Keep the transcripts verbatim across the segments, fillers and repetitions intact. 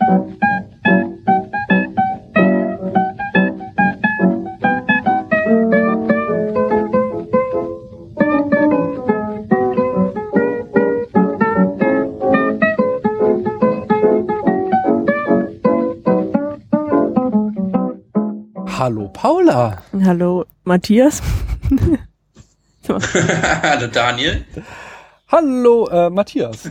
Hallo Paula. Hallo Matthias. Hallo Daniel. Hallo äh, Matthias.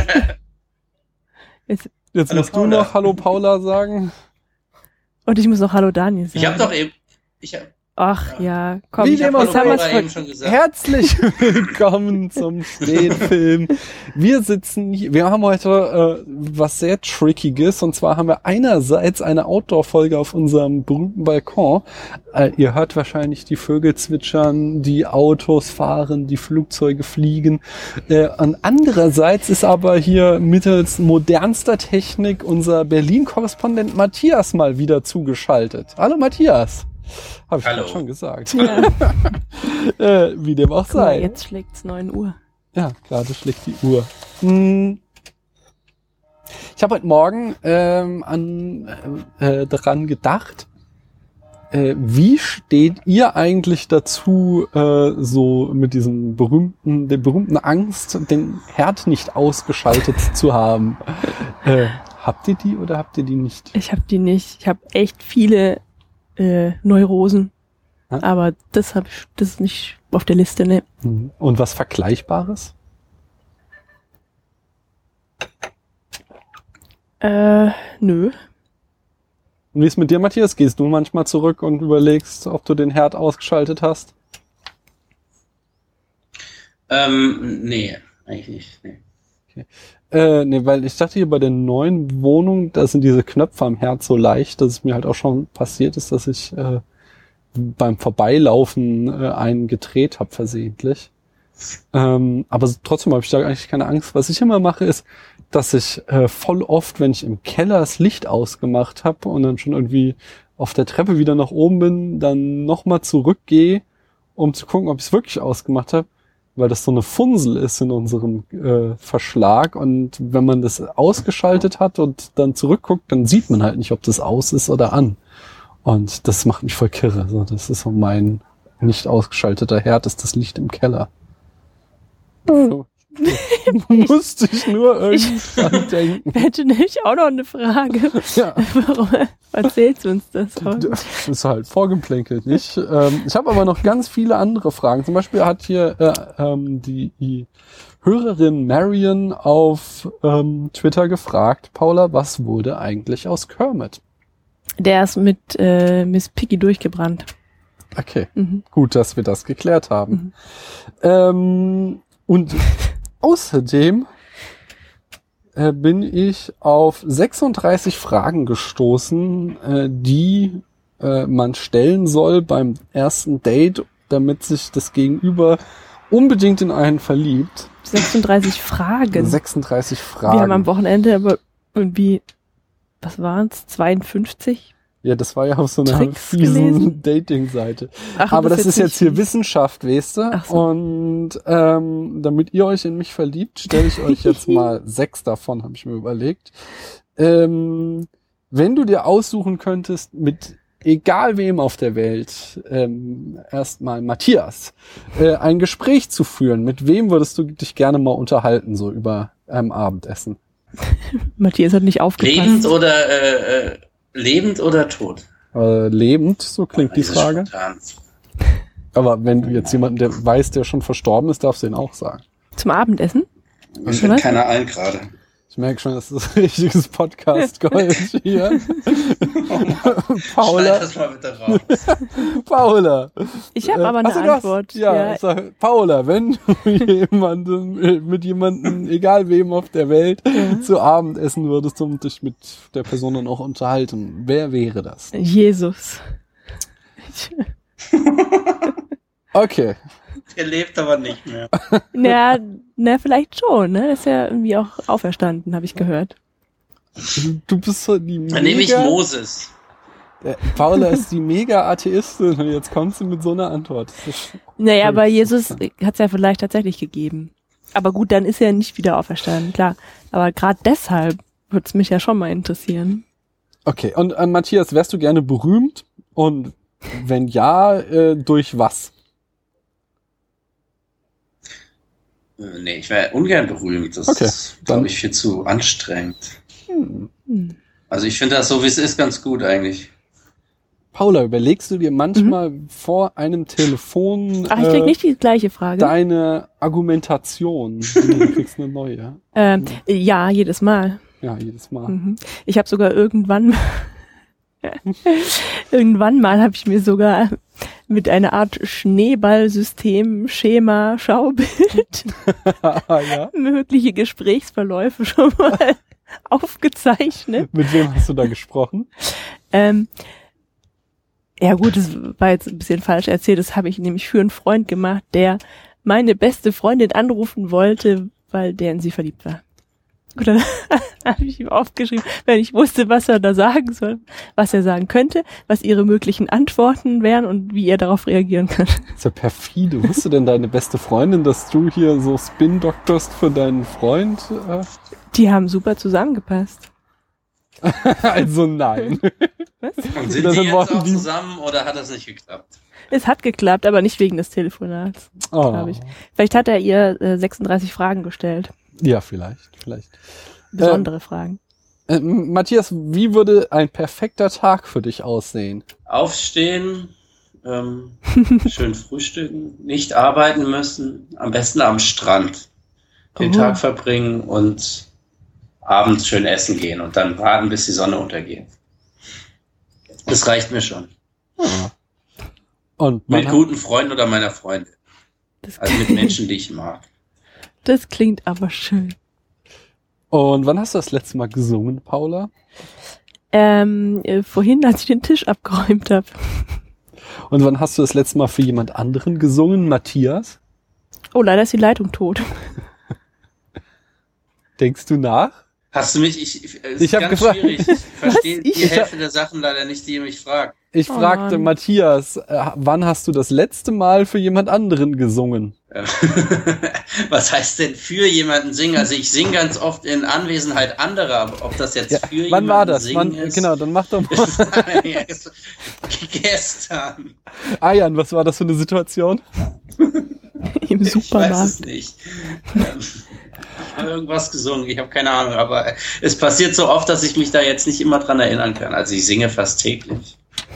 Jetzt, Jetzt hallo musst Paula. du noch Hallo Paula sagen. Und ich muss noch Hallo Daniel sagen. Ich habe doch eben... Ich hab, Ach ja, komm. Wie ich hab, dem auch jetzt haben sei, wir's eben ver- schon gesagt. Herzlich willkommen zum Spätfilm. Wir sitzen hier, wir haben heute äh, was sehr Trickiges, und zwar haben wir einerseits eine Outdoor-Folge auf unserem berühmten Balkon. Äh, ihr hört wahrscheinlich die Vögel zwitschern, die Autos fahren, die Flugzeuge fliegen. Äh, und andererseits ist aber hier mittels modernster Technik unser Berlin-Korrespondent Matthias mal wieder zugeschaltet. Hallo Matthias. Habe ich Hallo. gerade schon gesagt. Ja. äh, wie dem auch Guck mal, sei. jetzt schlägt's neun Uhr. Ja, gerade schlägt die Uhr. Hm. Ich habe heute Morgen ähm, an äh, daran gedacht, äh, wie steht ihr eigentlich dazu, äh, so mit diesem berühmten, der berühmten Angst, den Herd nicht ausgeschaltet zu haben? Äh, habt ihr die oder habt ihr die nicht? Ich habe die nicht. Ich habe echt viele äh, Neurosen. Ja? Aber das habe ich, das ist nicht auf der Liste, ne? Hm. Und was Vergleichbares? Äh, nö. Und wie ist mit dir, Matthias? Gehst du manchmal zurück und überlegst, ob du den Herd ausgeschaltet hast? Ähm, nee, eigentlich nicht. Nee. Äh, nee, weil ich dachte hier bei der neuen Wohnung, da sind diese Knöpfe am Herd so leicht, dass es mir halt auch schon passiert ist, dass ich äh, beim Vorbeilaufen äh, einen gedreht habe versehentlich. Ähm, aber trotzdem habe ich da eigentlich keine Angst. Was ich immer mache, ist, dass ich äh, voll oft, wenn ich im Keller das Licht ausgemacht habe und dann schon irgendwie auf der Treppe wieder nach oben bin, dann nochmal zurückgehe, um zu gucken, ob ich es wirklich ausgemacht habe, weil das so eine Funsel ist in unserem äh, Verschlag, und wenn man das ausgeschaltet hat und dann zurückguckt, dann sieht man halt nicht, ob das aus ist oder an. Und das macht mich voll kirre. So, das ist so mein nicht ausgeschalteter Herd, ist das Licht im Keller. So. Musste ich nur irgendwann denken. Hätte nämlich auch noch eine Frage. Ja. Warum erzählst du uns das heute? Das ist halt vorgeplänkelt, nicht? Ähm, ich habe aber noch ganz viele andere Fragen. Zum Beispiel hat hier äh, ähm, die, die Hörerin Marion auf ähm, Twitter gefragt, Paula, was wurde eigentlich aus Kermit? Der ist mit äh, Miss Piggy durchgebrannt. Okay, Mhm. gut, dass wir das geklärt haben. Mhm. Ähm, und außerdem äh, bin ich auf sechsunddreißig Fragen gestoßen, äh, die äh, man stellen soll beim ersten Date, damit sich das Gegenüber unbedingt in einen verliebt. sechsunddreißig Fragen. sechsunddreißig Fragen. Wir haben am Wochenende aber irgendwie, was waren's, zweiundfünfzig? Ja, das war ja auf so einer Tricks fiesen gelesen? Dating-Seite. Ach, Aber das ist jetzt hier nicht- Wissenschaft, weißt du? Ach so. Und ähm, damit ihr euch in mich verliebt, stelle ich euch jetzt mal sechs davon, habe ich mir überlegt. Ähm, wenn du dir aussuchen könntest, mit egal wem auf der Welt, ähm, erstmal Matthias, äh, ein Gespräch zu führen, mit wem würdest du dich gerne mal unterhalten, so über einem Abendessen? Matthias hat nicht aufgepasst. Lebend oder äh, äh, lebend oder tot? Äh, lebend, so klingt die Das ist Frage. spontan. Aber wenn du jetzt jemanden, der weiß, der schon verstorben ist, darfst du ihn auch sagen. Zum Abendessen? Mir fällt Was? keiner ein gerade. Ich merke schon, das ist ein richtiges Podcast-Gold hier. Paula, Schneid das mal bitte raus. Paula. Ich habe Äh, aber eine ach so, du hast- Antwort. Ja, Sag, Paula, wenn du jemanden, äh, mit jemandem, egal wem auf der Welt, Ja. zu Abend essen würdest und dich mit der Person dann auch unterhalten, wer wäre das? Jesus. Okay. Der lebt aber nicht mehr. Na, na, vielleicht schon, ne? Das ist ja irgendwie auch auferstanden, habe ich gehört. Du bist so die Dann nehme ich mega, Moses. äh, Paula ist die mega Atheistin und jetzt kommt sie mit so einer Antwort. Das ist, Naja, aber das Jesus ist- hat es ja vielleicht tatsächlich gegeben. Aber gut, dann ist er nicht wieder auferstanden, klar. Aber gerade deshalb würde es mich ja schon mal interessieren. Okay, und äh, Matthias, wärst du gerne berühmt? Und wenn ja, äh, durch was? Nee, ich wäre ungern berühmt. Das Okay, ist, dann- glaube ich, viel zu anstrengend. Hm. Hm. Also ich finde das so, wie es ist, ganz gut eigentlich. Paula, überlegst du dir manchmal vor einem Telefon Ach, ich krieg äh, nicht die gleiche Frage. deine Argumentation? Du kriegst eine neue. Ähm, ja, jedes Mal. Ja, jedes Mal. Mhm. Ich habe sogar irgendwann irgendwann mal habe ich mir sogar mit einer Art Schneeballsystem, Schema, Schaubild Ja. mögliche Gesprächsverläufe schon mal aufgezeichnet. Mit wem hast du da gesprochen? Ähm, ja gut, das war jetzt ein bisschen falsch erzählt. Das habe ich nämlich für einen Freund gemacht, der meine beste Freundin anrufen wollte, weil der in sie verliebt war. Und dann habe ich ihm aufgeschrieben, wenn ich wusste, was er da sagen soll, was er sagen könnte, was ihre möglichen Antworten wären und wie er darauf reagieren kann. Das ist ja perfide. Wusste denn deine beste Freundin, dass du hier so Spin-Doktorst für deinen Freund? Äh? Die haben super zusammengepasst. Also nein. Was? Und sind Das die sind jetzt Worte, auch die- zusammen oder hat das nicht geklappt? Es hat geklappt, aber nicht wegen des Telefonats, Oh. glaube ich. Vielleicht hat er ihr äh, sechsunddreißig Fragen gestellt. Ja, vielleicht, vielleicht. Besondere Fragen. Äh, Matthias, wie würde ein perfekter Tag für dich aussehen? Aufstehen, ähm, schön frühstücken, nicht arbeiten müssen, am besten am Strand den Oh. Tag verbringen und abends schön essen gehen und dann warten, bis die Sonne untergeht. Das reicht mir schon. Ja. Und man Mit hat, guten Freunden oder meiner Freundin. Das, Also mit Menschen, die ich mag. das klingt aber schön. und wann hast du das letzte Mal gesungen, Paula? Ähm, äh, vorhin, als ich den Tisch abgeräumt habe. Und wann hast du das letzte Mal für jemand anderen gesungen, Matthias? Oh, leider ist die Leitung tot. Denkst du nach? Hast du mich, ich, es ist Ich hab ganz gefragt. schwierig. Ich verstehe Ich- die ich hab- Hälfte der Sachen leider nicht, die ihr mich fragt. Ich Oh fragte Mann. Matthias, äh, wann hast du das letzte Mal für jemand anderen gesungen? Ähm, Was heißt denn für jemanden singen? Also ich singe ganz oft in Anwesenheit anderer, aber ob das jetzt Ja, für wann jemanden war das? singen Wann, ist? genau, dann mach doch mal. Ja, es- Gestern. Ayan, was war das für eine Situation? Im Ich weiß Supermarkt. es nicht. Ähm, Ich habe irgendwas gesungen, ich habe keine Ahnung, aber es passiert so oft, dass ich mich da jetzt nicht immer dran erinnern kann. Also ich singe fast täglich.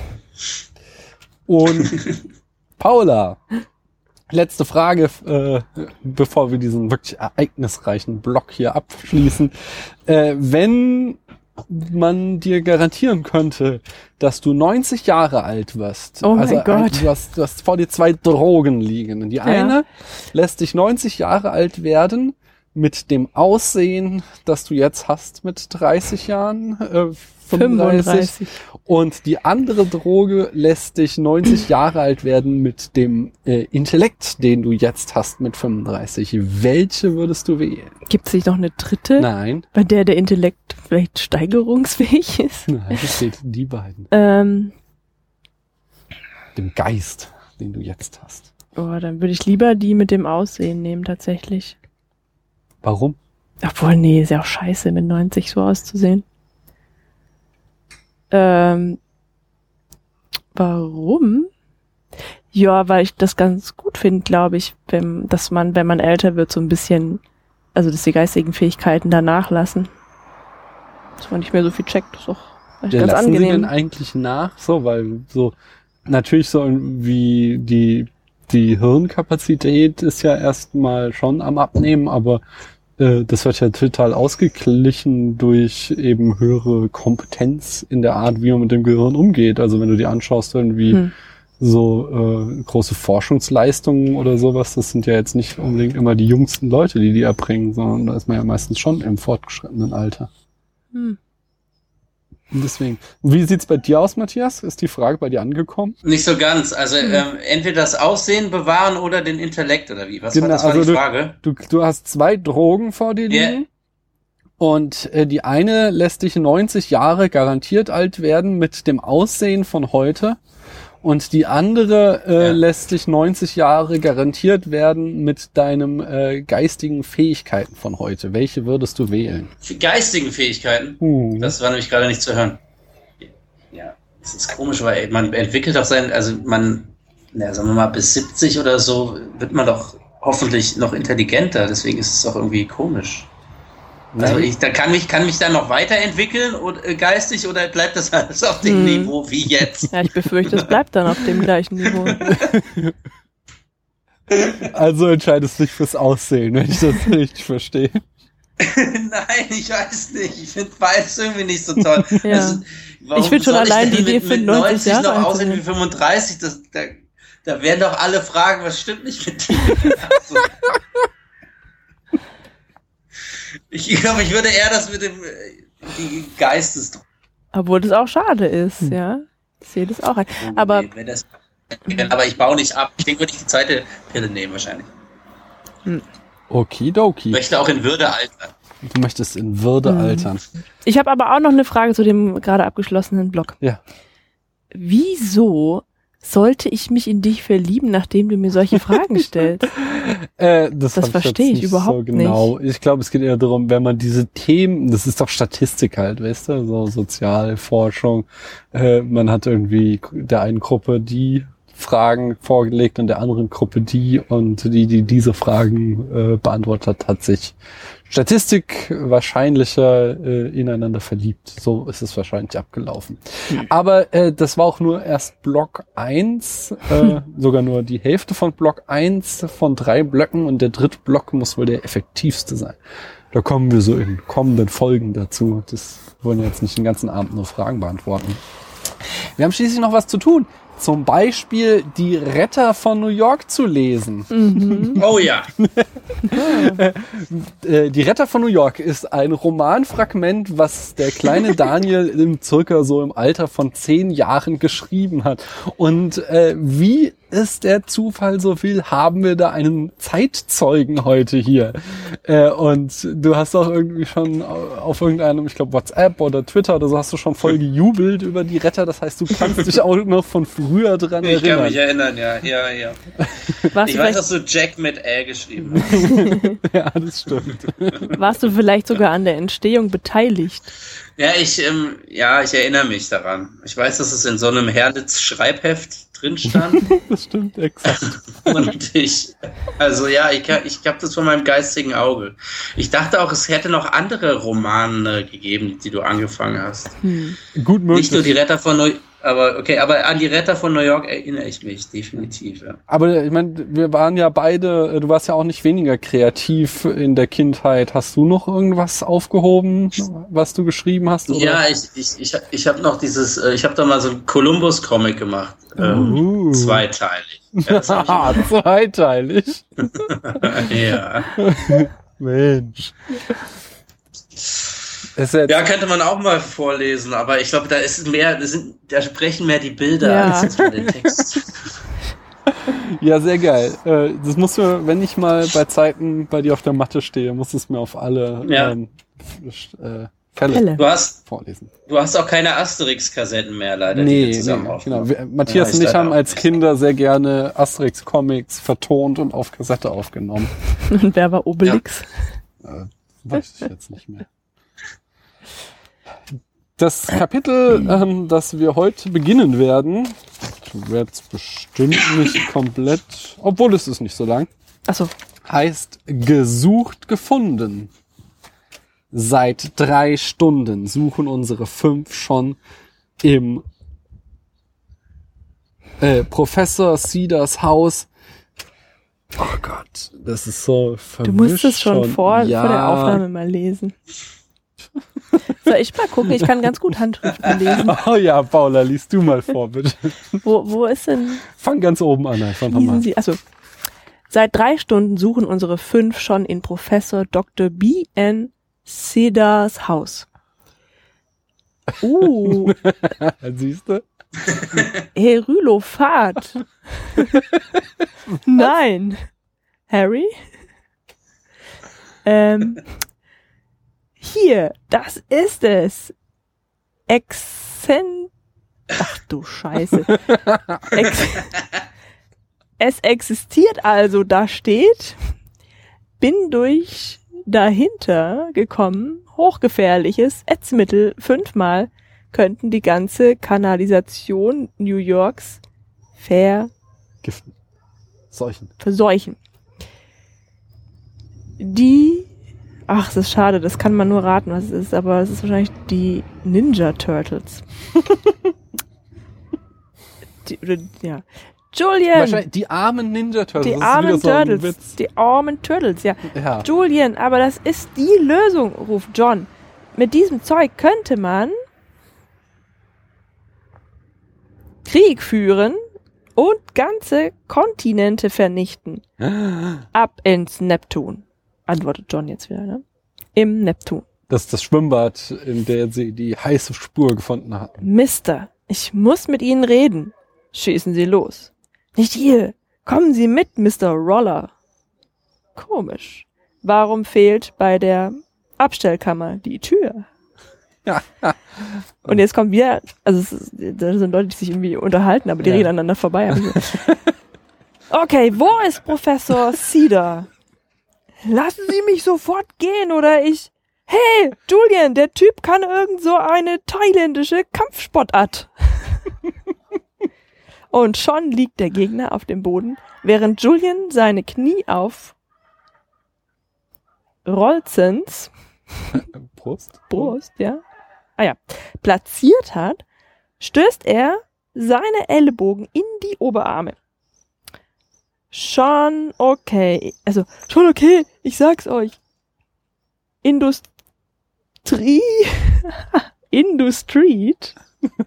Und Paula, letzte Frage, äh, bevor wir diesen wirklich ereignisreichen Block hier abschließen. Äh, wenn man dir garantieren könnte, dass du neunzig Jahre alt wirst. Oh mein also ein- Gott. Du hast, du hast vor dir zwei Drogen liegen. Und die eine lässt dich neunzig Jahre alt werden mit dem Aussehen, das du jetzt hast mit dreißig Jahren, äh, fünfunddreißig. fünfunddreißig. Und die andere Droge lässt dich neunzig Jahre alt werden mit dem äh, Intellekt, den du jetzt hast mit fünfunddreißig. Welche würdest du wählen? Gibt es nicht noch eine dritte, Nein. bei der der Intellekt vielleicht steigerungsfähig ist? Nein, es steht die beiden. Ähm, Dem Geist, den du jetzt hast. oh, dann würde ich lieber die mit dem Aussehen nehmen, tatsächlich. Warum? Obwohl, nee, ist ja auch scheiße, mit neunzig so auszusehen. Ähm, warum? Ja, weil ich das ganz gut finde, glaube ich, wenn, dass man, wenn man älter wird, so ein bisschen, also dass die geistigen Fähigkeiten da nachlassen. Dass man nicht mehr so viel checkt, ist doch echt Ja, ganz lassen sie denn angenehm. eigentlich nach? So, weil so, natürlich so wie die, die Hirnkapazität ist ja erstmal schon am Abnehmen, aber äh, das wird ja total ausgeglichen durch eben höhere Kompetenz in der Art, wie man mit dem Gehirn umgeht. Also wenn du dir anschaust, irgendwie Hm. so äh, große Forschungsleistungen oder sowas, das sind ja jetzt nicht unbedingt immer die jüngsten Leute, die die erbringen, sondern da ist man ja meistens schon im fortgeschrittenen Alter. Hm. Und deswegen. Wie sieht's bei dir aus, Matthias? Ist die Frage bei dir angekommen? Nicht so ganz. Also ähm, entweder das Aussehen bewahren oder den Intellekt oder wie? Was Genau, war das war also die Frage? Du, du hast zwei Drogen vor dir Ja. liegen. Und äh, die eine lässt dich neunzig Jahre garantiert alt werden mit dem Aussehen von heute. und die andere äh, Ja. lässt dich neunzig Jahre garantiert werden mit deinen äh, geistigen Fähigkeiten von heute. Welche würdest du wählen? Für geistigen Fähigkeiten. Uh. Das war nämlich gerade nicht zu hören. Ja, das ist komisch, weil man entwickelt doch sein, also man, na, sagen wir mal, bis siebzig oder so wird man doch hoffentlich noch intelligenter, deswegen ist es auch irgendwie komisch. Also ich da kann mich, kann mich dann noch weiterentwickeln und, äh, geistig oder bleibt das alles auf dem Hm. Niveau wie jetzt? Ja, ich befürchte, es bleibt dann auf dem gleichen Niveau. Also entscheidest du dich fürs Aussehen, wenn ich das richtig verstehe. Nein, ich weiß nicht. Ich finde beides irgendwie nicht so toll. Ja. Also, warum Ich finde schon soll allein denn die Idee, mit, mit fünfundneunzig neunzig Jahre noch alt zu aussehen wie werden. fünfunddreißig. Das, da, da werden doch alle fragen, was stimmt nicht mit dir? Also, ich glaube, ich würde eher das mit dem äh, die Geistesdruck. Obwohl das auch schade ist, ja. Ich sehe das auch ein. Aber nehmen, wenn das, aber ich baue nicht ab. Ich denke, würde ich die zweite Pille nehmen wahrscheinlich. Okidoki. Ich möchte auch in Würde altern. Du möchtest in Würde Mhm. altern. ich habe aber auch noch eine Frage zu dem gerade abgeschlossenen Blog. Ja. Wieso sollte ich mich in dich verlieben, nachdem du mir solche Fragen stellst? Äh, das Das hab verstehe jetzt ich nicht überhaupt so genau. Ich glaube, es geht eher darum, wenn man diese Themen, das ist doch Statistik halt, weißt du, so Sozialforschung. Äh, man hat irgendwie der einen Gruppe die Fragen vorgelegt und der anderen Gruppe die und die, die diese Fragen äh, beantwortet hat, hat sich Statistik wahrscheinlicher äh, ineinander verliebt. So ist es wahrscheinlich abgelaufen. Hm. Aber äh, das war auch nur erst Block eins, äh, Hm. sogar nur die Hälfte von Block eins von drei Blöcken und der dritte Block muss wohl der effektivste sein. Da kommen wir so in kommenden Folgen dazu. Das wollen wir jetzt nicht den ganzen Abend nur Fragen beantworten. Wir haben schließlich noch was zu tun. Zum Beispiel die Retter von New York zu lesen. Mhm. Oh ja. Äh, Die Retter von New York ist ein Romanfragment, was der kleine Daniel im circa so im Alter von zehn Jahren geschrieben hat. Und äh, wie es der Zufall so will, haben wir da einen Zeitzeugen heute hier. Äh, und du hast auch irgendwie schon auf irgendeinem, ich glaube WhatsApp oder Twitter oder so, hast du schon voll gejubelt über die Retter. Das heißt, du kannst dich auch noch von früher dran Ich kann erinnern. mich erinnern, ja, ja, ja. Warst, Ich du weiß, dass vielleicht, du Jack mit Ä geschrieben hast. Ja, das stimmt. warst du vielleicht sogar an der Entstehung beteiligt? Ja, ich, ähm, ja, ich erinnere mich daran. Ich weiß, dass es in so einem Herlitz-Schreibheft drin stand. Das stimmt exakt. Und ich, also ja, ich, ich habe das von meinem geistigen Auge. Ich dachte auch, es hätte noch andere Romane gegeben, die du angefangen hast. Hm. Gut möglich. Nicht nur die Retter von New aber okay, aber an die Retter von New York erinnere ich mich definitiv. Ja. Aber ich meine, wir waren ja beide, du warst ja auch nicht weniger kreativ in der Kindheit. Hast du noch irgendwas aufgehoben, was du geschrieben hast? Oder? Ja, ich, ich, ich, ich habe noch dieses, äh, ich habe da mal so einen Columbus-Comic gemacht. Ähm, Uh. Zweiteilig. Ja, das hab Ah, zweiteilig. ich ja. Mensch. Ist jetzt, Ja, könnte man auch mal vorlesen, aber ich glaube, da ist mehr, da, sind, da sprechen mehr die Bilder Ja. als jetzt mal den Text. ja, sehr geil. Äh, Das musst du, wenn ich mal bei Zeiten bei dir auf der Matte stehe, muss es mir auf alle Ja. ähm, f- äh, Fälle, Fälle. Du hast, vorlesen. du hast auch keine Asterix-Kassetten mehr, leider. die Nee, wir nee, zusammen genau. aufnehmen. Wir, Matthias Ja, und ich ich haben leider als auch nicht. Kinder sehr gerne Asterix-Comics vertont und auf Kassette aufgenommen. Und wer war Obelix? Äh, weiß ich jetzt nicht mehr. Das Kapitel, ähm, das wir heute beginnen werden, ich werde es bestimmt nicht komplett, obwohl es ist nicht so lang, Achso. heißt Gesucht gefunden. Seit drei Stunden suchen unsere fünf schon im äh, Professor Cedars Haus. Oh Gott, das ist so vermischt. Du musst es schon, Vor, ja. vor der Aufnahme mal lesen. Soll ich mal gucken? Ich kann ganz gut Handschriften lesen. Oh ja, Paula, liest du mal vor, bitte. Wo, wo ist denn... Fang ganz oben an, einfach Lesen nochmal. Sie, also seit drei Stunden suchen unsere fünf schon in Professor Doktor B N Cedars Haus. Uh, Siehst du? Herylophat. Nein. Harry? Ähm, hier, das ist es. Exzent, Ach du Scheiße. Ex- es existiert also, da steht, bin durch dahinter gekommen, hochgefährliches Ätzmittel, fünfmal könnten die ganze Kanalisation New Yorks ver... Giften. Seuchen. verseuchen. Die, ach, das ist schade, das kann man nur raten, was es ist, aber es ist wahrscheinlich die Ninja Turtles. die, oder, ja. Julian! Wahrscheinlich die armen Ninja Turtles. Die das armen ist wieder so ein Turtles. Witz. Die armen Turtles, ja. Ja. Julian, aber das ist die Lösung, ruft John. Mit diesem Zeug könnte man Krieg führen und ganze Kontinente vernichten. Ab ins Neptun, antwortet John jetzt wieder, ne? Im Neptun. Das ist das Schwimmbad, in der sie die heiße Spur gefunden hatten. Mister, ich muss mit Ihnen reden. Schießen Sie los. Nicht hier. Kommen Sie mit, Mister Roller. Komisch. Warum fehlt bei der Abstellkammer die Tür? Und jetzt kommt wieder, also es ist, da sind Leute, die sich irgendwie unterhalten, aber die Ja. reden aneinander vorbei. Okay, wo ist Professor Cedar? Lassen Sie mich sofort gehen oder ich... Hey, Julian, der Typ kann irgend so eine thailändische Kampfsportart. Und schon liegt der Gegner auf dem Boden, während Julian seine Knie auf Rolzens Prost. Brust, ja, ah ja, platziert hat, stößt er seine Ellenbogen in die Oberarme. Schon okay, also schon okay, ich sag's euch. Industrie, Industreet,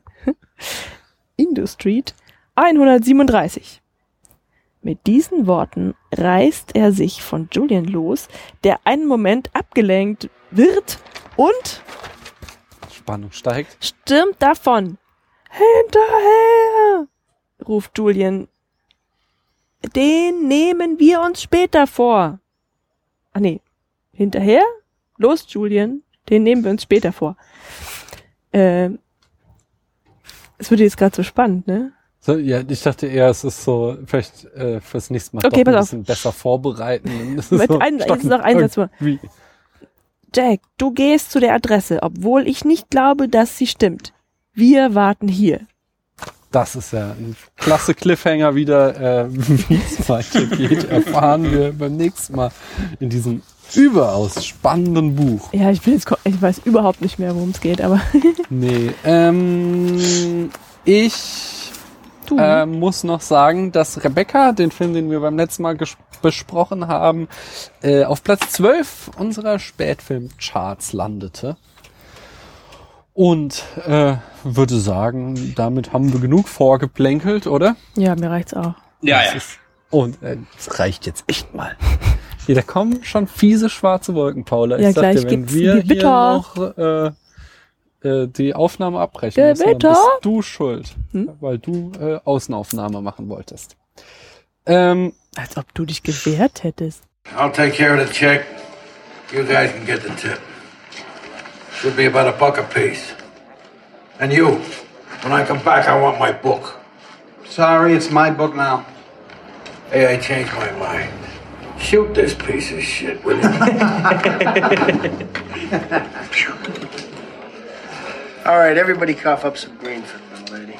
Industreet hundertsiebenunddreißig. Mit diesen Worten reißt er sich von Julian los, der einen Moment abgelenkt wird und Spannung steigt. stürmt davon. Hinterher! Ruft Julian. Den nehmen wir uns später vor. Ah nee, hinterher? Los, Julian, den nehmen wir uns später vor. Ähm, es wird jetzt gerade so spannend, ne? So, ja, ich dachte eher, es ist so, vielleicht äh, fürs nächste Mal Okay, doch ein pass auf. bisschen besser vorbereiten. Mit so ein- jetzt stocken noch ein Satz mal. irgendwie. Jack, du gehst zu der Adresse, obwohl ich nicht glaube, dass sie stimmt. Wir warten hier. Das ist ja ein klasse Cliffhanger wieder. Äh, wie es weitergeht, erfahren wir beim nächsten Mal in diesem überaus spannenden Buch. Ja, ich bin jetzt, ko- ich weiß überhaupt nicht mehr, worum es geht, aber Nee, ähm, ich du. äh, muss noch sagen, dass Rebecca, den Film, den wir beim letzten Mal ges- besprochen haben, äh, auf Platz zwölf unserer Spätfilm-Charts landete. Und äh, würde sagen, damit haben wir genug vorgeplänkelt, oder? Ja, mir reicht's auch. Ja, Das ja. ist, und äh, das reicht jetzt echt mal. Hier, da kommen schon fiese schwarze Wolken, Paula. Ich Ja, sag gleich dir, wenn gibt's wir hier Gewitter. noch äh, äh, die Aufnahme abbrechen müssen, dann Gewitter. bist du schuld, Hm? weil du äh, Außenaufnahme machen wolltest. Ähm, Als ob du dich gewehrt hättest. I'll take care of the check. You guys can get the tip. Should be about a buck a piece. And you, when I come back, I want my book. Sorry, it's my book now. Hey, I changed my mind. Shoot this piece of shit, will you? All right, everybody cough up some green for the little lady.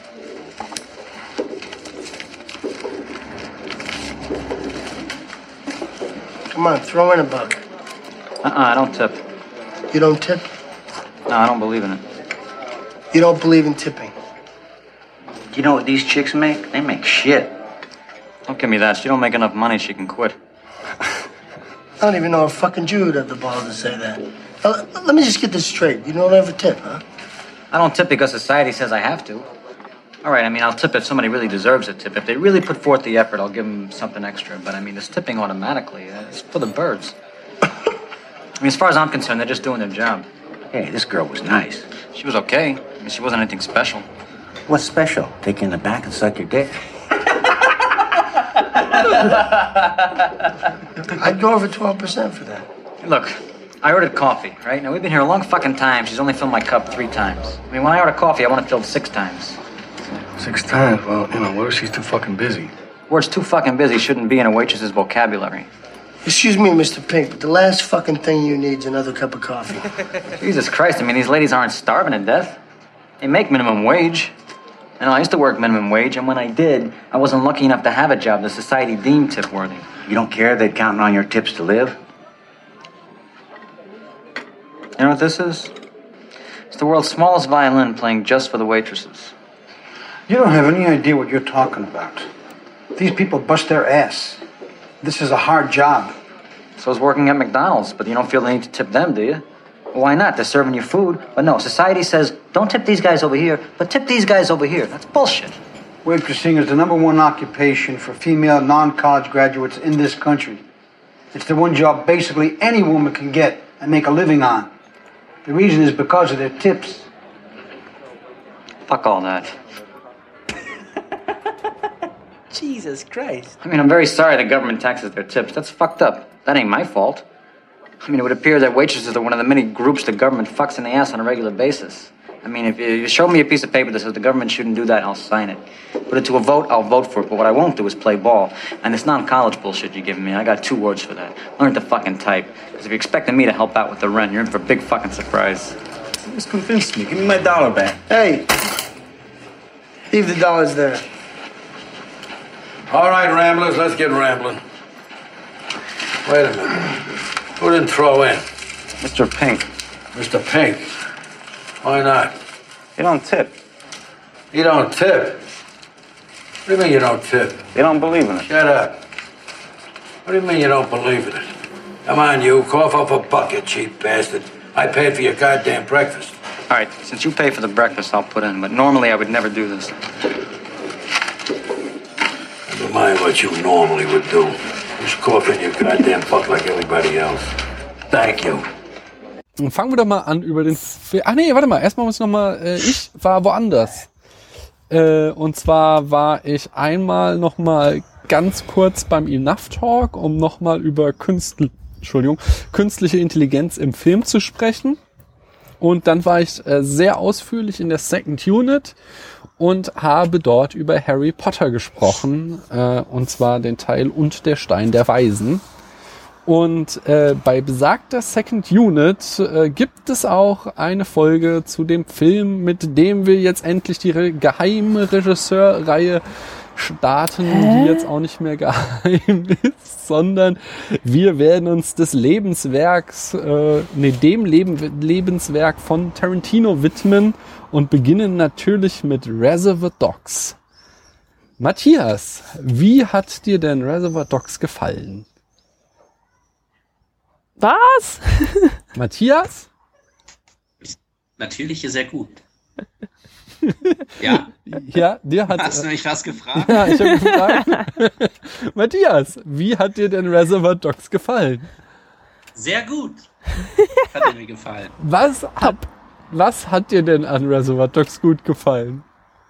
Come on, throw in a buck. Uh-uh, I don't tip. You don't tip? No, I don't believe in it. You don't believe in tipping. Do you know what these chicks make? They make shit. Don't give me that. She don't make enough money, she can quit. I don't even know a fucking Jew would have the balls to say that. Now, let me just get this straight. You don't ever tip, huh? I don't tip because society says I have to. All right, I mean, I'll tip if somebody really deserves a tip. If they really put forth the effort, I'll give them something extra. But I mean, this tipping automatically, uh, it's for the birds. I mean, as far as I'm concerned, they're just doing their job. Hey, this girl was nice. She was okay. I mean, she wasn't anything special. What's special? Take you in the back and suck your dick? I'd go over twelve percent for that. Look, I ordered coffee, right? Now, we've been here a long fucking time. She's only filled my cup three times. I mean, when I order coffee, I want it filled six times. Six times? Well, you know, what if she's too fucking busy? Words too fucking busy shouldn't be in a waitress's vocabulary. Excuse me, Mister Pink, but the last fucking thing you need is another cup of coffee. Jesus Christ, I mean, these ladies aren't starving to death. They make minimum wage. And I used to work minimum wage, and when I did, I wasn't lucky enough to have a job the society deemed tip-worthy. You don't care they're counting on your tips to live? You know what this is? It's the world's smallest violin playing just for the waitresses. You don't have any idea what you're talking about. These people bust their ass. This is a hard job. So is working at McDonald's, but you don't feel the need to tip them, do you? Well, why not? They're serving you food. But no, society says, don't tip these guys over here, but tip these guys over here. That's bullshit. Waitressing is the number one occupation for female non-college graduates in this country. It's the one job basically any woman can get and make a living on. The reason is because of their tips. Fuck all that. Jesus Christ. I mean, I'm very sorry the government taxes their tips. That's fucked up. That ain't my fault. I mean, it would appear that waitresses are one of the many groups the government fucks in the ass on a regular basis. I mean, if you show me a piece of paper that says the government shouldn't do that, I'll sign it. Put it to a vote, I'll vote for it. But what I won't do is play ball. And this non-college bullshit you're giving me, I got two words for that. Learn to fucking type. Because if you're expecting me to help out with the rent, you're in for a big fucking surprise. You just convinced me. Give me my dollar back. Hey, leave the dollars there. All right, Ramblers, let's get rambling. Wait a minute. Who didn't throw in? Mister Pink. Mister Pink. Why not? You don't tip. You don't tip? What do you mean you don't tip? You don't believe in it. Shut up. What do you mean you don't believe in it? Come on, you. Cough up a buck, you cheap bastard. I paid for your goddamn breakfast. All right, since you pay for the breakfast, I'll put in. But normally I would never do this. Never mind what you normally would do. Just cough in your goddamn buck like everybody else. Thank you. Fangen wir doch mal an über den Film. Ach nee, warte mal. Erstmal muss ich noch mal, äh, ich war woanders. Äh, und zwar war ich einmal noch mal ganz kurz beim Enough Talk, um noch mal über Künstl- Entschuldigung, künstliche Intelligenz im Film zu sprechen. Und dann war ich äh, sehr ausführlich in der Second Unit und habe dort über Harry Potter gesprochen, äh, und zwar den Teil Und der Stein der Weisen. Und äh, bei besagter Second Unit äh, gibt es auch eine Folge zu dem Film, mit dem wir jetzt endlich die Re- geheime Regisseurreihe starten, Hä? die jetzt auch nicht mehr geheim ist, sondern wir werden uns des Lebenswerks, äh, nee, dem Leben, Lebenswerk von Tarantino widmen und beginnen natürlich mit Reservoir Dogs. Matthias, wie hat dir denn Reservoir Dogs gefallen? Was? Matthias? Natürlich sehr gut. Ja. Ja, dir hat. Hast du mich was gefragt? Ja, ich habe gefragt. Matthias, wie hat dir denn Reservoir Dogs gefallen? Sehr gut. Hat er mir gefallen. Was hat, was hat dir denn an Reservoir Dogs gut gefallen?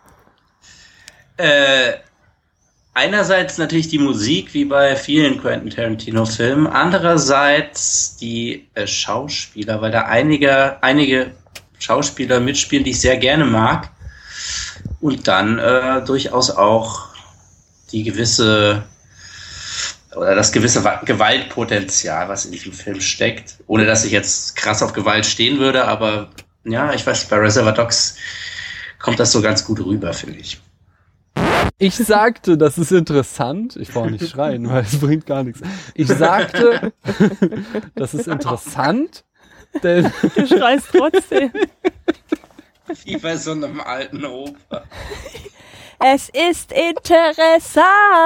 Äh, einerseits natürlich die Musik, wie bei vielen Quentin Tarantino-Filmen. Andererseits die äh, Schauspieler, weil da einige, einige Schauspieler mitspielen, die ich sehr gerne mag. Und dann äh, durchaus auch die gewisse oder das gewisse Gewaltpotenzial, was in diesem Film steckt. Ohne dass ich jetzt krass auf Gewalt stehen würde, aber ja, ich weiß, bei Reservoir Dogs kommt das so ganz gut rüber, finde ich. Ich sagte, das ist interessant. Ich brauche nicht schreien, weil es bringt gar nichts. Ich sagte, das ist interessant, denn... Du schreist trotzdem. Wie bei so einem alten Opa. Es ist interessant.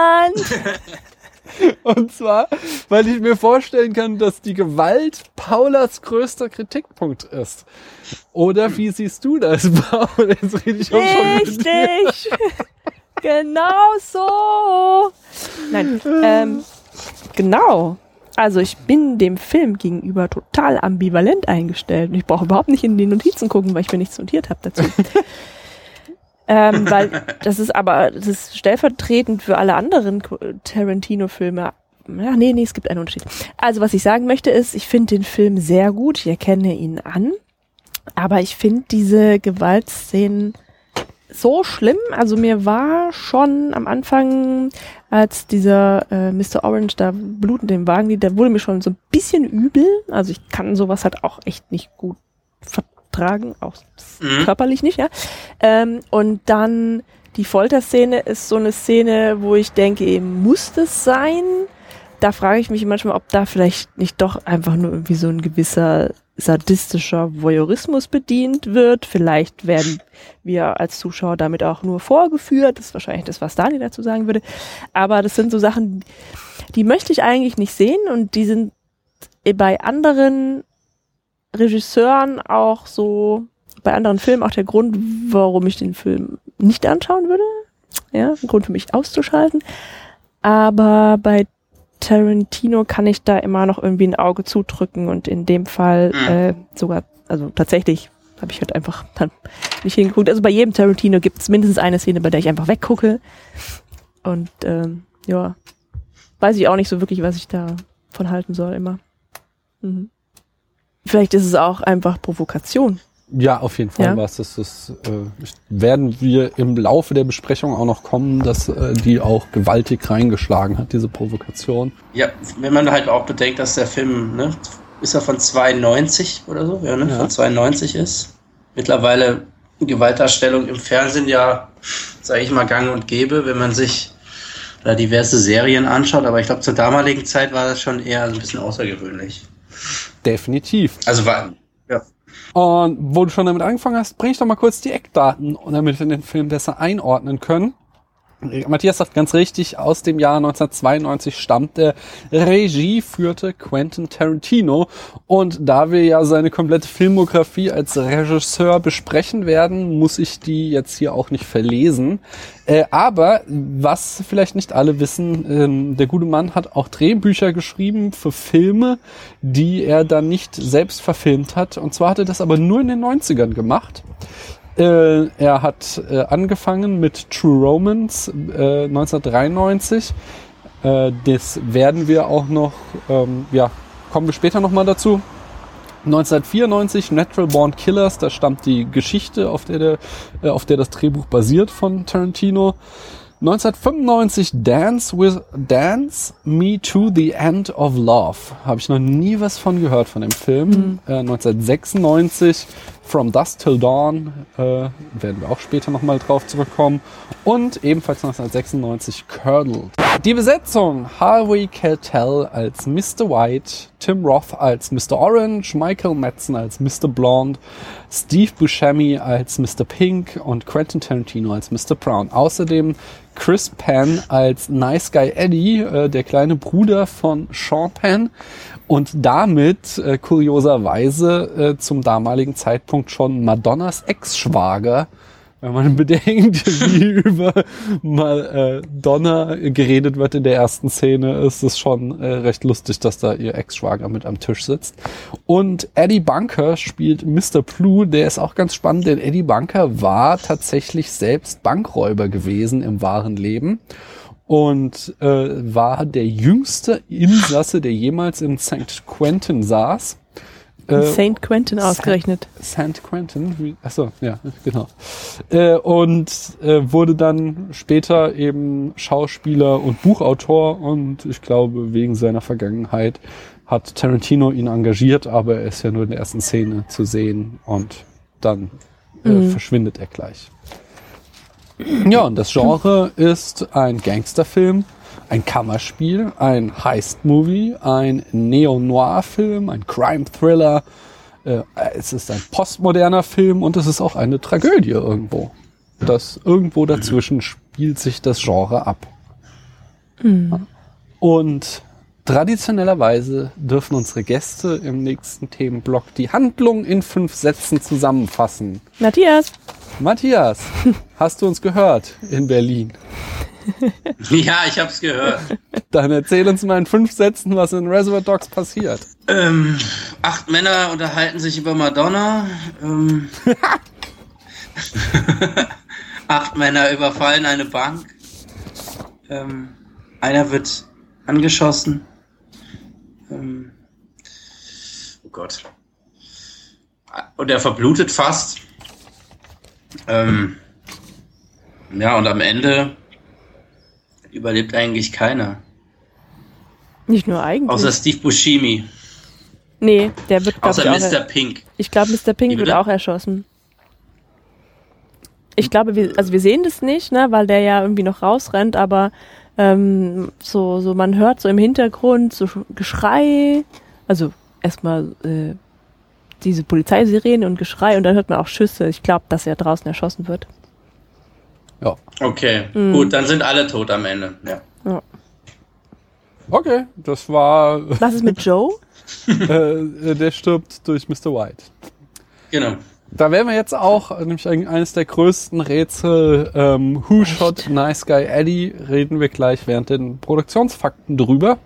Und zwar, weil ich mir vorstellen kann, dass die Gewalt Paulas größter Kritikpunkt ist. Oder wie siehst du das, Paul? Jetzt rede ich auch schon mit dir. Richtig. Genau so. Nein, ähm, genau. Also ich bin dem Film gegenüber total ambivalent eingestellt. Ich brauche überhaupt nicht in die Notizen gucken, weil ich mir nichts notiert habe dazu. ähm, weil das ist aber, das ist stellvertretend für alle anderen Tarantino-Filme, ja, nee, nee, es gibt einen Unterschied. Also, was ich sagen möchte ist, ich finde den Film sehr gut, ich erkenne ihn an, aber ich finde diese Gewaltszenen so schlimm. Also mir war schon am Anfang, als dieser äh, Mister Orange da blutend im Wagen liegt, da wurde mir schon so ein bisschen übel. Also ich kann sowas halt auch echt nicht gut vertragen, auch mhm. körperlich nicht, ja. Ähm, und dann die Folterszene ist so eine Szene, wo ich denke, eben muss das sein? Da frage ich mich manchmal, ob da vielleicht nicht doch einfach nur irgendwie so ein gewisser sadistischer Voyeurismus bedient wird. Vielleicht werden wir als Zuschauer damit auch nur vorgeführt. Das ist wahrscheinlich das, was Dani dazu sagen würde. Aber das sind so Sachen, die möchte ich eigentlich nicht sehen und die sind bei anderen Regisseuren auch so, bei anderen Filmen auch der Grund, warum ich den Film nicht anschauen würde. Ja, ein Grund für mich auszuschalten. Aber bei Tarantino kann ich da immer noch irgendwie ein Auge zudrücken und in dem Fall mhm. äh, sogar, also tatsächlich habe ich halt einfach dann nicht hingeguckt. Also bei jedem Tarantino gibt es mindestens eine Szene, bei der ich einfach weggucke und ähm, ja, weiß ich auch nicht so wirklich, was ich da von halten soll immer. Mhm. Vielleicht ist es auch einfach Provokation. Ja, auf jeden Fall ja. was. Das ist, äh, werden wir im Laufe der Besprechung auch noch kommen, dass äh, die auch gewaltig reingeschlagen hat, diese Provokation. Ja, wenn man halt auch bedenkt, dass der Film, ne, ist er von zweiundneunzig oder so, ja, ne, ja. von zweiundneunzig ist. Mittlerweile Gewaltdarstellung im Fernsehen ja, sage ich mal, gang und gäbe, wenn man sich da diverse Serien anschaut. Aber ich glaube, zur damaligen Zeit war das schon eher ein bisschen außergewöhnlich. Definitiv. Also war, ja. Und wo du schon damit angefangen hast, bring ich doch mal kurz die Eckdaten, damit wir den Film besser einordnen können. Matthias sagt ganz richtig, aus dem Jahr neunzehnhundertzweiundneunzig stammt der, Regie führte Quentin Tarantino. Und da wir ja seine komplette Filmografie als Regisseur besprechen werden, muss ich die jetzt hier auch nicht verlesen. Äh, aber was vielleicht nicht alle wissen, ähm, der gute Mann hat auch Drehbücher geschrieben für Filme, die er dann nicht selbst verfilmt hat. Und zwar hat er das aber nur in den neunzigern gemacht. Äh, er hat äh, angefangen mit True Romance äh, neunzehnhundertdreiundneunzig. Äh, das werden wir auch noch, ähm, ja, kommen wir später nochmal dazu. neunzehnhundertvierundneunzig Natural Born Killers, da stammt die Geschichte, auf der, der, äh, auf der das Drehbuch basiert von Tarantino. neunzehnhundertfünfundneunzig Dance with Dance Me to the End of Love. Habe ich noch nie was von gehört von dem Film. Mhm. Äh, neunzehnhundertsechsundneunzig From Dusk Till Dawn, äh, werden wir auch später nochmal drauf zurückkommen. Und ebenfalls neunzehnhundertsechsundneunzig Curdled. Die Besetzung: Harvey Keitel als Mister White, Tim Roth als Mister Orange, Michael Madsen als Mister Blonde, Steve Buscemi als Mister Pink und Quentin Tarantino als Mister Brown. Außerdem Chris Penn als Nice Guy Eddie, äh, der kleine Bruder von Sean Penn. Und damit, äh, kurioserweise, äh, zum damaligen Zeitpunkt schon Madonnas Ex-Schwager. Wenn man bedenkt, wie über Madonna geredet wird in der ersten Szene, ist es schon äh, recht lustig, dass da ihr Ex-Schwager mit am Tisch sitzt. Und Eddie Bunker spielt Mister Blue, der ist auch ganz spannend, denn Eddie Bunker war tatsächlich selbst Bankräuber gewesen im wahren Leben. Und äh, war der jüngste Insasse, der jemals in Sankt Quentin saß. Äh, Saint Quentin ausgerechnet. Saint Quentin, achso, ja, genau. Äh, und äh, wurde dann später eben Schauspieler und Buchautor und ich glaube, wegen seiner Vergangenheit hat Tarantino ihn engagiert, aber er ist ja nur in der ersten Szene zu sehen und dann äh, mhm. verschwindet er gleich. Ja, und das Genre ist ein Gangsterfilm, ein Kammerspiel, ein Heist-Movie, ein Neo-Noir-Film, ein Crime-Thriller. Äh, es ist ein postmoderner Film und es ist auch eine Tragödie irgendwo. Das irgendwo dazwischen spielt sich das Genre ab. Mhm. Und traditionellerweise dürfen unsere Gäste im nächsten Themenblock die Handlung in fünf Sätzen zusammenfassen. Matthias. Matthias, hast du uns gehört in Berlin? Ja, ich hab's gehört. Dann erzähl uns mal in fünf Sätzen, was in Reservoir Dogs passiert. Ähm, acht Männer unterhalten sich über Madonna. Ähm, acht Männer überfallen eine Bank. Ähm, einer wird angeschossen. Ähm, oh Gott. Und er verblutet fast. Ähm, ja, und am Ende überlebt eigentlich keiner. Nicht nur eigentlich. Außer Steve Buscemi. Nee, der wird, glaube ich, Außer auch... Mister Pink. Ich glaube, Mister Pink wird auch erschossen. Ich glaube, wir, also wir sehen das nicht, ne, weil der ja irgendwie noch rausrennt, aber ähm, so, so man hört so im Hintergrund so Geschrei, also erstmal äh, diese Polizeisirene und Geschrei und dann hört man auch Schüsse. Ich glaube, dass er draußen erschossen wird. Ja. Okay, Mhm. gut, dann sind alle tot am Ende. Ja. Ja. Okay, das war... Was ist mit Joe? äh, der stirbt durch Mister White. Genau. Da wären wir jetzt auch, nämlich eines der größten Rätsel, ähm, Who Echt? Shot Nice Guy Eddie, reden wir gleich während den Produktionsfakten drüber.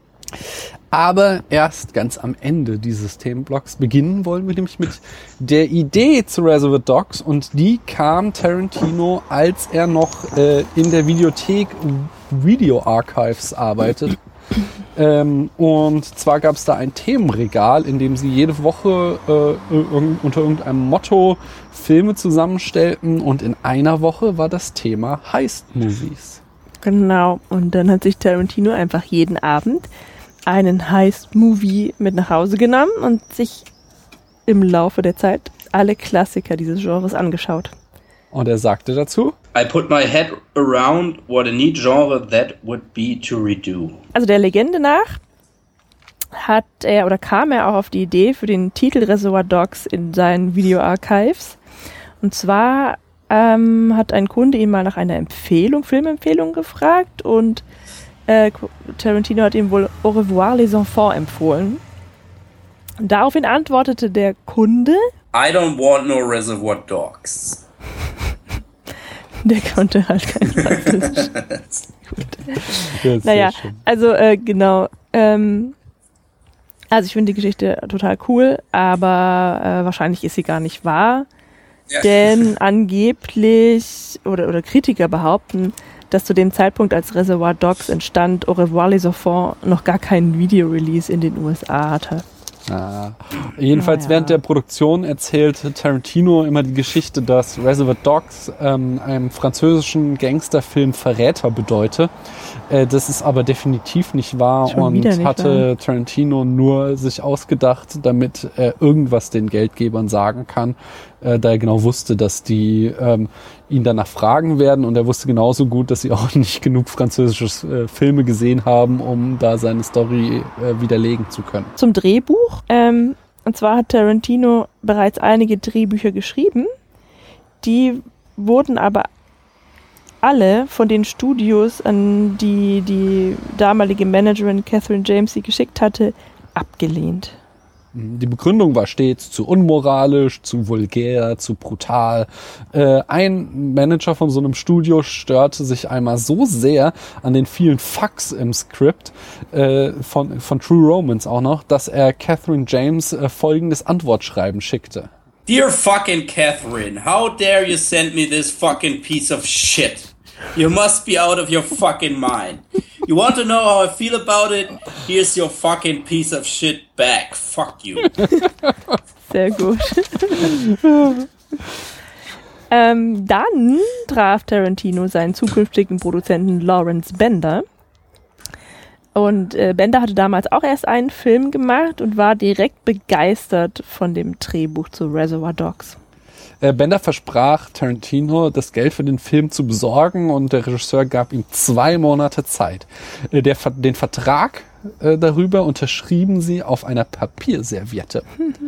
Aber erst ganz am Ende dieses Themenblocks beginnen wollen wir nämlich mit der Idee zu Reservoir Dogs und die kam Tarantino, als er noch äh, in der Videothek Video Archives arbeitet. Ähm, und zwar gab es da ein Themenregal, in dem sie jede Woche äh, irg- unter irgendeinem Motto Filme zusammenstellten und in einer Woche war das Thema Heist-Movies. Genau, und dann hat sich Tarantino einfach jeden Abend einen Heist-Movie mit nach Hause genommen und sich im Laufe der Zeit alle Klassiker dieses Genres angeschaut. Und er sagte dazu: I put my head around what a neat genre that would be to redo. Also der Legende nach hat er oder kam er auch auf die Idee für den Titel Reservoir Dogs in seinen Video Archives. Und zwar ähm, hat ein Kunde ihn mal nach einer Empfehlung, Filmempfehlung gefragt und äh, Tarantino hat ihm wohl Au revoir les enfants empfohlen. Und daraufhin antwortete der Kunde: I don't want no Reservoir Dogs. Der konnte halt kein Französisch. Gut. Das Naja, also äh, genau. Ähm, also ich finde die Geschichte total cool, aber äh, wahrscheinlich ist sie gar nicht wahr. Ja. Denn angeblich, oder, oder Kritiker behaupten, dass zu dem Zeitpunkt, als Reservoir Dogs entstand, Au revoir les enfants noch gar keinen Video-Release in den U S A hatte. Ah. Jedenfalls naja. während der Produktion erzählte Tarantino immer die Geschichte, dass Reservoir Dogs ähm, einem französischen Gangsterfilm Verräter bedeute. Äh, das ist aber definitiv nicht wahr Schon und nicht hatte wahr. Tarantino nur sich ausgedacht, damit er irgendwas den Geldgebern sagen kann, äh, da er genau wusste, dass die ähm, ihn danach fragen werden und er wusste genauso gut, dass sie auch nicht genug französische äh, Filme gesehen haben, um da seine Story äh, widerlegen zu können. Zum Drehbuch. Ähm, und zwar hat Tarantino bereits einige Drehbücher geschrieben. Die wurden aber alle von den Studios, an die die damalige Managerin Catherine James sie geschickt hatte, abgelehnt. Die Begründung war stets zu unmoralisch, zu vulgär, zu brutal. Äh, ein Manager von so einem Studio störte sich einmal so sehr an den vielen Fucks im Skript äh, von, von True Romance auch noch, dass er Catherine James äh, folgendes Antwortschreiben schickte. Dear fucking Catherine, how dare you send me this fucking piece of shit? You must be out of your fucking mind. You want to know how I feel about it? Here's your fucking piece of shit back. Fuck you. Sehr gut. ähm, dann traf Tarantino seinen zukünftigen Produzenten Lawrence Bender. Und äh, Bender hatte damals auch erst einen Film gemacht und war direkt begeistert von dem Drehbuch zu Reservoir Dogs. Bender versprach Tarantino, das Geld für den Film zu besorgen und der Regisseur gab ihm zwei Monate Zeit. Der, den Vertrag äh, darüber unterschrieben sie auf einer Papierserviette.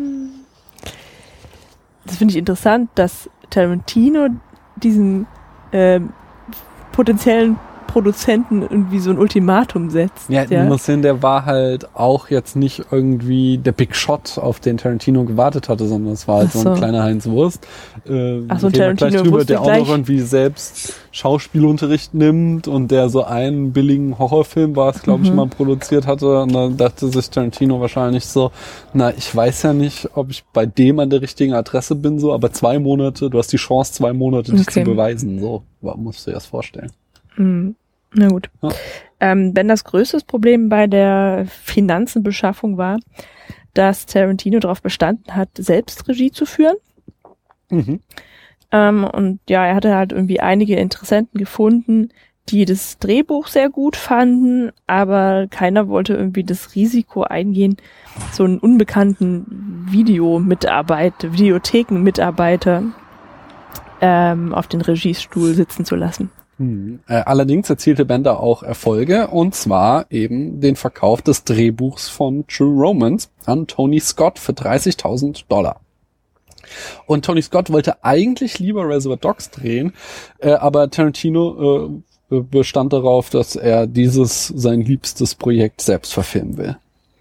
Das finde ich interessant, dass Tarantino diesen äh, potenziellen Produzenten irgendwie so ein Ultimatum setzt. Ja, ja. Muss sehen, der war halt auch jetzt nicht irgendwie der Big Shot, auf den Tarantino gewartet hatte, sondern es war halt so. so ein kleiner Heinz Wurst. Äh, Ach so, ein Tarantino drüber, der auch gleich. noch irgendwie selbst Schauspielunterricht nimmt und der so einen billigen Horrorfilm war es, glaube ich, mhm. mal produziert hatte. Und dann dachte sich Tarantino wahrscheinlich so, na, ich weiß ja nicht, ob ich bei dem an der richtigen Adresse bin, so, aber zwei Monate, du hast die Chance, zwei Monate dich okay. zu beweisen. So, musst du dir das vorstellen. Mhm. Na gut. Ja. Ähm, wenn das größte Problem bei der Finanzenbeschaffung war, dass Tarantino darauf bestanden hat, selbst Regie zu führen. Mhm. Ähm, und ja, er hatte halt irgendwie einige Interessenten gefunden, die das Drehbuch sehr gut fanden, aber keiner wollte irgendwie das Risiko eingehen, so einen unbekannten Videomitarbeiter, Videothekenmitarbeiter ähm, auf den Regiestuhl sitzen zu lassen. Hm. Äh, allerdings erzielte Bender auch Erfolge, und zwar eben den Verkauf des Drehbuchs von True Romance an Tony Scott für dreißigtausend Dollar. Und Tony Scott wollte eigentlich lieber Reservoir Dogs drehen, äh, aber Tarantino äh, bestand darauf, dass er dieses, sein liebstes Projekt selbst verfilmen will.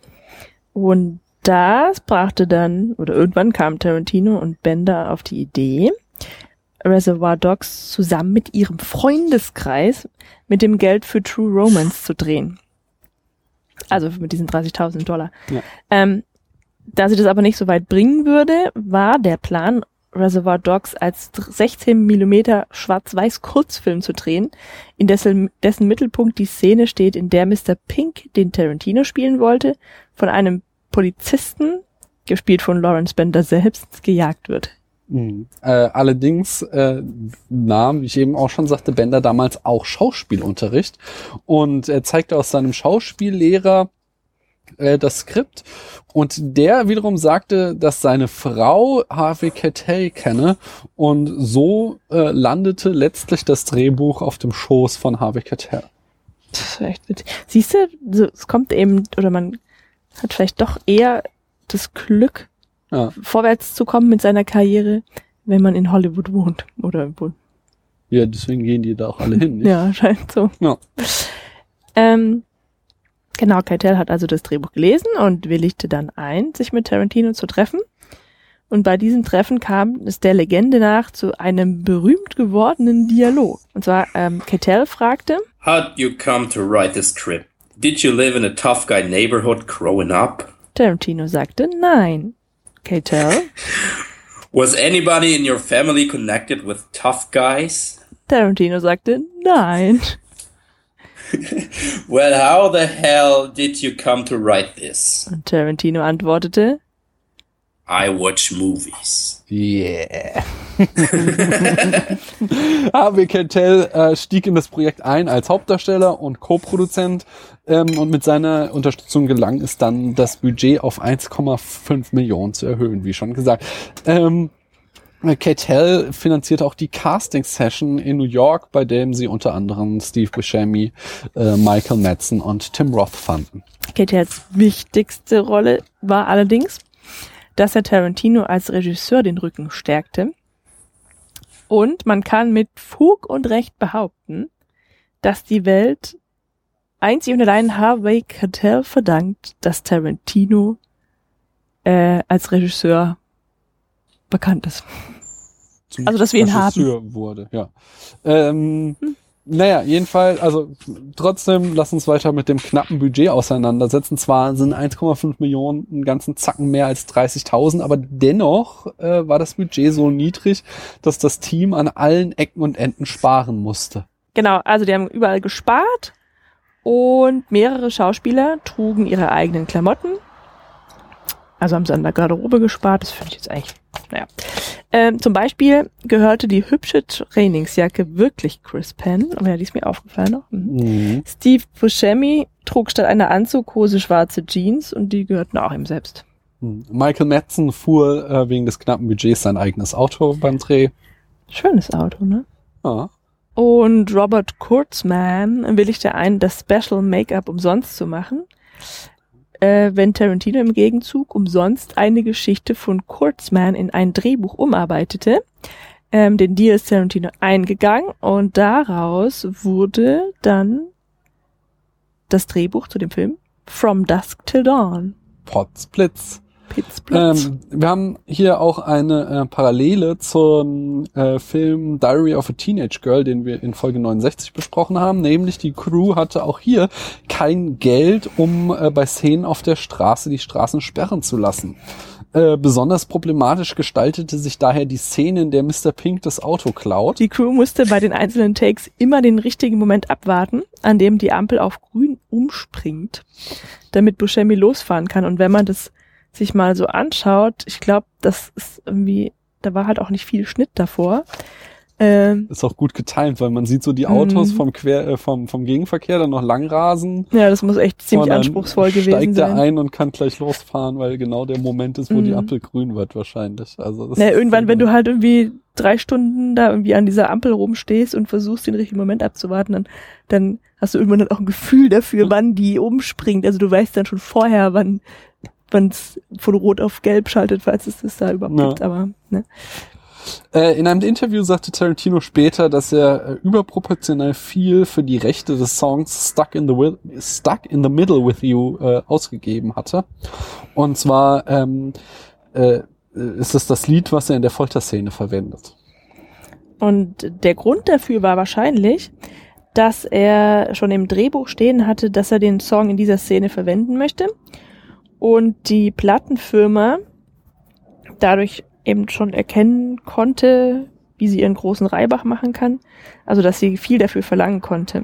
Und das brachte dann, oder irgendwann kam Tarantino und Bender auf die Idee, Reservoir Dogs zusammen mit ihrem Freundeskreis mit dem Geld für True Romance zu drehen. Also mit diesen dreißigtausend Dollar. Ja. Ähm, da sie das aber nicht so weit bringen würde, war der Plan, Reservoir Dogs als sechzehn Millimeter schwarz-weiß Kurzfilm zu drehen, in dessen, dessen Mittelpunkt die Szene steht, in der Mister Pink, den Tarantino spielen wollte, von einem Polizisten, gespielt von Lawrence Bender selbst, gejagt wird. Mhm. Äh, allerdings äh, nahm, wie ich eben auch schon sagte, Bender damals auch Schauspielunterricht, und er zeigte aus seinem Schauspiellehrer äh, das Skript, und der wiederum sagte, dass seine Frau Harvey Keitel kenne, und so äh, landete letztlich das Drehbuch auf dem Schoß von Harvey Keitel. Das ist echt witzig. Siehst du, so, es kommt eben, oder man hat vielleicht doch eher das Glück, Ja. vorwärts zu kommen mit seiner Karriere, wenn man in Hollywood wohnt. Oder wohnt. Ja, deswegen gehen die da auch alle hin, nicht? Ja, scheint so. Ja. Ähm, genau, Keitel hat also das Drehbuch gelesen und willigte dann ein, sich mit Tarantino zu treffen. Und bei diesem Treffen kam es der Legende nach zu einem berühmt gewordenen Dialog. Und zwar, ähm, Keitel fragte, How'd you come to write this script? Did you live in a tough guy neighborhood growing up? Tarantino sagte nein. Keitel? Was anybody in your family connected with tough guys? Tarantino sagte nein. Well, how the hell did you come to write this? Und Tarantino antwortete, I watch movies. Yeah. Harvey Keitel äh, stieg in das Projekt ein als Hauptdarsteller und Co-Produzent, ähm, und mit seiner Unterstützung gelang es dann, das Budget auf eins Komma fünf Millionen zu erhöhen, wie schon gesagt. Ähm, Keitel finanzierte auch die Casting-Session in New York, bei dem sie unter anderem Steve Buscemi, äh, Michael Madsen und Tim Roth fanden. Keitels wichtigste Rolle war allerdings, dass er Tarantino als Regisseur den Rücken stärkte. Und man kann mit Fug und Recht behaupten, dass die Welt einzig und allein Harvey Keitel verdankt, dass Tarantino äh, als Regisseur bekannt ist. Zum Also, dass wir ihn Regisseur haben. wurde, ja. Ähm, hm. Naja, jedenfalls, also trotzdem, lass uns weiter mit dem knappen Budget auseinandersetzen. Zwar sind eins Komma fünf Millionen einen ganzen Zacken mehr als dreißigtausend, aber dennoch äh, war das Budget so niedrig, dass das Team an allen Ecken und Enden sparen musste. Genau, also die haben überall gespart und mehrere Schauspieler trugen ihre eigenen Klamotten. Also haben sie an der Garderobe gespart, das finde ich jetzt eigentlich, naja. Ähm, zum Beispiel gehörte die hübsche Trainingsjacke wirklich Chris Penn, aber ja, die ist mir aufgefallen noch. Mhm. Mhm. Steve Buscemi trug statt einer Anzughose schwarze Jeans und die gehörten auch ihm selbst. Michael Madsen fuhr äh, wegen des knappen Budgets sein eigenes Auto beim Dreh. Schönes Auto, ne? Ja. Und Robert Kurtzman willigte ein, das Special Make-up umsonst zu machen, äh, wenn Tarantino im Gegenzug umsonst eine Geschichte von Kurtzman in ein Drehbuch umarbeitete. Ähm, den Deal ist Tarantino eingegangen und daraus wurde dann das Drehbuch zu dem Film From Dusk Till Dawn. Potzblitz. Pitzblitz. Ähm, wir haben hier auch eine äh, Parallele zum äh, Film Diary of a Teenage Girl, den wir in Folge neunundsechzig besprochen haben. Nämlich die Crew hatte auch hier kein Geld, um äh, bei Szenen auf der Straße die Straßen sperren zu lassen. Äh, besonders problematisch gestaltete sich daher die Szene, in der Mister Pink das Auto klaut. Die Crew musste bei den einzelnen Takes immer den richtigen Moment abwarten, an dem die Ampel auf grün umspringt, damit Buscemi losfahren kann. Und wenn man das sich mal so anschaut, ich glaube, das ist irgendwie, da war halt auch nicht viel Schnitt davor. Ähm, ist auch gut getimt, weil man sieht so die Autos vom Quer, äh, vom, vom Gegenverkehr dann noch langrasen. Ja, das muss echt ziemlich anspruchsvoll gewesen sein. Steigt er ein und kann gleich losfahren, weil genau der Moment ist, wo mm. die Ampel grün wird wahrscheinlich. Also das naja, irgendwann, wenn du halt irgendwie drei Stunden da irgendwie an dieser Ampel rumstehst und versuchst, den richtigen Moment abzuwarten, dann, dann hast du irgendwann dann auch ein Gefühl dafür, wann die umspringt. Also du weißt dann schon vorher, wann wann es von Rot auf Gelb schaltet, falls es das da überhaupt ja. gibt. Aber ne. In einem Interview sagte Tarantino später, dass er äh, überproportional viel für die Rechte des Songs Stuck in the, Will- Stuck in the Middle with You äh, ausgegeben hatte. Und zwar ähm, äh, ist es das Lied, was er in der Folterszene verwendet. Und der Grund dafür war wahrscheinlich, dass er schon im Drehbuch stehen hatte, dass er den Song in dieser Szene verwenden möchte. Und die Plattenfirma dadurch eben schon erkennen konnte, wie sie ihren großen Reibach machen kann. Also, dass sie viel dafür verlangen konnte.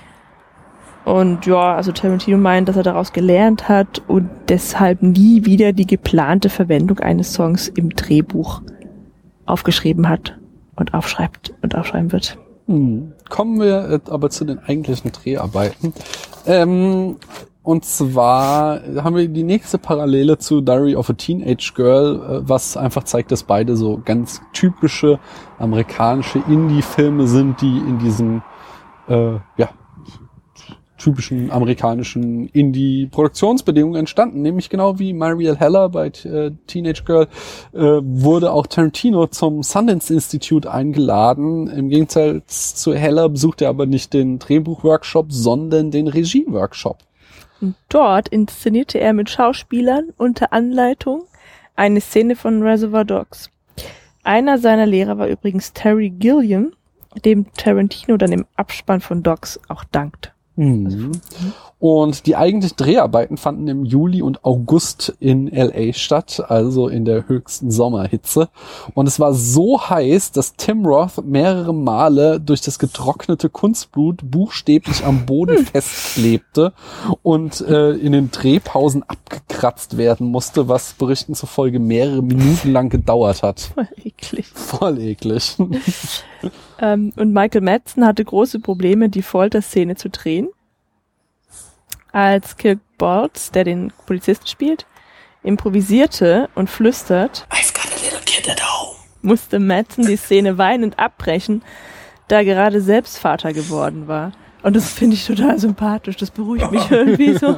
Und ja, also Tarantino meint, dass er daraus gelernt hat und deshalb nie wieder die geplante Verwendung eines Songs im Drehbuch aufgeschrieben hat und aufschreibt und aufschreiben wird. Hm. Kommen wir aber zu den eigentlichen Dreharbeiten. Ähm, Und zwar haben wir die nächste Parallele zu Diary of a Teenage Girl, was einfach zeigt, dass beide so ganz typische amerikanische Indie-Filme sind, die in diesem äh, ja typischen amerikanischen Indie-Produktionsbedingungen entstanden. Nämlich genau wie Mariel Heller bei äh, Teenage Girl äh, wurde auch Tarantino zum Sundance Institute eingeladen. Im Gegensatz zu Heller besuchte er aber nicht den Drehbuchworkshop, sondern den Regie-Workshop. Und dort inszenierte er mit Schauspielern unter Anleitung eine Szene von Reservoir Dogs. Einer seiner Lehrer war übrigens Terry Gilliam, dem Tarantino dann im Abspann von Dogs auch dankt. Mhm. Also, und die eigentlichen Dreharbeiten fanden im Juli und August in L A statt, also in der höchsten Sommerhitze. Und es war so heiß, dass Tim Roth mehrere Male durch das getrocknete Kunstblut buchstäblich am Boden hm. festklebte und äh, in den Drehpausen abgekratzt werden musste, was Berichten zufolge mehrere Minuten lang gedauert hat. Voll eklig. Voll eklig. ähm, und Michael Madsen hatte große Probleme, die Folterszene zu drehen. Als Kirk Baltz, der den Polizisten spielt, improvisierte und flüstert, I've got a little kid at home, musste Madsen die Szene weinend abbrechen, da er gerade selbst Vater geworden war. Und das finde ich total sympathisch, das beruhigt mich irgendwie so.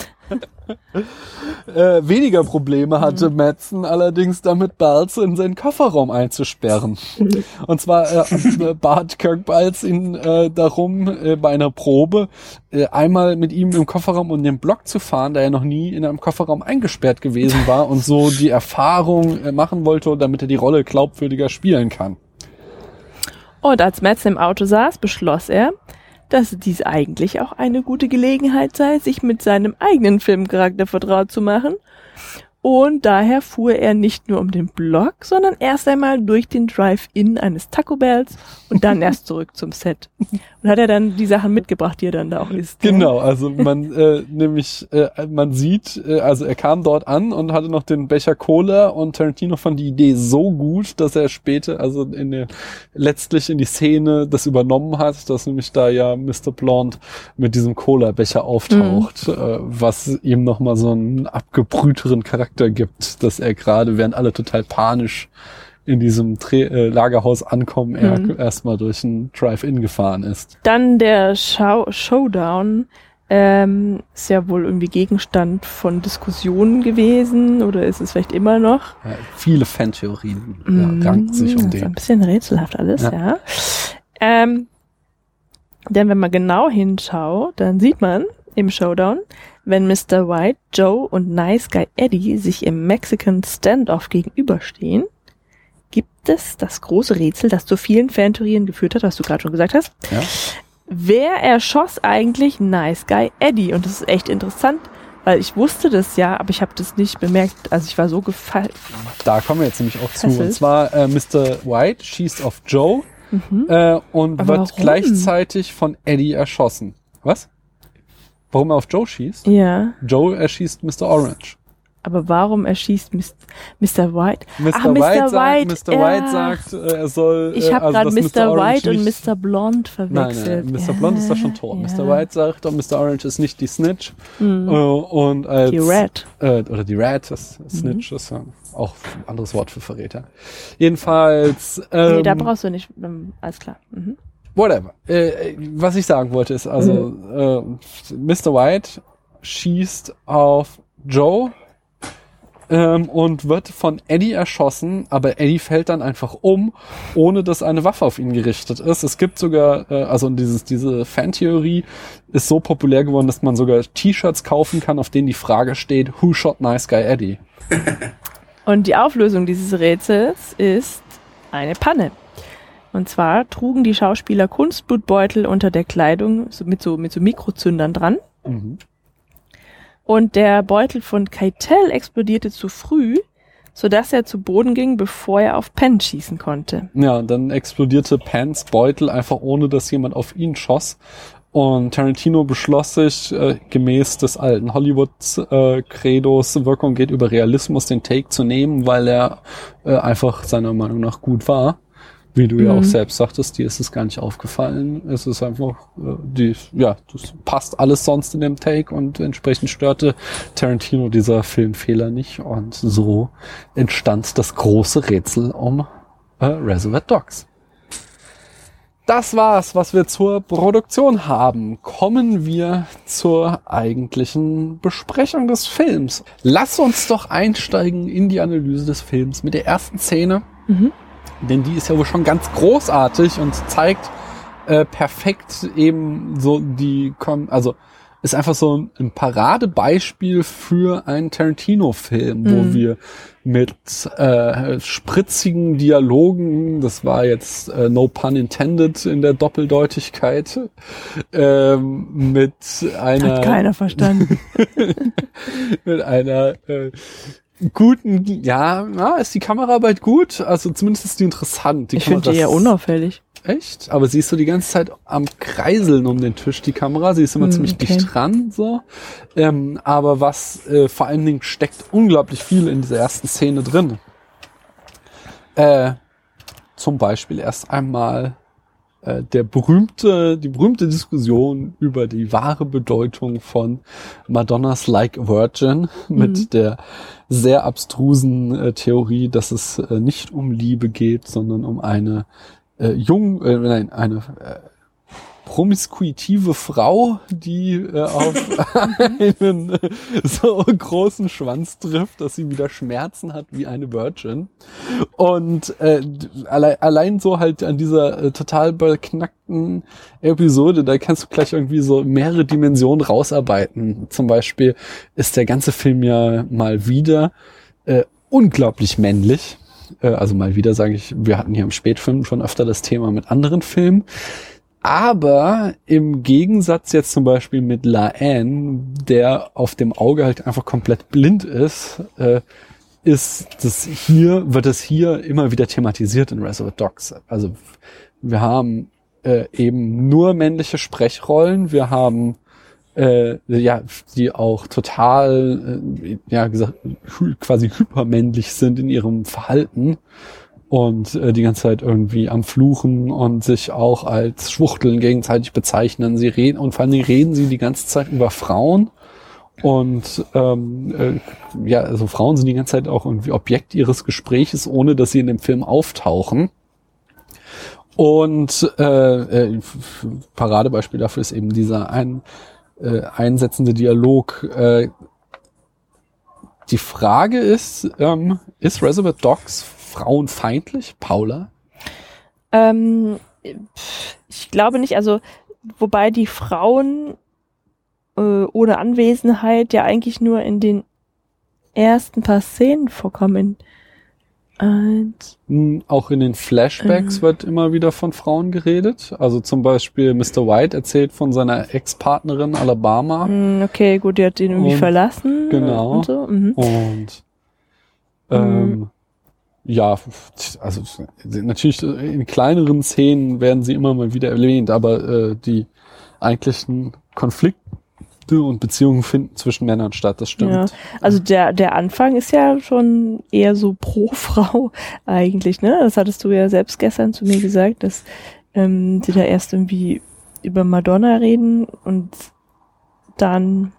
Äh, weniger Probleme hatte mhm. Madsen allerdings damit, Baltz in seinen Kofferraum einzusperren. Mhm. Und zwar äh, bat Kirk Baltz ihn äh, darum, äh, bei einer Probe äh, einmal mit ihm im Kofferraum um den Block zu fahren, da er noch nie in einem Kofferraum eingesperrt gewesen war und so die Erfahrung äh, machen wollte, damit er die Rolle glaubwürdiger spielen kann. Und als Madsen im Auto saß, beschloss er, dass dies eigentlich auch eine gute Gelegenheit sei, sich mit seinem eigenen Filmcharakter vertraut zu machen. Und daher fuhr er nicht nur um den Block, sondern erst einmal durch den Drive-In eines Taco Bells und dann erst zurück zum Set. Und hat er dann die Sachen mitgebracht, die er dann da auch isst. Genau, also man äh, nämlich, äh, man sieht, äh, also er kam dort an und hatte noch den Becher Cola und Tarantino fand die Idee so gut, dass er später, also in der, letztlich in die Szene das übernommen hat, dass nämlich da ja Mister Blonde mit diesem Cola-Becher auftaucht, mhm. äh, was ihm nochmal so einen abgebrühteren Charakter gibt, dass er gerade, während alle total panisch in diesem Dreh- äh, Lagerhaus ankommen, er mhm. erstmal durch ein Drive-In gefahren ist. Dann der Show- Showdown ähm, ist ja wohl irgendwie Gegenstand von Diskussionen gewesen oder ist es vielleicht immer noch? Ja, viele Fantheorien mhm. ja, ranken sich um den. Ein bisschen rätselhaft alles, ja. ja. Ähm, denn wenn man genau hinschaut, dann sieht man im Showdown, wenn Mister White, Joe und Nice Guy Eddie sich im Mexican Standoff gegenüberstehen, gibt es das große Rätsel, das zu vielen Fantheorien geführt hat, was du gerade schon gesagt hast. Ja. Wer erschoss eigentlich Nice Guy Eddie? Und das ist echt interessant, Weil ich wusste das ja, aber ich habe das nicht bemerkt. Also ich war so gefallen. Da kommen wir jetzt nämlich auch zu. Und zwar äh, Mister White schießt auf Joe mhm. äh, und aber wird warum? gleichzeitig von Eddie erschossen. Was? Warum er auf Joe schießt? Ja. Joe erschießt Mister Orange. Aber warum erschießt Mister White? Mister Ach, Mister White, White, Mister ja. White sagt, er soll... Ich habe also gerade Mister White nicht, und Mister Blonde verwechselt. Nein, nein, Mister Ja, Blonde ist da schon tot. Ja. Mister White sagt, und Mister Orange ist nicht die Snitch. Mhm. Äh, und als, die Rat. Äh, oder die Rat, das Snitch mhm. ist ja auch ein anderes Wort für Verräter. Jedenfalls... Ähm, nee, da brauchst du nicht... Ähm, alles klar. Mhm. Whatever. Äh, was ich sagen wollte ist, also mhm. äh, Mister White schießt auf Joe ähm, und wird von Eddie erschossen, aber Eddie fällt dann einfach um, ohne dass eine Waffe auf ihn gerichtet ist. Es gibt sogar, äh, also dieses, diese Fantheorie ist so populär geworden, dass man sogar T-Shirts kaufen kann, auf denen die Frage steht, Who shot Nice Guy Eddie? Und die Auflösung dieses Rätsels ist eine Panne. Und zwar trugen die Schauspieler Kunstblutbeutel unter der Kleidung so mit so mit so Mikrozündern dran. Mhm. Und der Beutel von Keitel explodierte zu früh, sodass er zu Boden ging, bevor er auf Penn schießen konnte. Ja, und dann explodierte Penns Beutel einfach ohne, dass jemand auf ihn schoss. Und Tarantino beschloss sich, äh, gemäß des alten Hollywood-Credos, äh, Wirkung geht über Realismus, den Take zu nehmen, weil er äh, einfach seiner Meinung nach gut war. Wie du mhm. ja auch selbst sagtest, dir ist es gar nicht aufgefallen. Es ist einfach, äh, die, ja, das passt alles sonst in dem Take und entsprechend störte Tarantino dieser Filmfehler nicht. Und so entstand das große Rätsel um äh, Reservoir Dogs. Das war's, was wir zur Produktion haben. Kommen wir zur eigentlichen Besprechung des Films. Lass uns doch einsteigen in die Analyse des Films mit der ersten Szene. Mhm. Denn die ist ja wohl schon ganz großartig und zeigt äh, perfekt eben so die, also ist einfach so ein Paradebeispiel für einen Tarantino-Film, mhm. wo wir mit äh, spritzigen Dialogen, das war jetzt äh, no pun intended in der Doppeldeutigkeit, ähm, mit einer... Hat keiner verstanden. mit einer... Äh, guten, ja, na, ist die Kameraarbeit gut? Also zumindest ist die interessant. Die ich finde die eher unauffällig. Echt? Aber sie ist so die ganze Zeit am Kreiseln um den Tisch, die Kamera. Sie ist immer mm, ziemlich okay. dicht dran, so. Ähm, aber was äh, vor allen Dingen steckt unglaublich viel in dieser ersten Szene drin. Äh, zum Beispiel erst einmal äh, der berühmte, die berühmte Diskussion über die wahre Bedeutung von Madonnas Like a Virgin mhm. mit der sehr abstrusen äh, Theorie, dass es äh, nicht um Liebe geht, sondern um eine äh, jung, äh, nein, eine äh, promiskuitive Frau, die äh, auf einen äh, so großen Schwanz trifft, dass sie wieder Schmerzen hat wie eine Virgin. Und äh, alle, allein so halt an dieser äh, total beknackten Episode, da kannst du gleich irgendwie so mehrere Dimensionen rausarbeiten. Zum Beispiel ist der ganze Film ja mal wieder äh, unglaublich männlich. Äh, also mal wieder sage ich, wir hatten hier im Spätfilm schon öfter das Thema mit anderen Filmen. Aber im Gegensatz jetzt zum Beispiel mit La-Anne, der auf dem Auge halt einfach komplett blind ist, äh, ist das hier, wird es hier immer wieder thematisiert in Reservoir Dogs. Also wir haben äh, eben nur männliche Sprechrollen, wir haben äh, ja, die auch total, äh, ja gesagt, hy- quasi hypermännlich sind in ihrem Verhalten. Und äh, die ganze Zeit irgendwie am Fluchen und sich auch als Schwuchteln gegenseitig bezeichnen. Sie reden und vor allen Dingen reden sie die ganze Zeit über Frauen. Und ähm, äh, ja, also Frauen sind die ganze Zeit auch irgendwie Objekt ihres Gespräches, ohne dass sie in dem Film auftauchen. Und äh, äh, Paradebeispiel dafür ist eben dieser ein, äh, einsetzende Dialog. Äh, die Frage ist, ähm, ist Reservoir Dogs frauenfeindlich, Paula? Ähm, ich glaube nicht, also wobei die Frauen äh, ohne Anwesenheit ja eigentlich nur in den ersten paar Szenen vorkommen. eins. Auch in den Flashbacks Mhm. wird immer wieder von Frauen geredet. Also zum Beispiel Mister White erzählt von seiner Ex-Partnerin Alabama. Mm, Okay, gut, die hat ihn irgendwie Und- verlassen. Genau. Und so. Mhm. Und ähm, ja, also natürlich in kleineren Szenen werden sie immer mal wieder erwähnt, aber äh, die eigentlichen Konflikte und Beziehungen finden zwischen Männern statt, das stimmt. Ja, also der, der Anfang ist ja schon eher so pro Frau eigentlich, ne? Das hattest du ja selbst gestern zu mir gesagt, dass ähm, sie da erst irgendwie über Madonna reden und dann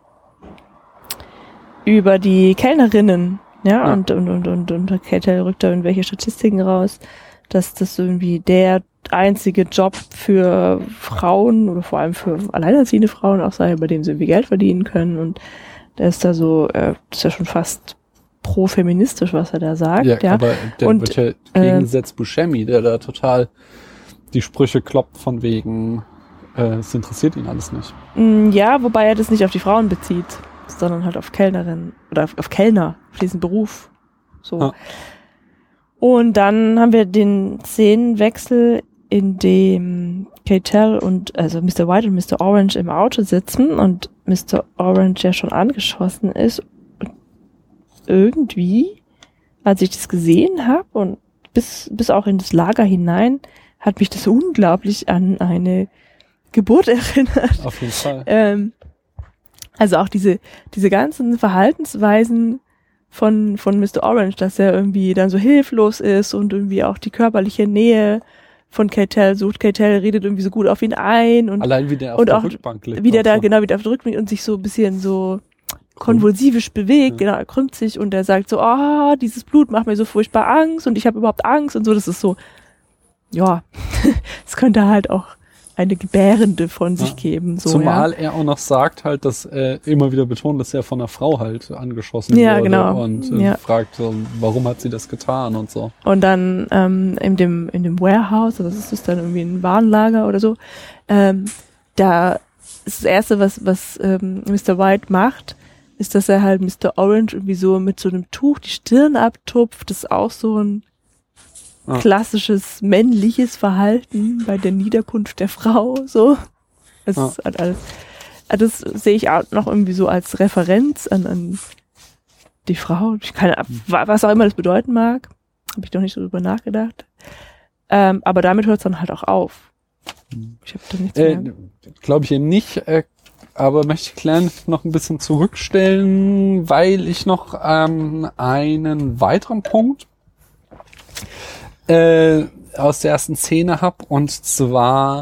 über die Kellnerinnen, ja, Ja. und, und, und, und, und Kate rückt da irgendwelche Statistiken raus, dass das irgendwie der einzige Job für Frauen oder vor allem für alleinerziehende Frauen auch sei, bei dem sie irgendwie Geld verdienen können, und der ist da so, äh, das ist ja schon fast pro-feministisch, was er da sagt, Ja, ja. aber der Und, wird ja gegengesetzt Buscemi, der da total die Sprüche kloppt von wegen, äh, es interessiert ihn alles nicht. Mm, Ja, wobei er das nicht auf die Frauen bezieht, sondern halt auf Kellnerin oder auf, auf Kellner, auf diesen Beruf. So. Ah. Und dann haben wir den Szenenwechsel, in dem Keitel und, also Mister White und Mister Orange im Auto sitzen und Mister Orange ja schon angeschossen ist. Und irgendwie, als ich das gesehen habe und bis, bis auch in das Lager hinein, hat mich das unglaublich an eine Geburt erinnert. Auf jeden Fall. Ähm, also auch diese, diese ganzen Verhaltensweisen von, von Mister Orange, dass er irgendwie dann so hilflos ist und irgendwie auch die körperliche Nähe von Keitel sucht. Keitel redet irgendwie so gut auf ihn ein und, Allein wie der auf und der auch Rückbank liegt. wie der und da so. genau wieder auf der Rückbank und sich so ein bisschen so konvulsivisch bewegt, Ja. genau, er krümmt sich und er sagt so, ah, dieses Blut macht mir so furchtbar Angst und ich habe überhaupt Angst und so. Das ist so, ja, es könnte halt auch eine Gebärende von sich Ja. geben. So, Zumal ja. er auch noch sagt halt, dass er immer wieder betont, dass er von einer Frau halt angeschossen Ja, wurde genau. und äh, Ja. fragt, so, warum hat sie das getan und so. Und dann ähm, in dem in dem Warehouse, oder das ist dann irgendwie ein Warenlager oder so, ähm, da ist das Erste, was was ähm, Mister White macht, ist, dass er halt Mister Orange irgendwie so mit so einem Tuch die Stirn abtupft. Das ist auch so ein Ah. klassisches männliches Verhalten bei der Niederkunft der Frau. So, das Ah. ist halt alles. Also das sehe ich auch noch irgendwie so als Referenz an, an die Frau. Ich keine, was auch immer das bedeuten mag, habe ich doch nicht so drüber nachgedacht. Ähm, aber damit hört es dann halt auch auf. Ich habe da nichts Äh, mehr. Glaube ich eben nicht, äh, aber möchte ich Claire noch ein bisschen zurückstellen, weil ich noch ähm, einen weiteren Punkt äh, aus der ersten Szene habe, und zwar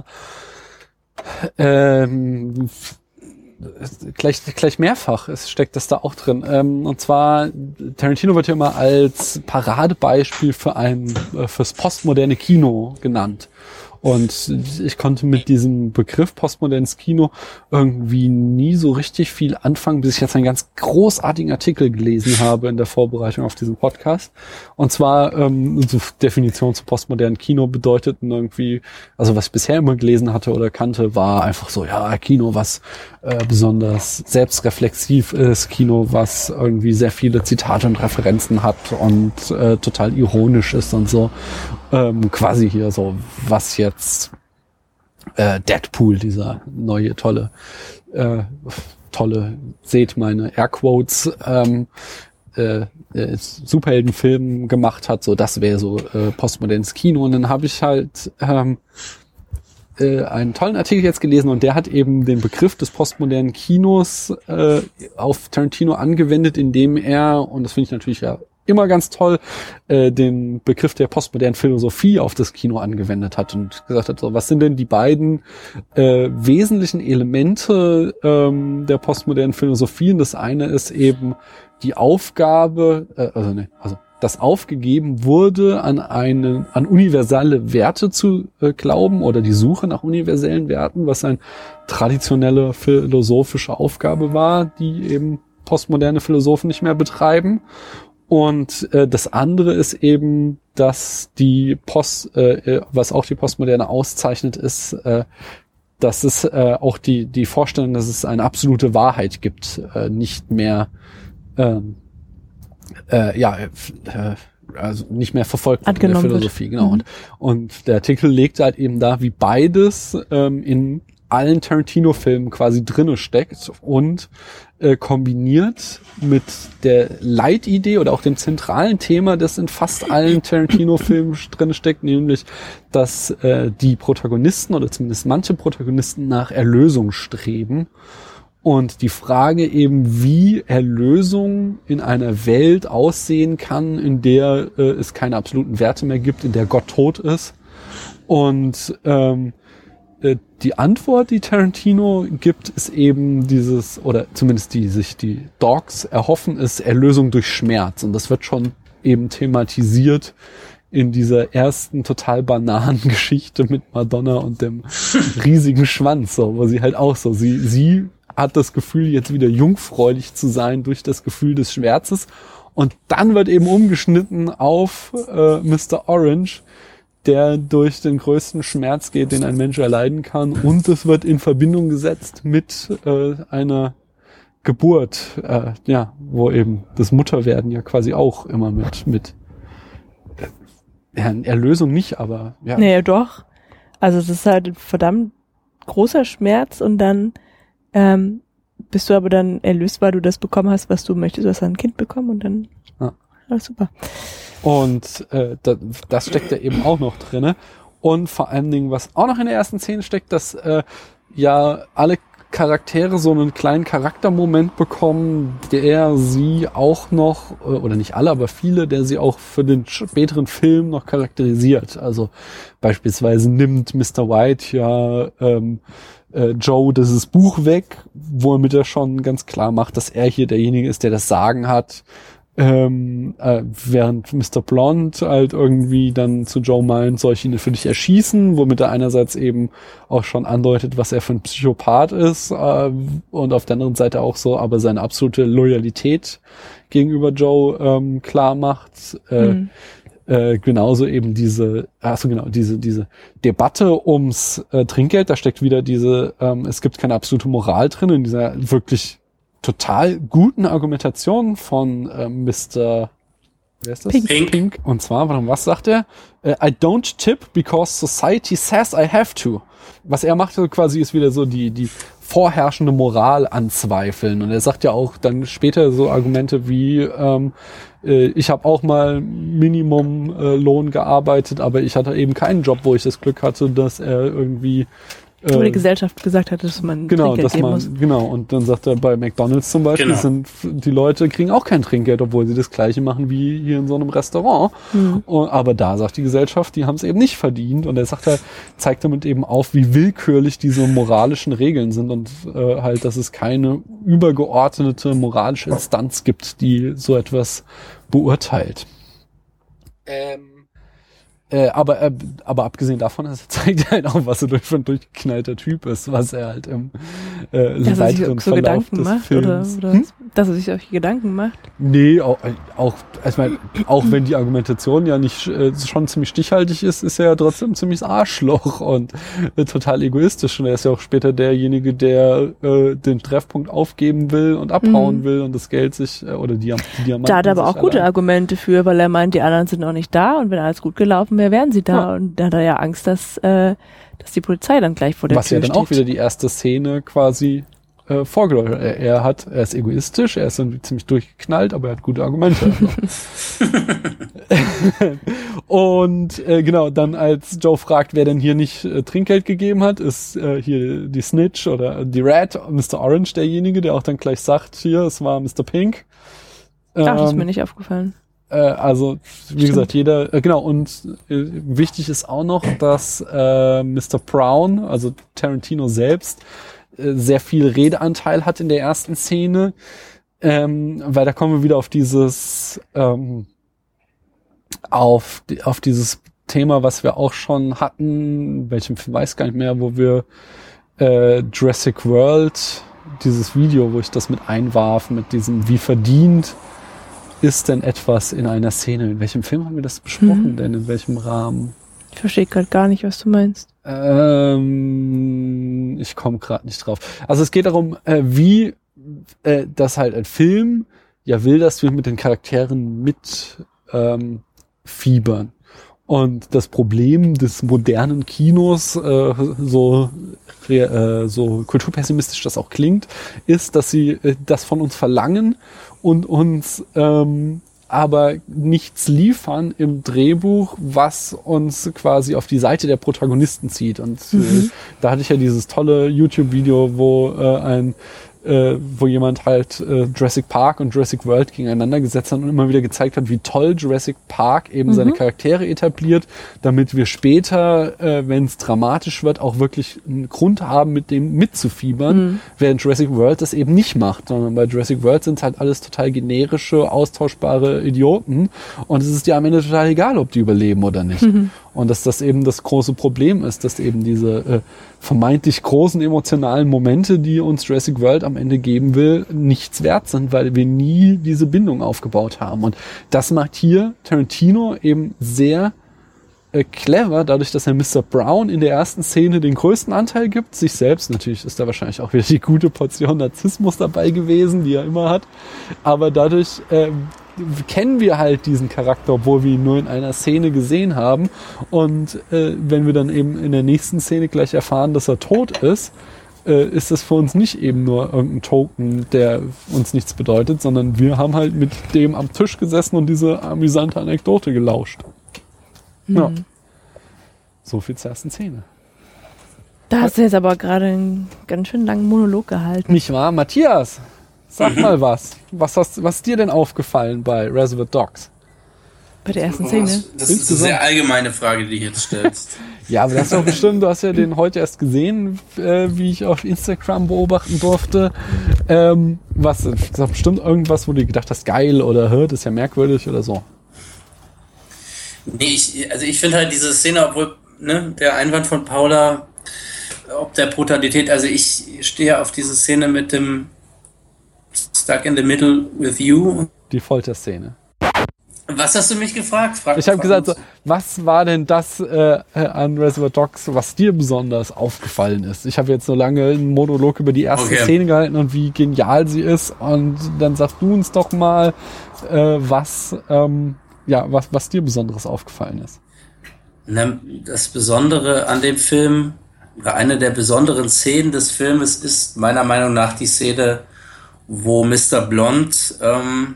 ähm, gleich, gleich mehrfach es steckt das da auch drin. Ähm, und zwar, Tarantino wird ja immer als Paradebeispiel für ein äh, fürs postmoderne Kino genannt. Und ich konnte mit diesem Begriff postmodernes Kino irgendwie nie so richtig viel anfangen, bis ich jetzt einen ganz großartigen Artikel gelesen habe in der Vorbereitung auf diesen Podcast. Und zwar, ähm, so Definition zu postmodernen Kino bedeuteten irgendwie, also was ich bisher immer gelesen hatte oder kannte, war einfach so, ja, Kino, was äh, besonders selbstreflexiv ist, Kino, was irgendwie sehr viele Zitate und Referenzen hat und äh, total ironisch ist und so. Ähm, quasi hier so, was jetzt äh, Deadpool, dieser neue tolle, äh, tolle, seht meine Airquotes, ähm, äh, äh, Superheldenfilm gemacht hat, so das wäre so äh, postmodernes Kino. Und dann habe ich halt ähm, äh, einen tollen Artikel jetzt gelesen, und der hat eben den Begriff des postmodernen Kinos äh, auf Tarantino angewendet, indem er, und das finde ich natürlich ja immer ganz toll, äh, den Begriff der postmodernen Philosophie auf das Kino angewendet hat und gesagt hat, so, was sind denn die beiden äh, wesentlichen Elemente ähm, der postmodernen Philosophie? Und das eine ist eben die Aufgabe, äh, also ne, also das aufgegeben wurde, an eine, an universelle Werte zu äh, glauben oder die Suche nach universellen Werten, was eine traditionelle philosophische Aufgabe war, die eben postmoderne Philosophen nicht mehr betreiben. Und äh, das andere ist eben, dass die Post, äh, was auch die Postmoderne auszeichnet, ist, äh, dass es äh, auch die die Vorstellung, dass es eine absolute Wahrheit gibt, äh, nicht mehr ähm, äh, ja äh, also nicht mehr verfolgt wird in der Angenommen Philosophie, wird. genau. Mhm. Und, und der Artikel legt halt eben da, wie beides ähm, in allen Tarantino-Filmen quasi drinne steckt und äh, kombiniert mit der Leitidee oder auch dem zentralen Thema, das in fast allen Tarantino-Filmen drinne steckt, nämlich, dass äh, die Protagonisten oder zumindest manche Protagonisten nach Erlösung streben. Und die Frage eben, wie Erlösung in einer Welt aussehen kann, in der äh, es keine absoluten Werte mehr gibt, in der Gott tot ist. Und ähm, die Antwort, die Tarantino gibt, ist eben dieses, oder zumindest die sich die Dogs erhoffen, ist Erlösung durch Schmerz. Und das wird schon eben thematisiert in dieser ersten total bananen Geschichte mit Madonna und dem riesigen Schwanz, so, wo sie halt auch so, sie, sie hat das Gefühl, jetzt wieder jungfräulich zu sein durch das Gefühl des Schmerzes. Und dann wird eben umgeschnitten auf äh, Mister Orange, der durch den größten Schmerz geht, den ein Mensch erleiden kann. Und es wird in Verbindung gesetzt mit äh, einer Geburt, äh, ja, wo eben das Mutterwerden ja quasi auch immer mit, mit äh, ja, Erlösung nicht, aber ja. Nee, doch. Also es ist halt ein verdammt großer Schmerz und dann ähm, bist du aber dann erlöst, weil du das bekommen hast, was du möchtest. Du hast ein Kind bekommen und dann ja. Ja, super. Und äh, das, das steckt da eben auch noch drinne. Und vor allen Dingen, was auch noch in der ersten Szene steckt, dass äh, ja alle Charaktere so einen kleinen Charaktermoment bekommen, der sie auch noch, oder nicht alle, aber viele, der sie auch für den späteren Film noch charakterisiert. Also beispielsweise nimmt Mister White ja ähm, äh, Joe dieses Buch weg, womit er schon ganz klar macht, dass er hier derjenige ist, der das Sagen hat. Ähm, äh, während Mister Blonde halt irgendwie dann zu Joe meint, soll ich ihn für dich erschießen, womit er einerseits eben auch schon andeutet, was er für ein Psychopath ist, äh, und auf der anderen Seite auch so, aber seine absolute Loyalität gegenüber Joe ähm, klar macht. Äh, mhm. äh, genauso eben diese, also genau, diese diese Debatte ums äh, Trinkgeld, da steckt wieder diese, ähm, es gibt keine absolute Moral drin, in dieser wirklich total guten Argumentation von äh, Mister Wer ist das? Pink. Pink. Und zwar, was sagt er? Uh, I don't tip because society says I have to. Was er macht quasi ist wieder so die die vorherrschende Moral anzweifeln. Und er sagt ja auch dann später so Argumente wie ähm, äh, ich habe auch mal Minimumlohn äh, gearbeitet, aber ich hatte eben keinen Job, wo ich das Glück hatte, dass er irgendwie wo die Gesellschaft gesagt hat, dass man genau, Trinkgeld dass geben man, muss. Genau, und dann sagt er, bei McDonald's zum Beispiel Genau. sind die Leute kriegen auch kein Trinkgeld, obwohl sie das Gleiche machen wie hier in so einem Restaurant. Mhm. Und, aber da sagt die Gesellschaft, die haben es eben nicht verdient. Und er sagt er, zeigt damit eben auf, wie willkürlich diese moralischen Regeln sind und äh, halt, dass es keine übergeordnete moralische Instanz gibt, die so etwas beurteilt. Ähm. Äh, aber äh, aber abgesehen davon, das zeigt er halt auch, was er durch, für ein durchgeknallter Typ ist, was er halt im äh, dass er sich weiteren so Verlauf Gedanken des macht Films. oder, oder Hm? dass er sich solche Gedanken macht. Nee, auch, auch, ich meine, auch wenn die Argumentation ja nicht äh, schon ziemlich stichhaltig ist, ist er ja trotzdem ziemlich Arschloch und äh, total egoistisch. Und er ist ja auch später derjenige, der äh, den Treffpunkt aufgeben will und abhauen Mhm. will und das Geld sich, äh, oder die, die Diamanten Da hat er aber sich auch gute allein- Argumente für, weil er meint, die anderen sind noch nicht da und wenn alles gut gelaufen wäre, wären sie da. Ja. Und da hat er ja Angst, dass, äh, dass die Polizei dann gleich vor der Was Tür ja dann steht. auch wieder die erste Szene quasi äh, vorgeläuft. Er, er hat, er ist egoistisch, er ist dann ziemlich durchgeknallt, aber er hat gute Argumente. Und äh, genau, dann als Joe fragt, wer denn hier nicht äh, Trinkgeld gegeben hat, ist äh, hier die Snitch oder die Rat, Mister Orange derjenige, der auch dann gleich sagt, hier, es war Mister Pink. Ach, das ist Ähm, mir nicht aufgefallen. Äh, also, wie Stimmt. gesagt, jeder, äh, genau, und äh, wichtig ist auch noch, dass äh, Mister Brown, also Tarantino selbst, äh, sehr viel Redeanteil hat in der ersten Szene, ähm, weil da kommen wir wieder auf dieses, ähm, auf, die, auf dieses Thema, was wir auch schon hatten, welchem Film weiß gar nicht mehr, wo wir äh, Jurassic World, dieses Video, wo ich das mit einwarf, mit diesem, wie verdient ist denn etwas in einer Szene? In welchem Film haben wir das besprochen Mhm. denn? In welchem Rahmen? Ich verstehe gerade gar nicht, was du meinst. Ähm, ich komme gerade nicht drauf. Also es geht darum, äh, wie äh, das halt ein Film ja will, dass wir mit den Charakteren mit ähm, mitfiebern. Und das Problem des modernen Kinos, äh, so, äh, so kulturpessimistisch das auch klingt, ist, dass sie äh, das von uns verlangen und uns ähm, aber nichts liefern im Drehbuch, was uns quasi auf die Seite der Protagonisten zieht. Und mhm. äh, da hatte ich ja dieses tolle YouTube-Video, wo äh, ein Äh, wo jemand halt äh, Jurassic Park und Jurassic World gegeneinander gesetzt hat und immer wieder gezeigt hat, wie toll Jurassic Park eben mhm. seine Charaktere etabliert, damit wir später, äh, wenn es dramatisch wird, auch wirklich einen Grund haben, mit dem mitzufiebern, mhm. während Jurassic World das eben nicht macht, sondern bei Jurassic World sind es halt alles total generische, austauschbare Idioten und es ist dir am Ende total egal, ob die überleben oder nicht. Mhm. Und dass das eben das große Problem ist, dass eben diese äh, vermeintlich großen emotionalen Momente, die uns Jurassic World am Ende geben will, nichts wert sind, weil wir nie diese Bindung aufgebaut haben. Und das macht hier Tarantino eben sehr äh, clever, dadurch, dass er Mister Brown in der ersten Szene den größten Anteil gibt, sich selbst. Natürlich ist da wahrscheinlich auch wieder die gute Portion Narzissmus dabei gewesen, die er immer hat. Aber dadurch äh, kennen wir halt diesen Charakter, obwohl wir ihn nur in einer Szene gesehen haben. Und äh, wenn wir dann eben in der nächsten Szene gleich erfahren, dass er tot ist, äh, ist das für uns nicht eben nur irgendein Token, der uns nichts bedeutet, sondern wir haben halt mit dem am Tisch gesessen und diese amüsante Anekdote gelauscht. Mhm. Ja. So viel zur ersten Szene. Da hast du jetzt aber gerade einen ganz schön langen Monolog gehalten. Nicht wahr? Matthias, sag mhm. mal was. Was, hast, was ist dir denn aufgefallen bei Reservoir Dogs? Bei der ersten Szene? Das ist eine sehr allgemeine Frage, die du jetzt stellst. Ja, aber das ist doch bestimmt, du hast ja den heute erst gesehen, äh, wie ich auf Instagram beobachten durfte. Ähm, was, das ist doch bestimmt irgendwas, wo du gedacht hast, geil oder hört, ist ja merkwürdig oder so. Nee, ich, also ich finde halt diese Szene, obwohl, ne, der Einwand von Paula, ob der Brutalität, also ich stehe auf diese Szene mit dem Stuck in the Middle with You. Die Folterszene. Was hast du mich gefragt? Frag, ich habe gesagt, so, was war denn das äh, an Reservoir Dogs, was dir besonders aufgefallen ist? Ich habe jetzt so lange einen Monolog über die erste okay. Szene gehalten und wie genial sie ist. Und dann sagst du uns doch mal, äh, was, ähm, ja, was, was dir Besonderes aufgefallen ist. Na, das Besondere an dem Film, oder eine der besonderen Szenen des Filmes ist meiner Meinung nach die Szene, wo Mister Blond ähm,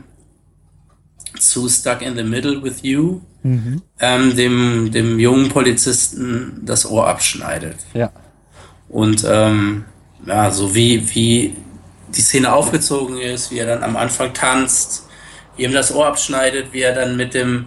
zu Stuck in the Middle with You mhm. ähm, dem, dem jungen Polizisten das Ohr abschneidet. Ja. Und ähm, ja, so wie, wie die Szene aufgezogen ist, wie er dann am Anfang tanzt, wie ihm das Ohr abschneidet, wie er dann mit dem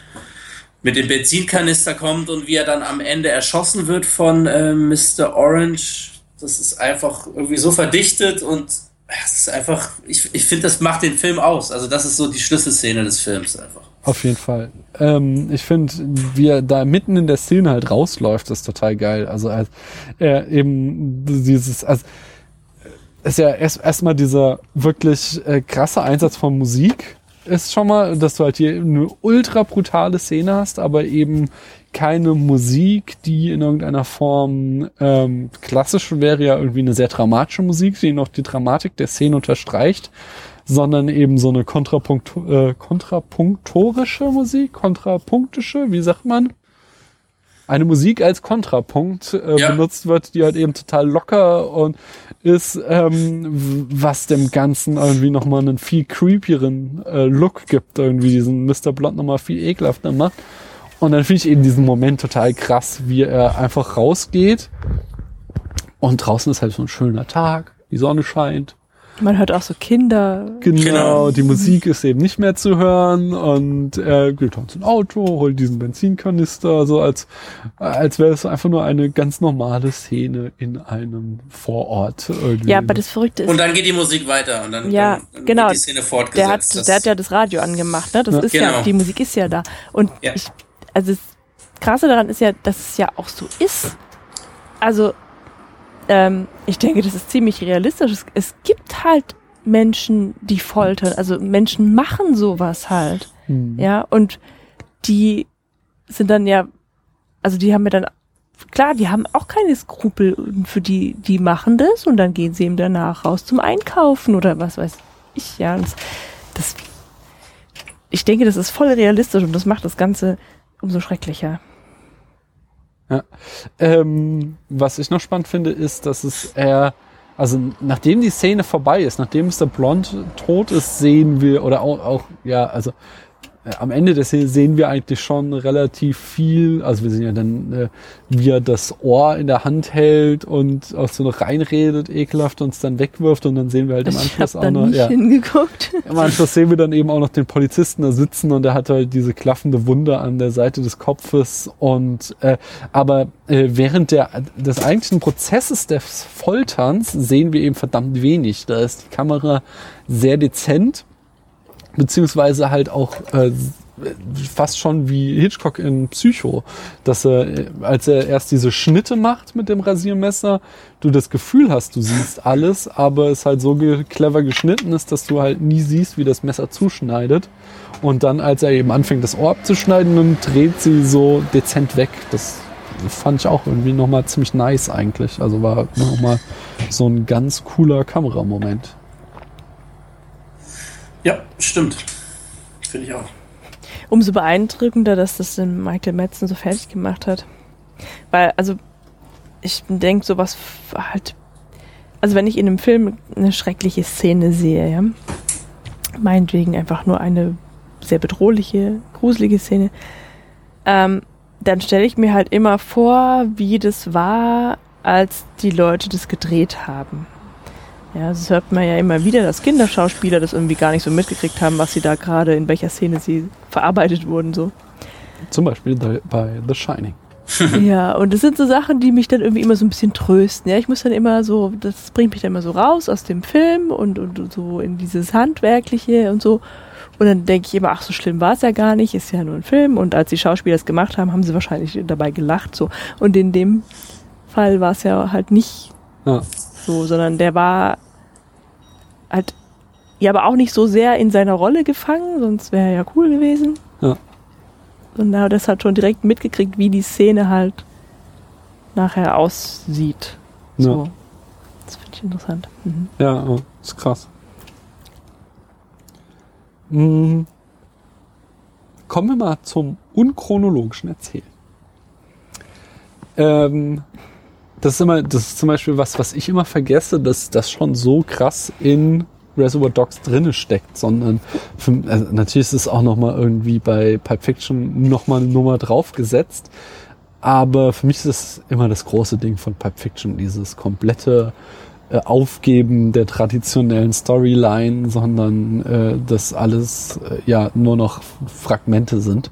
mit dem Benzinkanister kommt und wie er dann am Ende erschossen wird von äh, Mister Orange. Das ist einfach irgendwie so verdichtet und es ist einfach, ich, ich finde, das macht den Film aus. Also das ist so die Schlüsselszene des Films einfach. Auf jeden Fall. Ähm, ich finde, wie er da mitten in der Szene halt rausläuft, ist total geil. Also als er eben dieses, also ist ja erst erstmal dieser wirklich äh, krasse Einsatz von Musik ist schon mal, dass du halt hier eine ultra brutale Szene hast, aber eben keine Musik, die in irgendeiner Form ähm, klassisch wäre, ja irgendwie eine sehr dramatische Musik, die noch die Dramatik der Szene unterstreicht, sondern eben so eine Kontrapunkt, äh, kontrapunktorische Musik, kontrapunktische, wie sagt man? Eine Musik als Kontrapunkt äh, ja. benutzt wird, die halt eben total locker und ist, ähm, was dem Ganzen irgendwie nochmal einen viel creepieren äh, Look gibt, irgendwie diesen Mister Blond nochmal viel ekelhafter macht. Und dann finde ich eben diesen Moment total krass, wie er einfach rausgeht und draußen ist halt so ein schöner Tag, die Sonne scheint. Man hört auch so Kinder. Genau, genau, die Musik ist eben nicht mehr zu hören und er geht dann zum Auto, holt diesen Benzinkanister, so als, als wäre es einfach nur eine ganz normale Szene in einem Vorort. Irgendwie. Ja, aber das Verrückte ist... Und dann geht die Musik weiter und dann, ja, dann, dann genau, wird die Szene fortgesetzt. Der hat, der hat ja das Radio angemacht, ne? Das ja. ist genau. ja, die Musik ist ja da. Und ja. ich, also das Krasse daran ist ja, dass es ja auch so ist. Also Ähm, ich denke, das ist ziemlich realistisch. Es, es gibt halt Menschen, die foltern. Also Menschen machen sowas halt. Hm. Ja, und die sind dann ja, also die haben ja dann, klar, die haben auch keine Skrupel für die, die machen das und dann gehen sie eben danach raus zum Einkaufen oder was weiß ich. Ja, das, das ich denke, das ist voll realistisch und das macht das Ganze umso schrecklicher. Ja. Ähm, was ich noch spannend finde, ist, dass es eher, also nachdem die Szene vorbei ist, nachdem Mister Blond tot ist, sehen wir, oder auch, auch ja, also äh, am Ende der Szene sehen wir eigentlich schon relativ viel, also wir sehen ja dann, äh, wie er das Ohr in der Hand hält und auch so noch reinredet, ekelhaft, uns dann wegwirft und dann sehen wir halt im Anschluss ich hab auch da noch, nicht ja, hingeguckt. im Anschluss sehen wir dann eben auch noch den Polizisten da sitzen und der hat halt diese klaffende Wunde an der Seite des Kopfes und äh, aber äh, während der des eigentlichen Prozesses des Folterns sehen wir eben verdammt wenig. Da ist die Kamera sehr dezent, beziehungsweise halt auch äh, fast schon wie Hitchcock in Psycho, dass er, als er erst diese Schnitte macht mit dem Rasiermesser, du das Gefühl hast, du siehst alles, aber es halt so ge- clever geschnitten ist, dass du halt nie siehst, wie das Messer zuschneidet. Und dann, als er eben anfängt, das Ohr abzuschneiden, dann dreht sie so dezent weg. Das fand ich auch irgendwie nochmal ziemlich nice eigentlich. Also war nochmal so ein ganz cooler Kameramoment. Ja, stimmt. Finde ich auch. Umso beeindruckender, dass das den Michael Madsen so fertig gemacht hat. Weil, also, ich denke, sowas halt, also wenn ich in einem Film eine schreckliche Szene sehe, ja, meinetwegen einfach nur eine sehr bedrohliche, gruselige Szene, ähm, dann stelle ich mir halt immer vor, wie das war, als die Leute das gedreht haben. Ja, das hört man ja immer wieder, dass Kinderschauspieler das irgendwie gar nicht so mitgekriegt haben, was sie da gerade, in welcher Szene sie verarbeitet wurden, so. Zum Beispiel bei The Shining. Ja, und das sind so Sachen, die mich dann irgendwie immer so ein bisschen trösten. Ja, ich muss dann immer so, das bringt mich dann immer so raus aus dem Film und, und so in dieses Handwerkliche und so. Und dann denke ich immer, ach, so schlimm war es ja gar nicht, ist ja nur ein Film. Und als die Schauspieler das gemacht haben, haben sie wahrscheinlich dabei gelacht, so. Und in dem Fall war es ja halt nicht ja. so, sondern der war halt, ja, aber auch nicht so sehr in seiner Rolle gefangen, sonst wäre er ja cool gewesen. Ja. Und da hat das halt schon direkt mitgekriegt, wie die Szene halt nachher aussieht. So. Ja. Das finde ich interessant. Mhm. Ja, oh, ist krass. Mhm. Kommen wir mal zum unchronologischen Erzählen. Ähm, das ist immer, das ist zum Beispiel was, was ich immer vergesse, dass das schon so krass in Reservoir Dogs drinne steckt, sondern für, also natürlich ist es auch nochmal irgendwie bei Pulp Fiction nochmal eine Nummer draufgesetzt, aber für mich ist es immer das große Ding von Pulp Fiction, dieses komplette äh, Aufgeben der traditionellen Storyline, sondern äh, dass alles äh, ja nur noch Fragmente sind.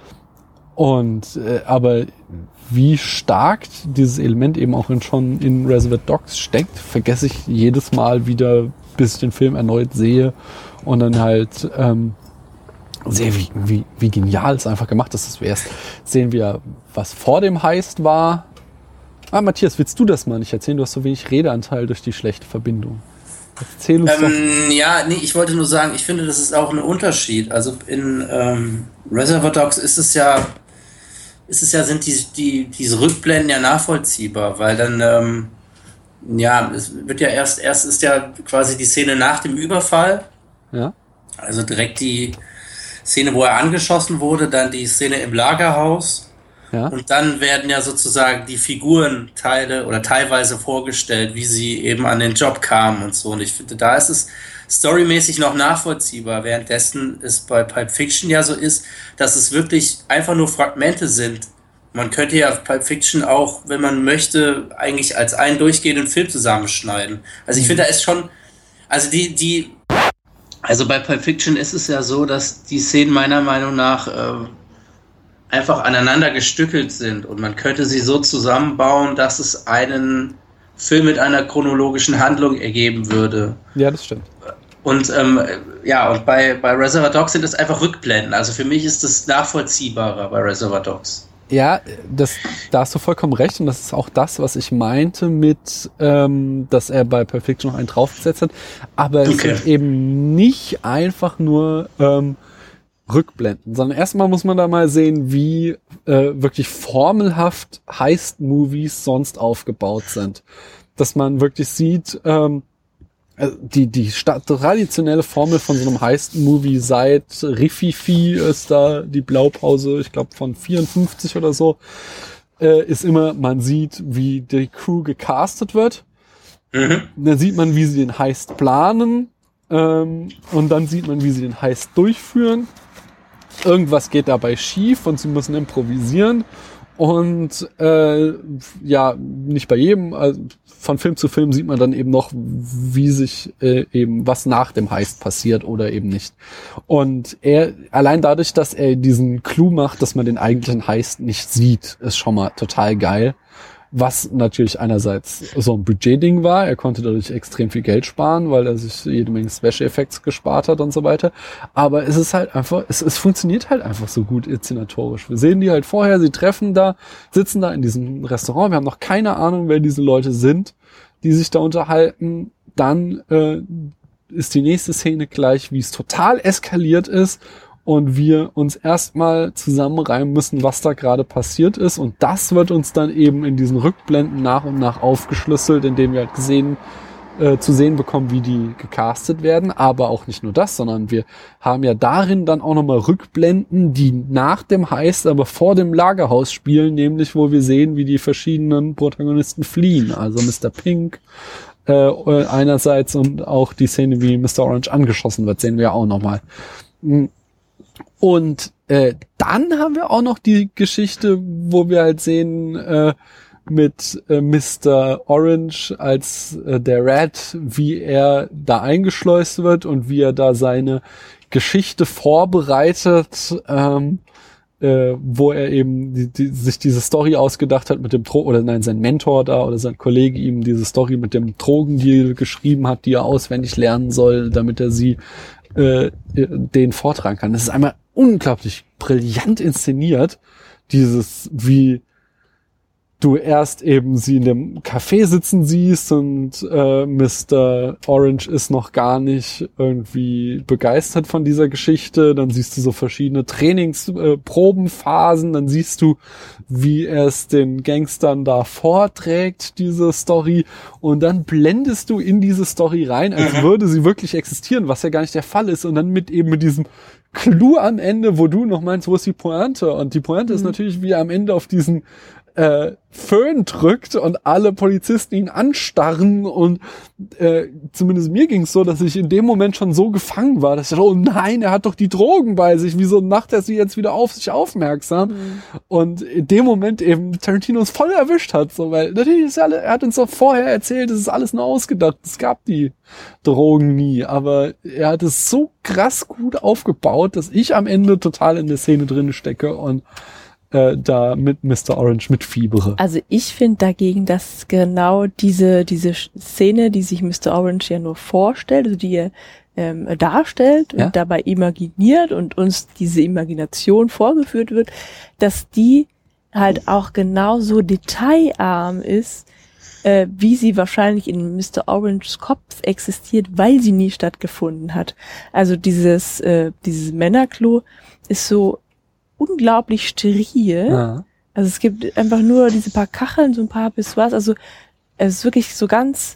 Und äh, aber wie stark dieses Element eben auch in, schon in Reservoir Dogs steckt, vergesse ich jedes Mal wieder, bis ich den Film erneut sehe und dann halt ähm, sehe, wie, wie, wie genial es einfach gemacht ist. Dass wir erst sehen wir, was vor dem Heist war. Ah, Matthias, willst du das mal nicht erzählen? Du hast so wenig Redeanteil durch die schlechte Verbindung. Erzähl uns ähm, doch. Ja, nee, ich wollte nur sagen, ich finde, das ist auch ein Unterschied. Also in ähm, Reservoir Dogs ist es ja ist es ja, sind die, die, diese Rückblenden ja nachvollziehbar, weil dann, ähm, ja, es wird ja erst, erst ist ja quasi die Szene nach dem Überfall. Ja. Also direkt die Szene, wo er angeschossen wurde, dann die Szene im Lagerhaus. Ja. Und dann werden ja sozusagen die Figurenteile oder teilweise vorgestellt, wie sie eben an den Job kamen und so. Und ich finde, da ist es storymäßig noch nachvollziehbar, währenddessen es bei Pulp Fiction ja so ist, dass es wirklich einfach nur Fragmente sind. Man könnte ja Pulp Fiction auch, wenn man möchte, eigentlich als einen durchgehenden Film zusammenschneiden. Also ich finde, da ist schon, also die, die, also bei Pulp Fiction ist es ja so, dass die Szenen meiner Meinung nach äh, einfach aneinander gestückelt sind und man könnte sie so zusammenbauen, dass es einen Film mit einer chronologischen Handlung ergeben würde. Ja, das stimmt. Und ähm, ja, und bei, bei Reservoir Dogs sind es einfach Rückblenden. Also für mich ist das nachvollziehbarer bei Reservoir Dogs. Ja, das, da hast du vollkommen recht und das ist auch das, was ich meinte mit, ähm, dass er bei Pulp Fiction noch einen draufgesetzt hat. Aber es Okay. sind eben nicht einfach nur ähm, Rückblenden, sondern erstmal muss man da mal sehen, wie äh, wirklich formelhaft Heist-Movies sonst aufgebaut sind. Dass man wirklich sieht, ähm, also die, die sta- traditionelle Formel von so einem Heist-Movie seit Rififi ist da die Blaupause, ich glaube von vierundfünfzig oder so, äh, ist immer, man sieht, wie die Crew gecastet wird. Mhm. Dann sieht man, wie sie den Heist planen, ähm, und dann sieht man, wie sie den Heist durchführen. Irgendwas geht dabei schief und sie müssen improvisieren. Und äh, ja, nicht bei jedem, also von Film zu Film sieht man dann eben noch, wie sich äh, eben was nach dem Heist passiert oder eben nicht. Und er, allein dadurch, dass er diesen Clou macht, dass man den eigentlichen Heist nicht sieht, ist schon mal total geil. Was natürlich einerseits so ein Budgetding war, er konnte dadurch extrem viel Geld sparen, weil er sich jede Menge Special-Effects gespart hat und so weiter. Aber es ist halt einfach, es, es funktioniert halt einfach so gut inszenatorisch. Wir sehen die halt vorher, sie treffen da, sitzen da in diesem Restaurant, wir haben noch keine Ahnung, wer diese Leute sind, die sich da unterhalten. Dann äh, ist die nächste Szene gleich, wie es total eskaliert ist und wir uns erstmal zusammenreimen müssen, was da gerade passiert ist. Und das wird uns dann eben in diesen Rückblenden nach und nach aufgeschlüsselt, indem wir halt gesehen, äh, zu sehen bekommen, wie die gecastet werden. Aber auch nicht nur das, sondern wir haben ja darin dann auch nochmal Rückblenden, die nach dem Heist, aber vor dem Lagerhaus spielen, nämlich wo wir sehen, wie die verschiedenen Protagonisten fliehen. Also Mister Pink äh, einerseits und auch die Szene, wie Mister Orange angeschossen wird, sehen wir ja auch nochmal. Und äh, dann haben wir auch noch die Geschichte, wo wir halt sehen äh, mit äh, Mister Orange als äh, der Rat, wie er da eingeschleust wird und wie er da seine Geschichte vorbereitet, ähm, äh, wo er eben die, die, sich diese Story ausgedacht hat mit dem Dro- oder nein, sein Mentor da oder sein Kollege ihm diese Story mit dem Drogendeal geschrieben hat, die er auswendig lernen soll, damit er sie äh, den vortragen kann. Das ist einmal unglaublich brillant inszeniert, dieses, wie du erst eben sie in dem Café sitzen siehst und äh, Mister Orange ist noch gar nicht irgendwie begeistert von dieser Geschichte. Dann siehst du so verschiedene Trainingsprobenphasen. Äh, dann siehst du, wie er es den Gangstern da vorträgt, diese Story. Und dann blendest du in diese Story rein, als mhm. würde sie wirklich existieren, was ja gar nicht der Fall ist. Und dann mit eben mit diesem Clou am Ende, wo du noch meinst, wo ist die Pointe? Und die Pointe mhm. ist natürlich, wie er am Ende auf diesen äh, Föhn drückt und alle Polizisten ihn anstarren und äh, zumindest mir ging es so, dass ich in dem Moment schon so gefangen war, dass ich dachte, oh nein, er hat doch die Drogen bei sich, wieso macht er sie jetzt wieder auf sich aufmerksam? Mhm. Und in dem Moment eben Tarantino uns voll erwischt hat, so, weil natürlich ist alle, er hat uns doch vorher erzählt, es ist alles nur ausgedacht, es gab die Drogen nie, aber er hat es so krass gut aufgebaut, dass ich am Ende total in der Szene drin stecke und Äh, da mit Mister Orange mitfiebere. Also ich finde dagegen, dass genau diese diese Szene, die sich Mister Orange ja nur vorstellt, also die er ähm, darstellt ja? und dabei imaginiert und uns diese Imagination vorgeführt wird, dass die halt auch genauso detailarm ist, äh, wie sie wahrscheinlich in Mister Oranges Kopf existiert, weil sie nie stattgefunden hat. Also dieses äh, dieses Männerklo ist so unglaublich steril. Ja. Also es gibt einfach nur diese paar Kacheln, so ein paar bis was. Also es ist wirklich so ganz,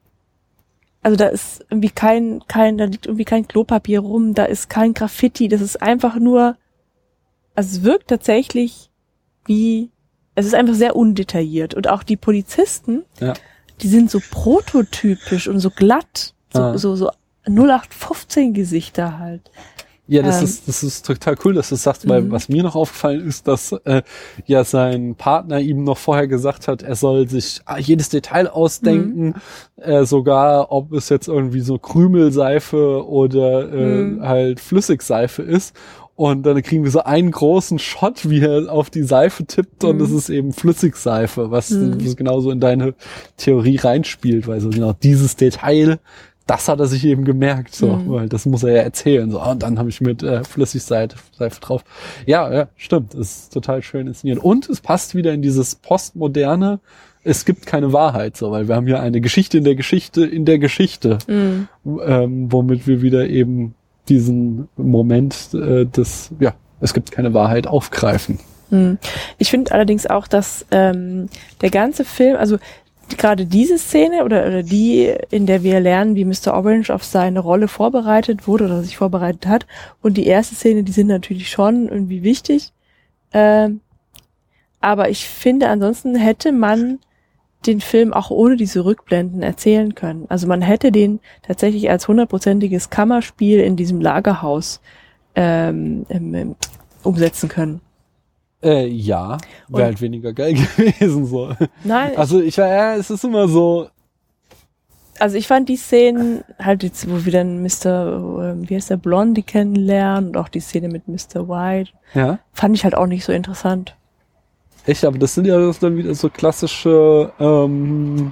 also da ist irgendwie kein, kein, da liegt irgendwie kein Klopapier rum, da ist kein Graffiti, das ist einfach nur, also es wirkt tatsächlich wie, es ist einfach sehr undetailliert. Und auch die Polizisten, ja. die sind so prototypisch und so glatt, so, ah. so, so null acht fünfzehn Gesichter halt. Ja, das ähm. ist das ist total cool, dass du das sagst, weil mhm. was mir noch aufgefallen ist, dass äh, ja sein Partner ihm noch vorher gesagt hat, er soll sich jedes Detail ausdenken, mhm. äh, sogar ob es jetzt irgendwie so Krümelseife oder äh, mhm. halt Flüssigseife ist. Und dann kriegen wir so einen großen Shot, wie er auf die Seife tippt, mhm. und das ist eben Flüssigseife, was, mhm. was genauso in deine Theorie reinspielt, weil so genau dieses Detail, das hat er sich eben gemerkt, so, mhm. weil das muss er ja erzählen, so, und dann habe ich mit äh, Flüssigseife Seife drauf. Ja, ja, stimmt, das ist total schön inszeniert. Und es passt wieder in dieses postmoderne, es gibt keine Wahrheit, so, weil wir haben ja eine Geschichte in der Geschichte in der Geschichte, mhm. ähm, womit wir wieder eben diesen Moment äh, des, ja, es gibt keine Wahrheit aufgreifen. Mhm. Ich finde allerdings auch, dass ähm, der ganze Film, also gerade diese Szene oder, oder die, in der wir lernen, wie Mister Orange auf seine Rolle vorbereitet wurde oder sich vorbereitet hat, und die erste Szene, die sind natürlich schon irgendwie wichtig. Ähm, aber ich finde, ansonsten hätte man den Film auch ohne diese Rückblenden erzählen können. Also man hätte den tatsächlich als hundertprozentiges Kammerspiel in diesem Lagerhaus ähm, ähm, umsetzen können. Äh, ja, wäre halt weniger geil gewesen. So. Nein. Also ich war, ja, es ist immer so. Also ich fand die Szenen halt jetzt, wo wir dann Mister Äh, wie heißt der, Blondie kennenlernen und auch die Szene mit Mister White, ja, fand ich halt auch nicht so interessant. Echt, aber das sind ja dann wieder so klassische, ähm,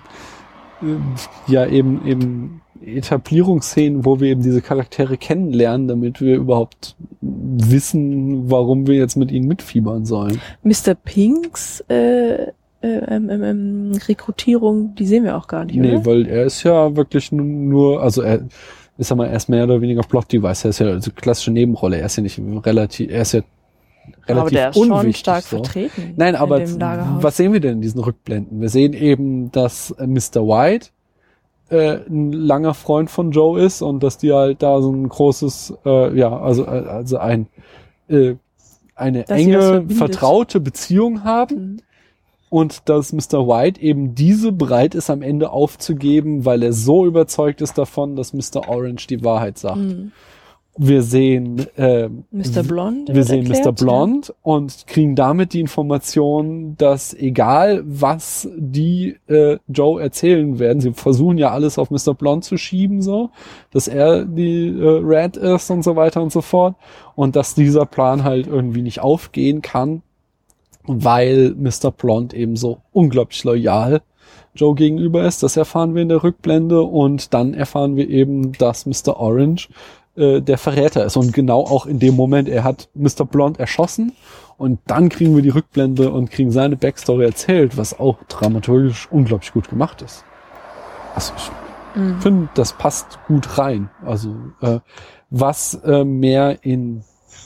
ja eben eben Etablierungsszenen, wo wir eben diese Charaktere kennenlernen, damit wir überhaupt wissen, warum wir jetzt mit ihnen mitfiebern sollen. Mister Pinks äh, äh, ähm, ähm, Rekrutierung, die sehen wir auch gar nicht, nee, oder? weil er ist ja wirklich nur, also er ist ja mal erst mehr oder weniger Plot-Device, er ist ja also klassische Nebenrolle, er ist ja nicht relativ, er ist ja relativ aber der ist unwichtig, schon stark so. vertreten. Nein, aber in dem Lagerhaus. was sehen wir denn in diesen Rückblenden? Wir sehen eben, dass Mister White äh, ein langer Freund von Joe ist und dass die halt da so ein großes, äh, ja, also also ein äh, eine Dass sie was enge, verbindet. vertraute Beziehung haben. Mhm. Und dass Mister White eben diese bereit ist, am Ende aufzugeben, weil er so überzeugt ist davon, dass Mister Orange die Wahrheit sagt. Mhm. Wir sehen äh, Mister Blonde. wir sehen erklärt, Mister Blonde ja. und kriegen damit die Information, dass egal was die äh, Joe erzählen werden, sie versuchen ja alles auf Mister Blonde zu schieben, so, dass er die äh, Red ist und so weiter und so fort, und dass dieser Plan halt irgendwie nicht aufgehen kann, weil Mister Blonde eben so unglaublich loyal Joe gegenüber ist. Das erfahren wir in der Rückblende, und dann erfahren wir eben, dass Mister Orange der Verräter ist, und genau auch in dem Moment, er hat Mister Blonde erschossen, und dann kriegen wir die Rückblende und kriegen seine Backstory erzählt, was auch dramaturgisch unglaublich gut gemacht ist. Also ich mhm. finde, das passt gut rein. Also äh, was äh, mehr in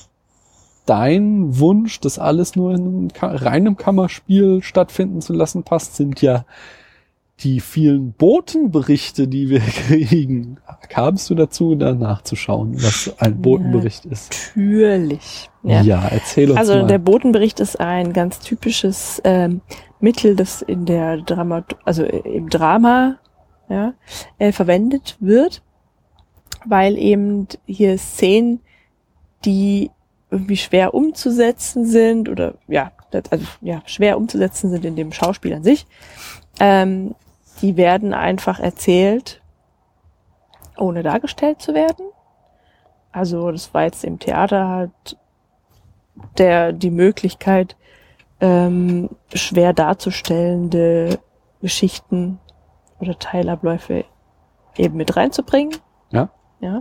dein Wunsch, das alles nur in einem Ka- reinem Kammerspiel stattfinden zu lassen, passt, sind ja die vielen Botenberichte, die wir kriegen. Kamst du dazu, da nachzuschauen, was ein Botenbericht ist? Natürlich. Ja, ja, erzähl uns also mal. Also der Botenbericht ist ein ganz typisches ähm, Mittel, das in der Drama, also im Drama ja, äh, verwendet wird, weil eben hier Szenen, die irgendwie schwer umzusetzen sind oder ja, also ja, schwer umzusetzen sind in dem Schauspiel an sich, ähm, die werden einfach erzählt, ohne dargestellt zu werden. Also das war jetzt im Theater halt der die Möglichkeit, ähm, schwer darzustellende Geschichten oder Teilabläufe eben mit reinzubringen. Ja. Ja.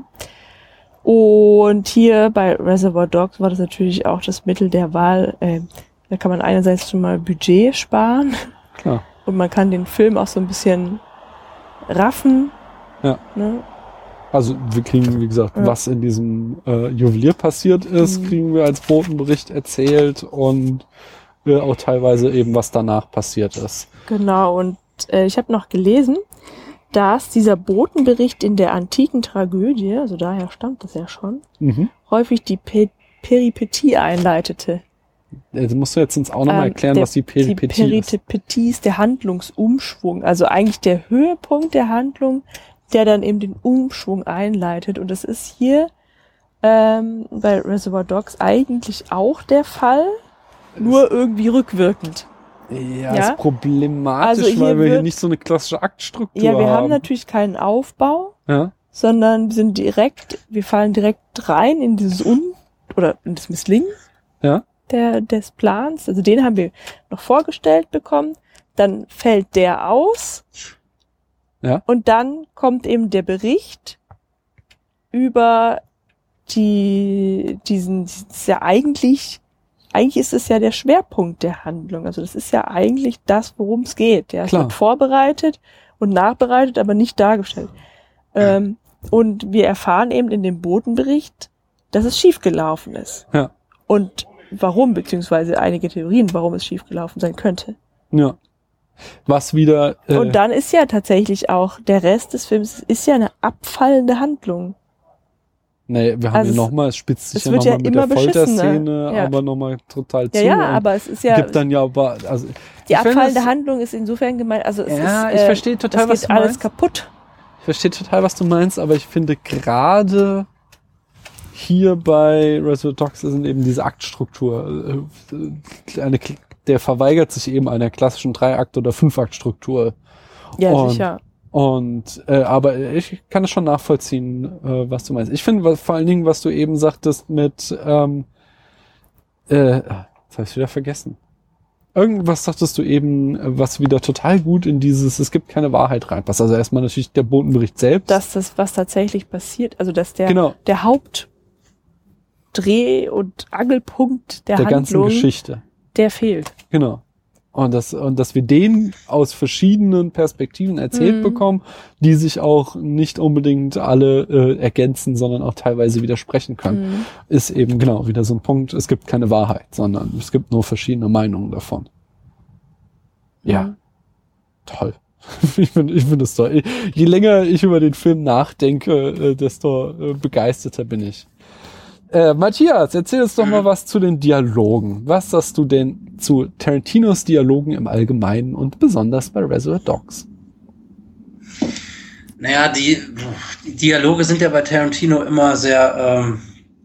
Und hier bei Reservoir Dogs war das natürlich auch das Mittel der Wahl. Äh, da kann man einerseits schon mal Budget sparen. Klar. Und man kann den Film auch so ein bisschen raffen. Ja. Ne? Also wir kriegen, wie gesagt, ja. was in diesem äh, Juwelier passiert ist, mhm. kriegen wir als Botenbericht erzählt, und äh, auch teilweise eben, was danach passiert ist. Genau, und äh, ich habe noch gelesen, dass dieser Botenbericht in der antiken Tragödie, also daher stammt das ja schon, mhm. häufig die Pe- Peripetie einleitete. Das musst du jetzt uns auch nochmal erklären, ähm, der, was die Peripetie die ist. Die Peripetie ist der Handlungsumschwung, also eigentlich der Höhepunkt der Handlung, der dann eben den Umschwung einleitet. Und das ist hier ähm, bei Reservoir Dogs eigentlich auch der Fall, nur irgendwie rückwirkend. Ja, ja? ist problematisch, also weil wir wird, hier nicht so eine klassische Aktstruktur haben. Ja, wir haben. haben natürlich keinen Aufbau, ja? sondern sind direkt, wir fallen direkt rein in dieses Un- oder in das Misslingen ja? der, des Plans. Also den haben wir noch vorgestellt bekommen. Dann fällt der aus. Ja. Und dann kommt eben der Bericht über die, diesen, das ist ja eigentlich, eigentlich ist es ja der Schwerpunkt der Handlung. Also das ist ja eigentlich das, worum es geht. Ja, es wird vorbereitet und nachbereitet, aber nicht dargestellt. Ähm, und wir erfahren eben in dem Botenbericht, dass es schiefgelaufen ist. Ja. Und warum, beziehungsweise einige Theorien, warum es schiefgelaufen sein könnte. Ja. Was wieder... Äh, Und dann ist ja tatsächlich auch, der Rest des Films ist ja eine abfallende Handlung. Nee, wir haben Also ja es- nochmal, es spitzt sich es ja wird ja nochmal mit immer der beschissener. Folterszene, Ja. aber nochmal total zu. Ja, ja, und aber es ist ja- Gibt dann ja aber, also... Die ich finde abfallende es- Handlung ist insofern gemeint, also es Ja, ist, ich äh, verstehe total, es was geht du alles meinst. kaputt. Ich verstehe total, was du meinst, aber ich finde gerade hier bei Reservoir Dogs sind eben diese Aktstruktur. äh, Eine, der verweigert sich eben einer klassischen Drei-Akt- oder Fünf-Akt-Struktur. Ja, und, sicher. Und äh, aber ich kann es schon nachvollziehen, äh, was du meinst. Ich finde was- vor allen Dingen, was du eben sagtest mit ähm, äh, jetzt habe ich wieder vergessen. Irgendwas sagtest du eben, äh, was wieder total gut in dieses, es gibt keine Wahrheit reinpasst. Also erstmal natürlich der Bodenbericht selbst. Dass das, was tatsächlich passiert, also dass der, Genau. der Hauptdreh- und Angelpunkt der, der ganzen Handlung, Geschichte. der fehlt. Genau. Und das, und dass wir den aus verschiedenen Perspektiven erzählt Mhm. bekommen, die sich auch nicht unbedingt alle äh, ergänzen, sondern auch teilweise widersprechen können, Mhm. ist eben genau wieder so ein Punkt. Es gibt keine Wahrheit, sondern es gibt nur verschiedene Meinungen davon. Ja. Mhm. Toll. Ich finde ich finde es toll. Je länger ich über den Film nachdenke, äh, desto äh, begeisterter bin ich. Äh, Matthias, erzähl uns doch mal was zu den Dialogen. Was sagst du denn zu Tarantinos Dialogen im Allgemeinen und besonders bei Reservoir Dogs? Naja, die, die Dialoge sind ja bei Tarantino immer sehr, ähm,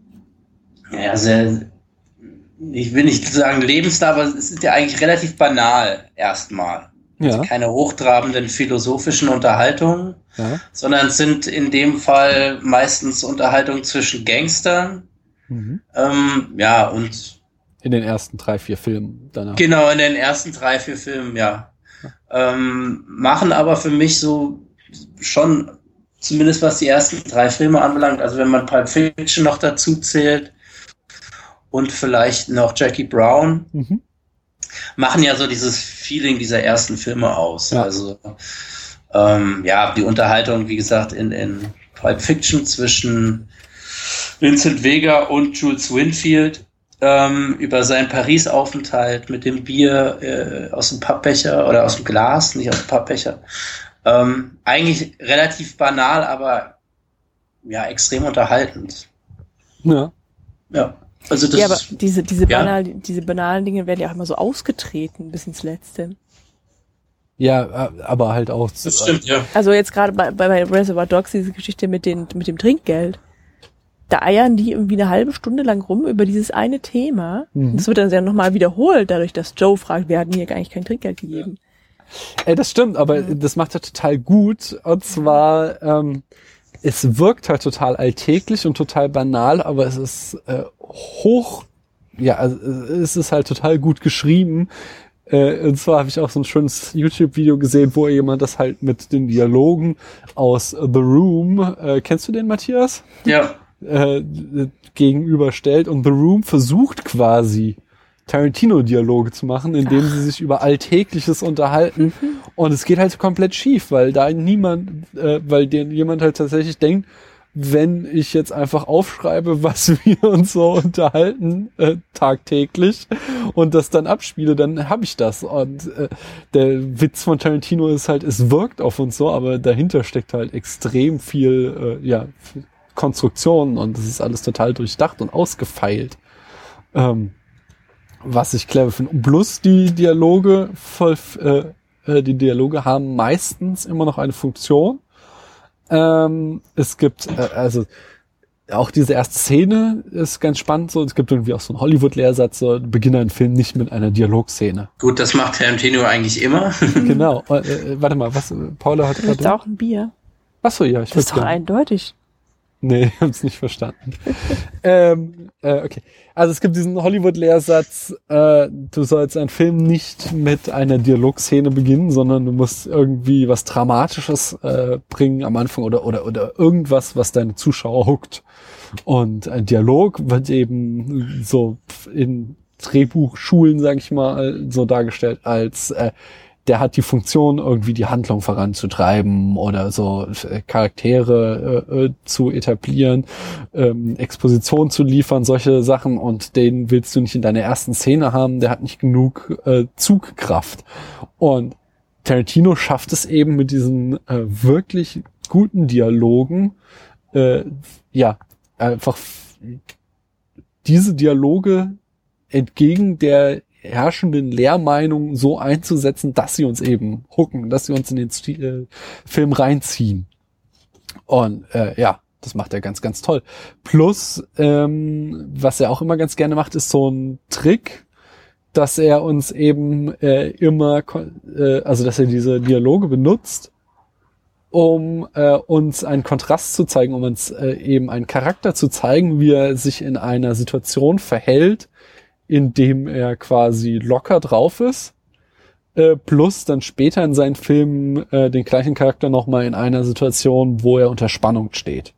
ja, sehr, ich will nicht sagen lebensnah, aber es ist ja eigentlich relativ banal erstmal. Ja. Also keine hochtrabenden philosophischen Unterhaltungen, Ja. sondern es sind in dem Fall meistens Unterhaltungen zwischen Gangstern. Mhm. Ähm, ja, und In den ersten drei, vier Filmen danach. genau, in den ersten drei, vier Filmen, ja. Ähm, machen aber für mich so schon, zumindest was die ersten drei Filme anbelangt, also wenn man Pulp Fiction noch dazu zählt und vielleicht noch Jackie Brown, Mhm. machen ja so dieses Feeling dieser ersten Filme aus. Ja. Also ähm, ja, die Unterhaltung, wie gesagt, in, in Pulp Fiction zwischen Vincent Vega und Jules Winfield ähm, über seinen Paris-Aufenthalt mit dem Bier äh, aus dem Pappbecher oder aus dem Glas, nicht aus dem Pappbecher. Ähm, eigentlich relativ banal, aber ja, extrem unterhaltend. Ja. Ja, also das Ja, aber ist, diese, diese, ja. banal, diese banalen Dinge werden ja auch immer so ausgetreten bis ins Letzte. Ja, äh, aber halt auch. das stimmt, ja. Also jetzt gerade bei, bei, bei Reservoir Dogs, diese Geschichte mit, den, mit dem Trinkgeld. Da eiern die irgendwie eine halbe Stunde lang rum über dieses eine Thema. Mhm. Das wird dann ja nochmal wiederholt, dadurch, dass Joe fragt, wir hatten hier gar nicht kein Trinkgeld gegeben. Ey, das stimmt, aber das macht er total gut. Und zwar, ähm, es wirkt halt total alltäglich und total banal, aber es ist äh, hoch, ja, also es ist halt total gut geschrieben. Äh, und zwar habe ich auch so ein schönes YouTube-Video gesehen, wo jemand das halt mit den Dialogen aus The Room, äh, kennst du den, Matthias? Ja. Äh, gegenüberstellt. Und The Room versucht quasi Tarantino-Dialoge zu machen, indem sie sich über Alltägliches unterhalten. Und es geht halt komplett schief, weil da niemand, äh, weil dir jemand halt tatsächlich denkt, wenn ich jetzt einfach aufschreibe, was wir uns so unterhalten äh, tagtäglich und das dann abspiele, dann habe ich das. Und äh, der Witz von Tarantino ist halt, es wirkt auf uns so, aber dahinter steckt halt extrem viel, äh, ja, Konstruktion und das ist alles total durchdacht und ausgefeilt. Ähm, was ich clever finde. Plus die Dialoge, voll, äh, die Dialoge haben meistens immer noch eine Funktion. Ähm, es gibt, äh, also auch diese erste Szene ist ganz spannend so. Es gibt irgendwie auch so einen Hollywood-Lehrsatz, so beginne einen Film nicht mit einer Dialogszene. Gut, das macht Tarantino eigentlich immer. Genau. Äh, äh, warte mal, was? Paula hat Ich möchte gerade. auch ein Bier. Achso, ja, ich Das ist doch gerne. eindeutig. Nee, ich hab's nicht verstanden. ähm, äh, okay. Also es gibt diesen Hollywood-Lehrsatz, äh, du sollst einen Film nicht mit einer Dialogszene beginnen, sondern du musst irgendwie was Dramatisches äh, bringen am Anfang oder oder oder irgendwas, was deine Zuschauer hookt. Und ein Dialog wird eben so in Drehbuchschulen, sag ich mal, so dargestellt als äh, der hat die Funktion, irgendwie die Handlung voranzutreiben oder so äh, Charaktere äh, äh, zu etablieren, ähm, Exposition zu liefern, solche Sachen, und den willst du nicht in deiner ersten Szene haben, der hat nicht genug äh, Zugkraft. Und Tarantino schafft es eben mit diesen äh, wirklich guten Dialogen, äh, ja, einfach f- diese Dialoge entgegen der herrschenden Lehrmeinung so einzusetzen, dass sie uns eben hooken, dass sie uns in den Stil, äh, Film reinziehen. Und äh, ja, das macht er ganz, ganz toll. Plus, ähm, was er auch immer ganz gerne macht, ist so ein Trick, dass er uns eben äh, immer, äh, also dass er diese Dialoge benutzt, um äh, uns einen Kontrast zu zeigen, um uns äh, eben einen Charakter zu zeigen, wie er sich in einer Situation verhält, in dem er quasi locker drauf ist, äh, plus dann später in seinen Filmen äh, den gleichen Charakter nochmal in einer Situation, wo er unter Spannung steht.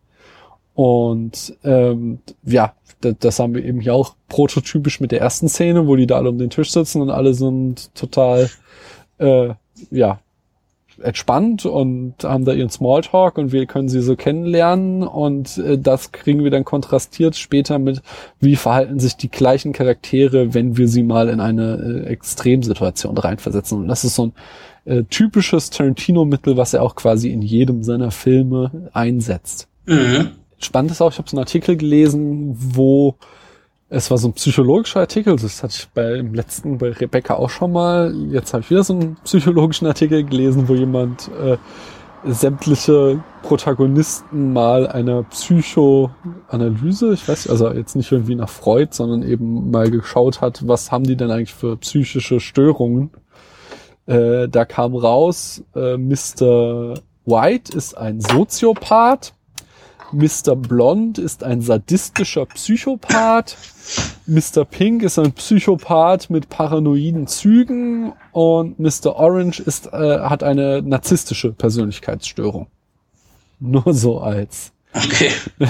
Und ähm, ja, das, das haben wir eben hier auch prototypisch mit der ersten Szene, wo die da alle um den Tisch sitzen und alle sind total äh, ja entspannt und haben da ihren Smalltalk und wir können sie so kennenlernen und äh, das kriegen wir dann kontrastiert später mit, wie verhalten sich die gleichen Charaktere, wenn wir sie mal in eine äh, Extremsituation reinversetzen. Und das ist so ein äh, typisches Tarantino-Mittel, was er auch quasi in jedem seiner Filme einsetzt. Mhm. Spannend ist auch, ich habe so einen Artikel gelesen, wo es war so ein psychologischer Artikel, das hatte ich bei im letzten bei Rebecca auch schon mal. Jetzt habe ich wieder so einen psychologischen Artikel gelesen, wo jemand äh, sämtliche Protagonisten mal einer Psychoanalyse, ich weiß, also jetzt nicht irgendwie nach Freud, sondern eben mal geschaut hat, was haben die denn eigentlich für psychische Störungen. Äh, da kam raus, äh, Mister White ist ein Soziopath, Mister Blond ist ein sadistischer Psychopath, Mister Pink ist ein Psychopath mit paranoiden Zügen und Mister Orange ist äh, hat eine narzisstische Persönlichkeitsstörung. Nur so als. Okay.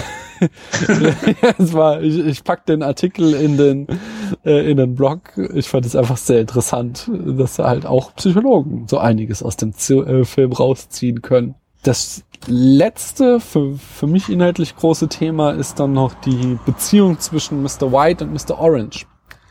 Es war, ich, ich pack den Artikel in den äh, in den Blog. Ich fand es einfach sehr interessant, dass halt auch Psychologen so einiges aus dem Z- äh, Film rausziehen können. Das letzte, für, für mich inhaltlich große Thema ist dann noch die Beziehung zwischen Mister White und Mister Orange.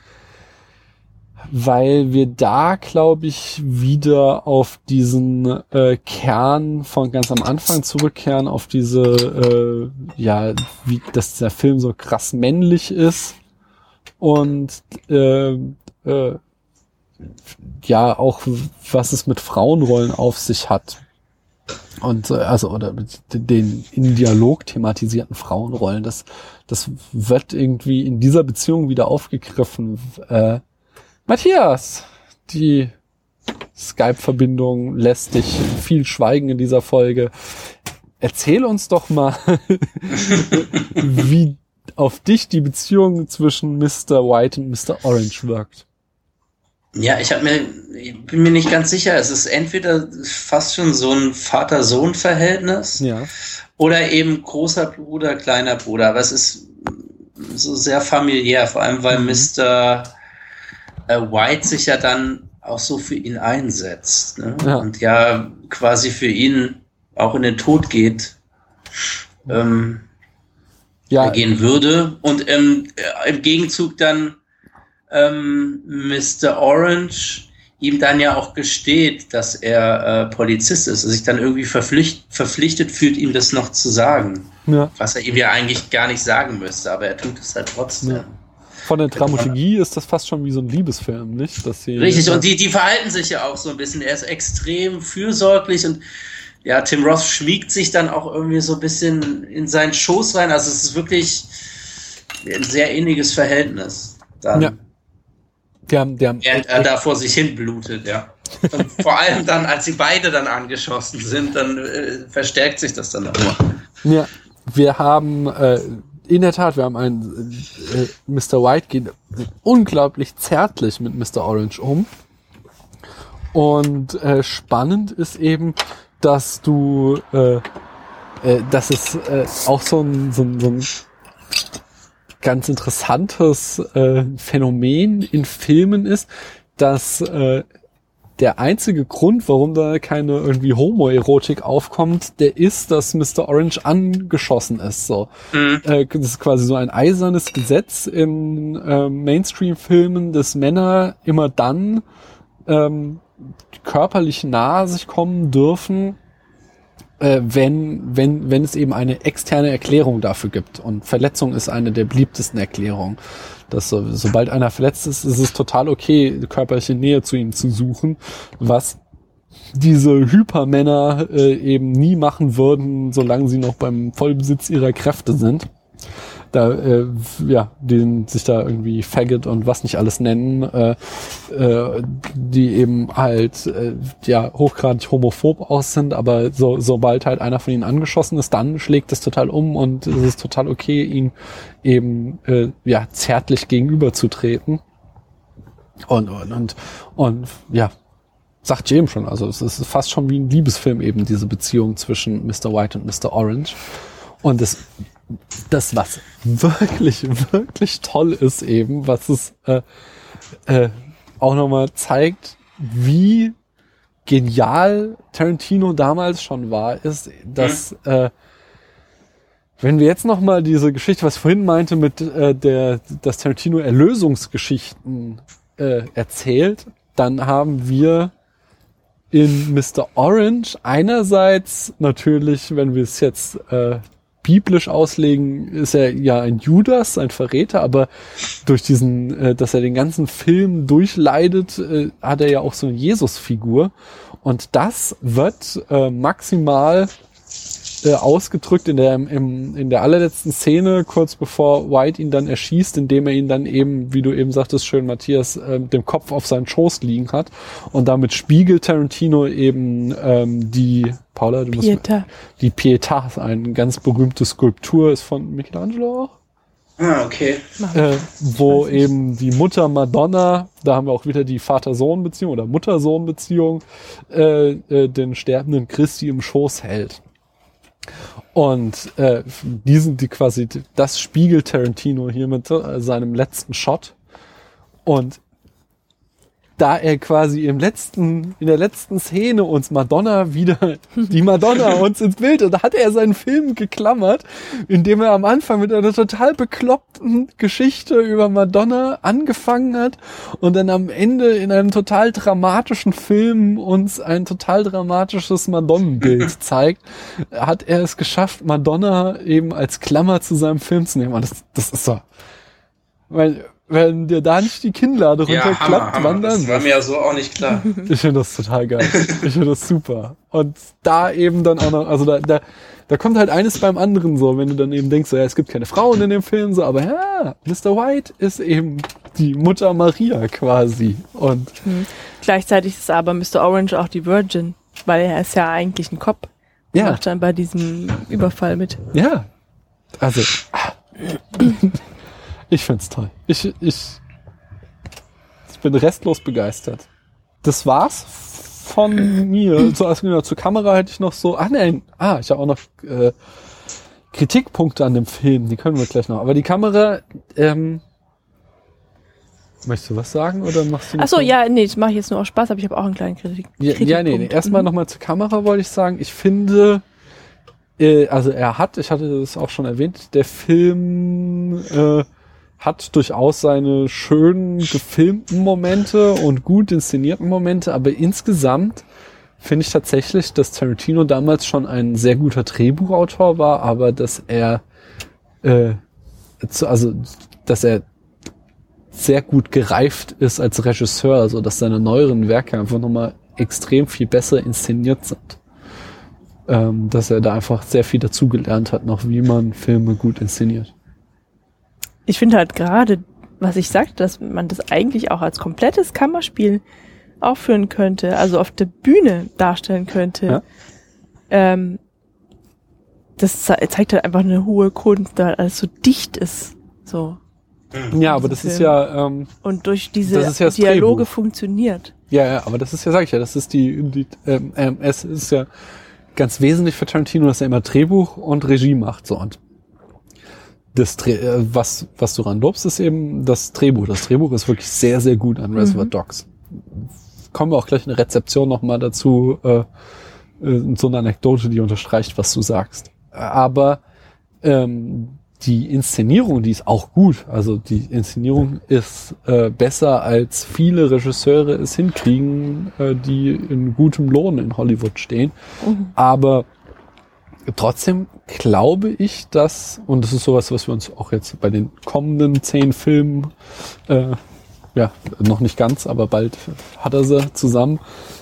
Weil wir da, glaube ich, wieder auf diesen äh, Kern von ganz am Anfang zurückkehren, auf diese, äh, ja, wie dass der Film so krass männlich ist und äh, äh, ja, auch was es mit Frauenrollen auf sich hat. Und äh, also oder mit den in Dialog thematisierten Frauenrollen, das das wird irgendwie in dieser Beziehung wieder aufgegriffen. Äh, Matthias, die Skype-Verbindung lässt dich viel schweigen in dieser Folge. Erzähl uns doch mal, wie auf dich die Beziehung zwischen Mister White und Mister Orange wirkt. Ja, ich hab mir, ich bin mir nicht ganz sicher. Es ist entweder fast schon so ein Vater-Sohn-Verhältnis, ja, oder eben großer Bruder, kleiner Bruder. Aber es ist so sehr familiär, vor allem weil mhm. Mister White sich ja dann auch so für ihn einsetzt, ne? Ja. Und ja quasi für ihn auch in den Tod geht, ähm, ja. gehen würde. Und ähm, im Gegenzug dann ähm, Mister Orange ihm dann ja auch gesteht, dass er äh, Polizist ist und sich dann irgendwie verpflicht, verpflichtet fühlt, ihm das noch zu sagen. Ja. Was er ihm ja eigentlich gar nicht sagen müsste, aber er tut es halt trotzdem. Ja. Von der Dramaturgie ist das fast schon wie so ein Liebesfilm, nicht? Dass sie Richtig, und die, die verhalten sich ja auch so ein bisschen. Er ist extrem fürsorglich und ja, Tim Roth schmiegt sich dann auch irgendwie so ein bisschen in seinen Schoß rein. Also es ist wirklich ein sehr inniges Verhältnis. Dann, ja. Die haben, die haben während er da vor sich hin blutet, ja. Und vor allem dann, als sie beide dann angeschossen sind, dann äh, verstärkt sich das dann nochmal. Ja, wir haben äh, in der Tat, wir haben einen äh, Mister White geht unglaublich zärtlich mit Mister Orange um. Und äh, spannend ist eben, dass du, äh, äh, dass es äh, auch so ein, so ein, so ein ganz interessantes äh, Phänomen in Filmen ist, dass äh, der einzige Grund, warum da keine irgendwie Homoerotik aufkommt, der ist, dass Mister Orange angeschossen ist. So, mhm. äh, das ist quasi so ein eisernes Gesetz in äh, Mainstream-Filmen, dass Männer immer dann ähm, körperlich nahe sich kommen dürfen, äh, wenn, wenn, wenn es eben eine externe Erklärung dafür gibt. Und Verletzung ist eine der beliebtesten Erklärungen. Dass so, sobald einer verletzt ist, ist es total okay, körperliche Nähe zu ihm zu suchen, was diese Hypermänner äh, eben nie machen würden, solange sie noch beim Vollbesitz ihrer Kräfte sind. Da, äh, ja, die sich da irgendwie Faggot und was nicht alles nennen, äh, äh, die eben halt, äh, ja, hochgradig homophob aus sind, aber so, sobald halt einer von ihnen angeschossen ist, dann schlägt es total um und es ist total okay, ihn eben, äh, ja, zärtlich gegenüberzutreten. Und, und, und, und, ja, sagt James schon, also es ist fast schon wie ein Liebesfilm eben, diese Beziehung zwischen Mister White und Mister Orange. Und das, das was wirklich, wirklich toll ist eben, was es äh, äh, auch nochmal zeigt, wie genial Tarantino damals schon war, ist, dass äh, wenn wir jetzt nochmal diese Geschichte, was ich vorhin meinte, mit äh, der, dass Tarantino Erlösungsgeschichten äh, erzählt, dann haben wir in Mister Orange einerseits natürlich, wenn wir es jetzt äh, biblisch auslegen, ist er ja ein Judas, ein Verräter, aber durch diesen, äh, dass er den ganzen Film durchleidet, äh, hat er ja auch so eine Jesus-Figur. Und das wird äh, maximal äh, ausgedrückt in der im, in der allerletzten Szene, kurz bevor White ihn dann erschießt, indem er ihn dann eben, wie du eben sagtest, schön Matthias, äh, dem Kopf auf seinen Schoß liegen hat. Und damit spiegelt Tarantino eben ähm, die Paula, du Pietà. musst die Pietà, eine ganz berühmte Skulptur, ist von Michelangelo auch. Ah, okay. Äh, wo eben die Mutter Madonna, da haben wir auch wieder die Vater-Sohn-Beziehung oder Mutter-Sohn-Beziehung, äh, äh, den sterbenden Christi im Schoß hält. Und äh, diesen, die quasi, das spiegelt Tarantino hier mit äh, seinem letzten Shot. Und da er quasi im letzten, in der letzten Szene uns Madonna wieder, die Madonna uns ins Bild, und da hat er seinen Film geklammert, indem er am Anfang mit einer total bekloppten Geschichte über Madonna angefangen hat und dann am Ende in einem total dramatischen Film uns ein total dramatisches Madonnenbild zeigt, hat er es geschafft, Madonna eben als Klammer zu seinem Film zu nehmen. Und das, das ist so, weil, wenn dir da nicht die Kinnlade runterklappt, ja, Hammer, wann Hammer. dann? Das war mir ja so auch nicht klar. Ich finde das total geil. Ich finde das super. Und da eben dann auch noch, also da, da, da kommt halt eines beim anderen so, wenn du dann eben denkst, so, ja, es gibt keine Frauen in dem Film, so, aber ja, Mister White ist eben die Mutter Maria quasi. Und mhm. Gleichzeitig ist aber Mister Orange auch die Virgin, weil er ist ja eigentlich ein Cop. Ja. Macht dann bei diesem Überfall mit. Ja. Also, ich find's toll. Ich, ich, ich bin restlos begeistert. Das war's von mir. So, also, zur Kamera hätte ich noch so, ah nein, ah, ich habe auch noch äh, Kritikpunkte an dem Film, die können wir gleich noch. Aber die Kamera, ähm, möchtest du was sagen oder machst du Ach so, ja, nee, das mache ich jetzt nur aus Spaß, aber ich habe auch einen kleinen Kritik. Ja, ja nee, nee. Erstmal mhm. nochmal zur Kamera wollte ich sagen, ich finde, äh, also er hat, ich hatte das auch schon erwähnt, der Film äh, hat durchaus seine schön gefilmten Momente und gut inszenierten Momente, aber insgesamt finde ich tatsächlich, dass Tarantino damals schon ein sehr guter Drehbuchautor war, aber dass er äh, zu, also dass er sehr gut gereift ist als Regisseur, also dass seine neueren Werke einfach nochmal extrem viel besser inszeniert sind. Ähm, dass er da einfach sehr viel dazugelernt hat, noch wie man Filme gut inszeniert. Ich finde halt gerade, was ich sagte, dass man das eigentlich auch als komplettes Kammerspiel aufführen könnte, also auf der Bühne darstellen könnte. Ja? Ähm, das ze- zeigt halt einfach eine hohe Kunst, da alles so dicht ist. So. Ja, aber das Film. ist ja... Ähm, Und durch diese das ist ja Dialoge Drehbuch. Funktioniert. Ja, ja, aber das ist ja, sag ich ja, das ist die... die ähm, ähm, es ist ja ganz wesentlich für Tarantino, dass er immer Drehbuch und Regie macht. So, und das Dreh, was, was du ran lobst, ist eben das Drehbuch. Das Drehbuch ist wirklich sehr, sehr gut an Reservoir mhm. Dogs. Kommen wir auch gleich in der Rezeption nochmal dazu, äh, so eine Anekdote, die unterstreicht, was du sagst. Aber ähm, die Inszenierung, die ist auch gut. Also die Inszenierung ist äh, besser, als viele Regisseure es hinkriegen, äh, die in gutem Lohn in Hollywood stehen. Mhm. Aber trotzdem glaube ich, dass, und das ist sowas, was wir uns auch jetzt bei den kommenden zehn Filmen, äh, ja, noch nicht ganz, aber bald hat er sie zusammen,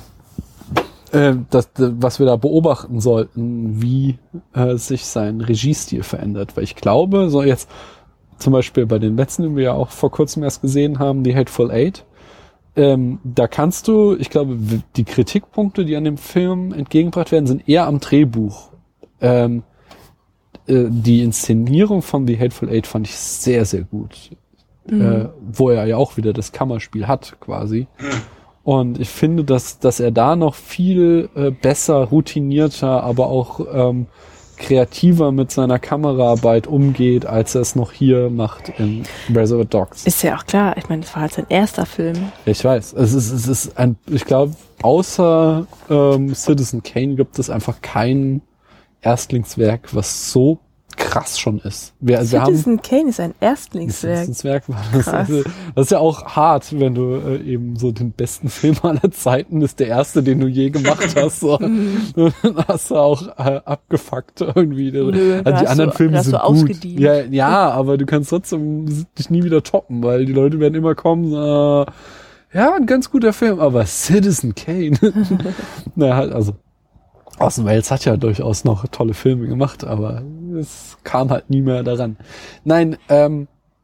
äh, das, was wir da beobachten sollten, wie äh, sich sein Regiestil verändert. Weil ich glaube, so jetzt zum Beispiel bei den letzten, die wir ja auch vor kurzem erst gesehen haben, die Hateful Eight, ähm, da kannst du, ich glaube, die Kritikpunkte, die an dem Film entgegengebracht werden, sind eher am Drehbuch. Ähm, äh, die Inszenierung von The Hateful Eight fand ich sehr, sehr gut. Mhm. Äh, wo er ja auch wieder das Kammerspiel hat, quasi. Und ich finde, dass, dass er da noch viel äh, besser, routinierter, aber auch ähm, kreativer mit seiner Kameraarbeit umgeht, als er es noch hier macht in Reservoir Dogs. Ist ja auch klar. Ich meine, das war halt sein erster Film. Ich weiß. Es ist, es ist ein, ich glaube, außer ähm, Citizen Kane gibt es einfach kein Erstlingswerk, was so krass schon ist. Wir, also Citizen wir haben, Kane ist ein Erstlingswerk. Erstlingswerk das, ist, das ist ja auch hart, wenn du äh, eben so den besten Film aller Zeiten ist der erste, den du je gemacht hast. So. Dann hast du auch äh, abgefuckt irgendwie. Nö, also die anderen du, Filme sind du gut. Ja, ja, aber du kannst trotzdem dich nie wieder toppen, weil die Leute werden immer kommen, äh, ja, ein ganz guter Film, aber Citizen Kane. Na, halt, also Orson Welles hat ja durchaus noch tolle Filme gemacht, aber es kam halt nie mehr daran. Nein, ähm,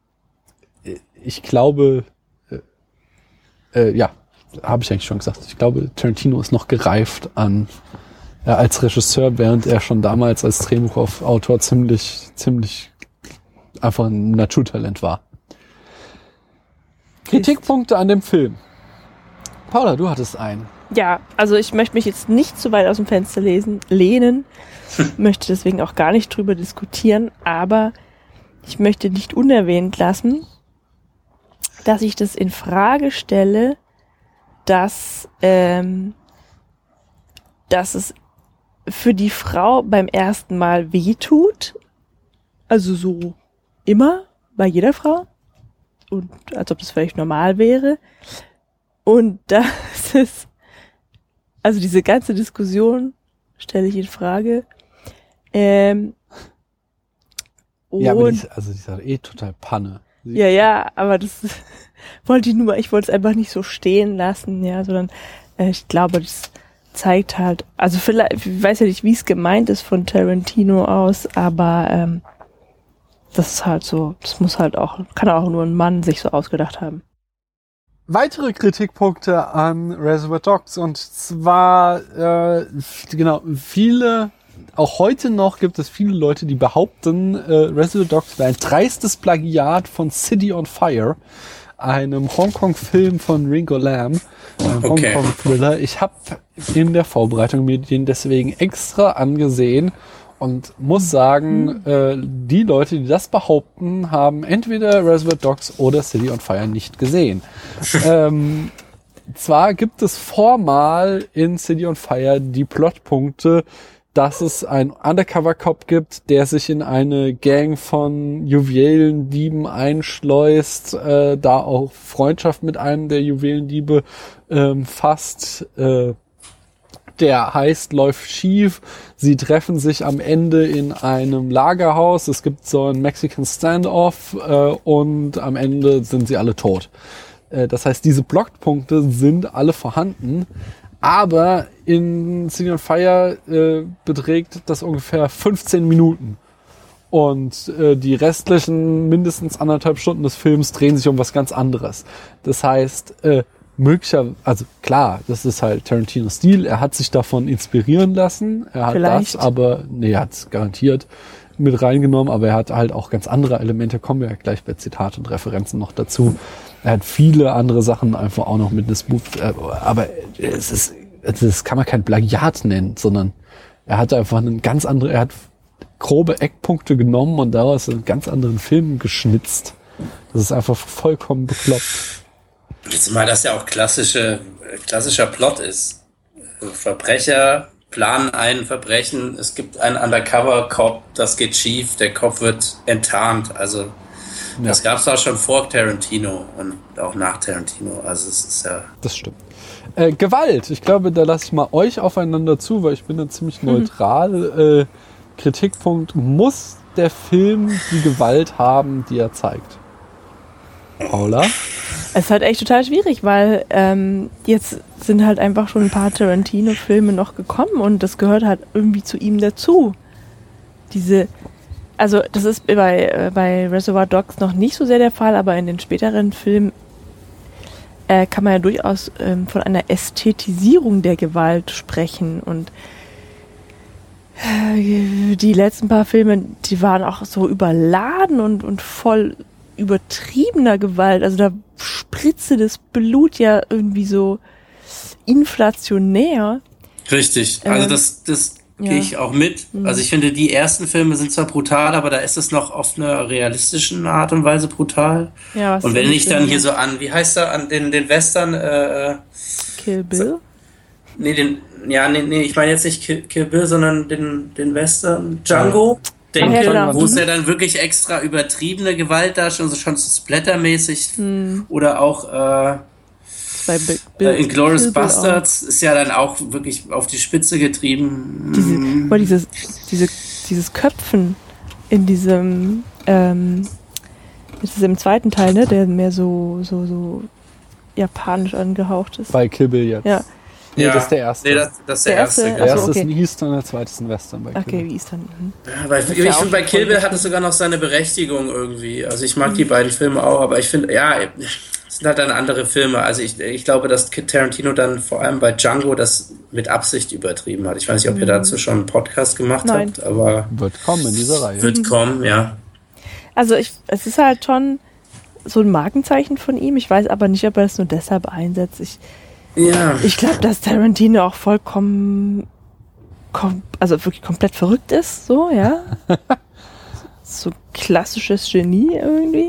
ich glaube, äh, äh, ja, habe ich eigentlich schon gesagt, ich glaube, Tarantino ist noch gereift an äh, als Regisseur, während er schon damals als Drehbuchautor ziemlich, ziemlich einfach ein Naturtalent war. Kritikpunkte an dem Film. Paula, du hattest einen. Ja, also ich möchte mich jetzt nicht zu weit aus dem Fenster lesen, lehnen, möchte deswegen auch gar nicht drüber diskutieren, aber ich möchte nicht unerwähnt lassen, dass ich das in Frage stelle, dass, ähm, dass es für die Frau beim ersten Mal wehtut, also so immer, bei jeder Frau, und als ob das völlig normal wäre, und dass es Also diese ganze Diskussion stelle ich in Frage. Ähm, ja, aber die, also die ist halt eh total Panne. Sie ja, ja, aber das wollte ich nur, ich wollte es einfach nicht so stehen lassen, ja, sondern äh, ich glaube, das zeigt halt, also vielleicht, ich weiß ja nicht, wie es gemeint ist von Tarantino aus, aber ähm, das ist halt so, das muss halt auch, kann auch nur ein Mann sich so ausgedacht haben. Weitere Kritikpunkte an Reservoir Dogs, und zwar äh, genau viele, auch heute noch gibt es viele Leute, die behaupten, äh, Reservoir Dogs wäre ein dreistes Plagiat von City on Fire, einem Hongkong-Film von Ringo Lam, einem Okay. Hongkong-Thriller. Ich habe in der Vorbereitung mir den deswegen extra angesehen und muss sagen, mhm. äh, die Leute, die das behaupten, haben entweder Reservoir Dogs oder City on Fire nicht gesehen. ähm, zwar gibt es formal in City on Fire die Plotpunkte, dass es einen Undercover-Cop gibt, der sich in eine Gang von Juwelendieben einschleust, äh, da auch Freundschaft mit einem der Juwelendiebe ähm, fasst, äh, der heißt, läuft schief. Sie treffen sich am Ende in einem Lagerhaus. Es gibt so einen Mexican Standoff äh, und am Ende sind sie alle tot. Äh, das heißt, diese Blockpunkte sind alle vorhanden. Aber in City on Fire äh, beträgt das ungefähr fünfzehn Minuten. Und äh, die restlichen mindestens anderthalb Stunden des Films drehen sich um was ganz anderes. Das heißt, äh, möglicherweise, also klar, das ist halt Tarantinos Stil, er hat sich davon inspirieren lassen, er hat Vielleicht. das, aber, nee, er hat es garantiert mit reingenommen, aber er hat halt auch ganz andere Elemente, kommen wir ja gleich bei Zitat und Referenzen noch dazu. Er hat viele andere Sachen einfach auch noch mit einem Smooth, äh, aber es ist, das kann man kein Plagiat nennen, sondern er hat einfach einen ganz anderen, er hat grobe Eckpunkte genommen und daraus einen ganz anderen Film geschnitzt. Das ist einfach vollkommen bekloppt. Jetzt mal, dass ja auch klassische, klassischer Plot ist. Verbrecher planen ein Verbrechen, es gibt einen Undercover-Cop, das geht schief, der Cop wird enttarnt. Also ja. Das gab es auch schon vor Tarantino und auch nach Tarantino. Also es ist ja... Das stimmt. Äh, Gewalt, ich glaube, da lasse ich mal euch aufeinander zu, weil ich bin da ziemlich neutral. Mhm. Äh, Kritikpunkt, muss der Film die Gewalt haben, die er zeigt? Paula? Es ist halt echt total schwierig, weil ähm, jetzt sind halt einfach schon ein paar Tarantino-Filme noch gekommen und das gehört halt irgendwie zu ihm dazu. Diese, also das ist bei, äh, bei Reservoir Dogs noch nicht so sehr der Fall, aber in den späteren Filmen äh, kann man ja durchaus ähm, von einer Ästhetisierung der Gewalt sprechen und äh, die letzten paar Filme, die waren auch so überladen und, und voll übertriebener Gewalt, also da spritzte das Blut ja irgendwie so inflationär. Richtig, also ähm, das, das ja. gehe ich auch mit. Mhm. Also ich finde, die ersten Filme sind zwar brutal, aber da ist es noch auf einer realistischen Art und Weise brutal. Ja, was und wenn ich dann hier so an, wie heißt er, an den, den Western äh, Kill Bill? So, nee, den, ja, nee, nee, ich meine jetzt nicht Kill, Kill Bill, sondern den, den Western Django. Ja. Denke, ja, wo es ja dann wirklich extra übertriebene Gewalt da schon, so schon so splattermäßig hm. oder auch äh, bei äh, Inglourious Bastards ist ja dann auch wirklich auf die Spitze getrieben. Diese, oh, dieses, diese, dieses Köpfen in diesem ähm, das ist im zweiten Teil, ne, der mehr so, so, so japanisch angehaucht ist. Bei Kill Bill jetzt. Ja. Nee, ja. das ist der erste. Nee, das, das ist der, der erste. erste. Der erste okay. ist ein Eastern, der zweite ist ein Western bei Kill Okay, wie Eastern. Mhm. Ja, bei, ich ja finde, bei Kill Bill hat es sogar noch seine Berechtigung irgendwie. Also ich mag mhm. die beiden Filme auch, aber ich finde, ja, es sind halt dann andere Filme. Also ich, ich glaube, dass Tarantino dann vor allem bei Django das mit Absicht übertrieben hat. Ich weiß nicht, ob ihr dazu schon einen Podcast gemacht Nein. habt, aber... Wird kommen in dieser Reihe. Wird kommen, ja. Also ich, es ist halt schon so ein Markenzeichen von ihm. Ich weiß aber nicht, ob er das nur deshalb einsetzt. Ich Ja. Ich glaube, dass Tarantino auch vollkommen, kom- also wirklich komplett verrückt ist, so, ja. So klassisches Genie irgendwie.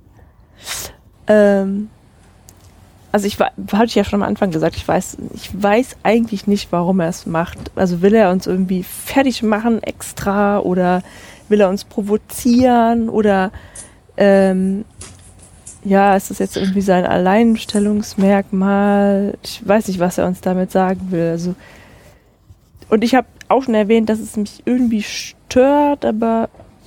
Ähm, also ich war, hatte ich ja schon am Anfang gesagt, ich weiß, ich weiß eigentlich nicht, warum er es macht. Also will er uns irgendwie fertig machen extra oder will er uns provozieren oder ähm, ja, ist das jetzt irgendwie sein Alleinstellungsmerkmal? Ich weiß nicht, was er uns damit sagen will. Also, und ich habe auch schon erwähnt, dass es mich irgendwie stört, aber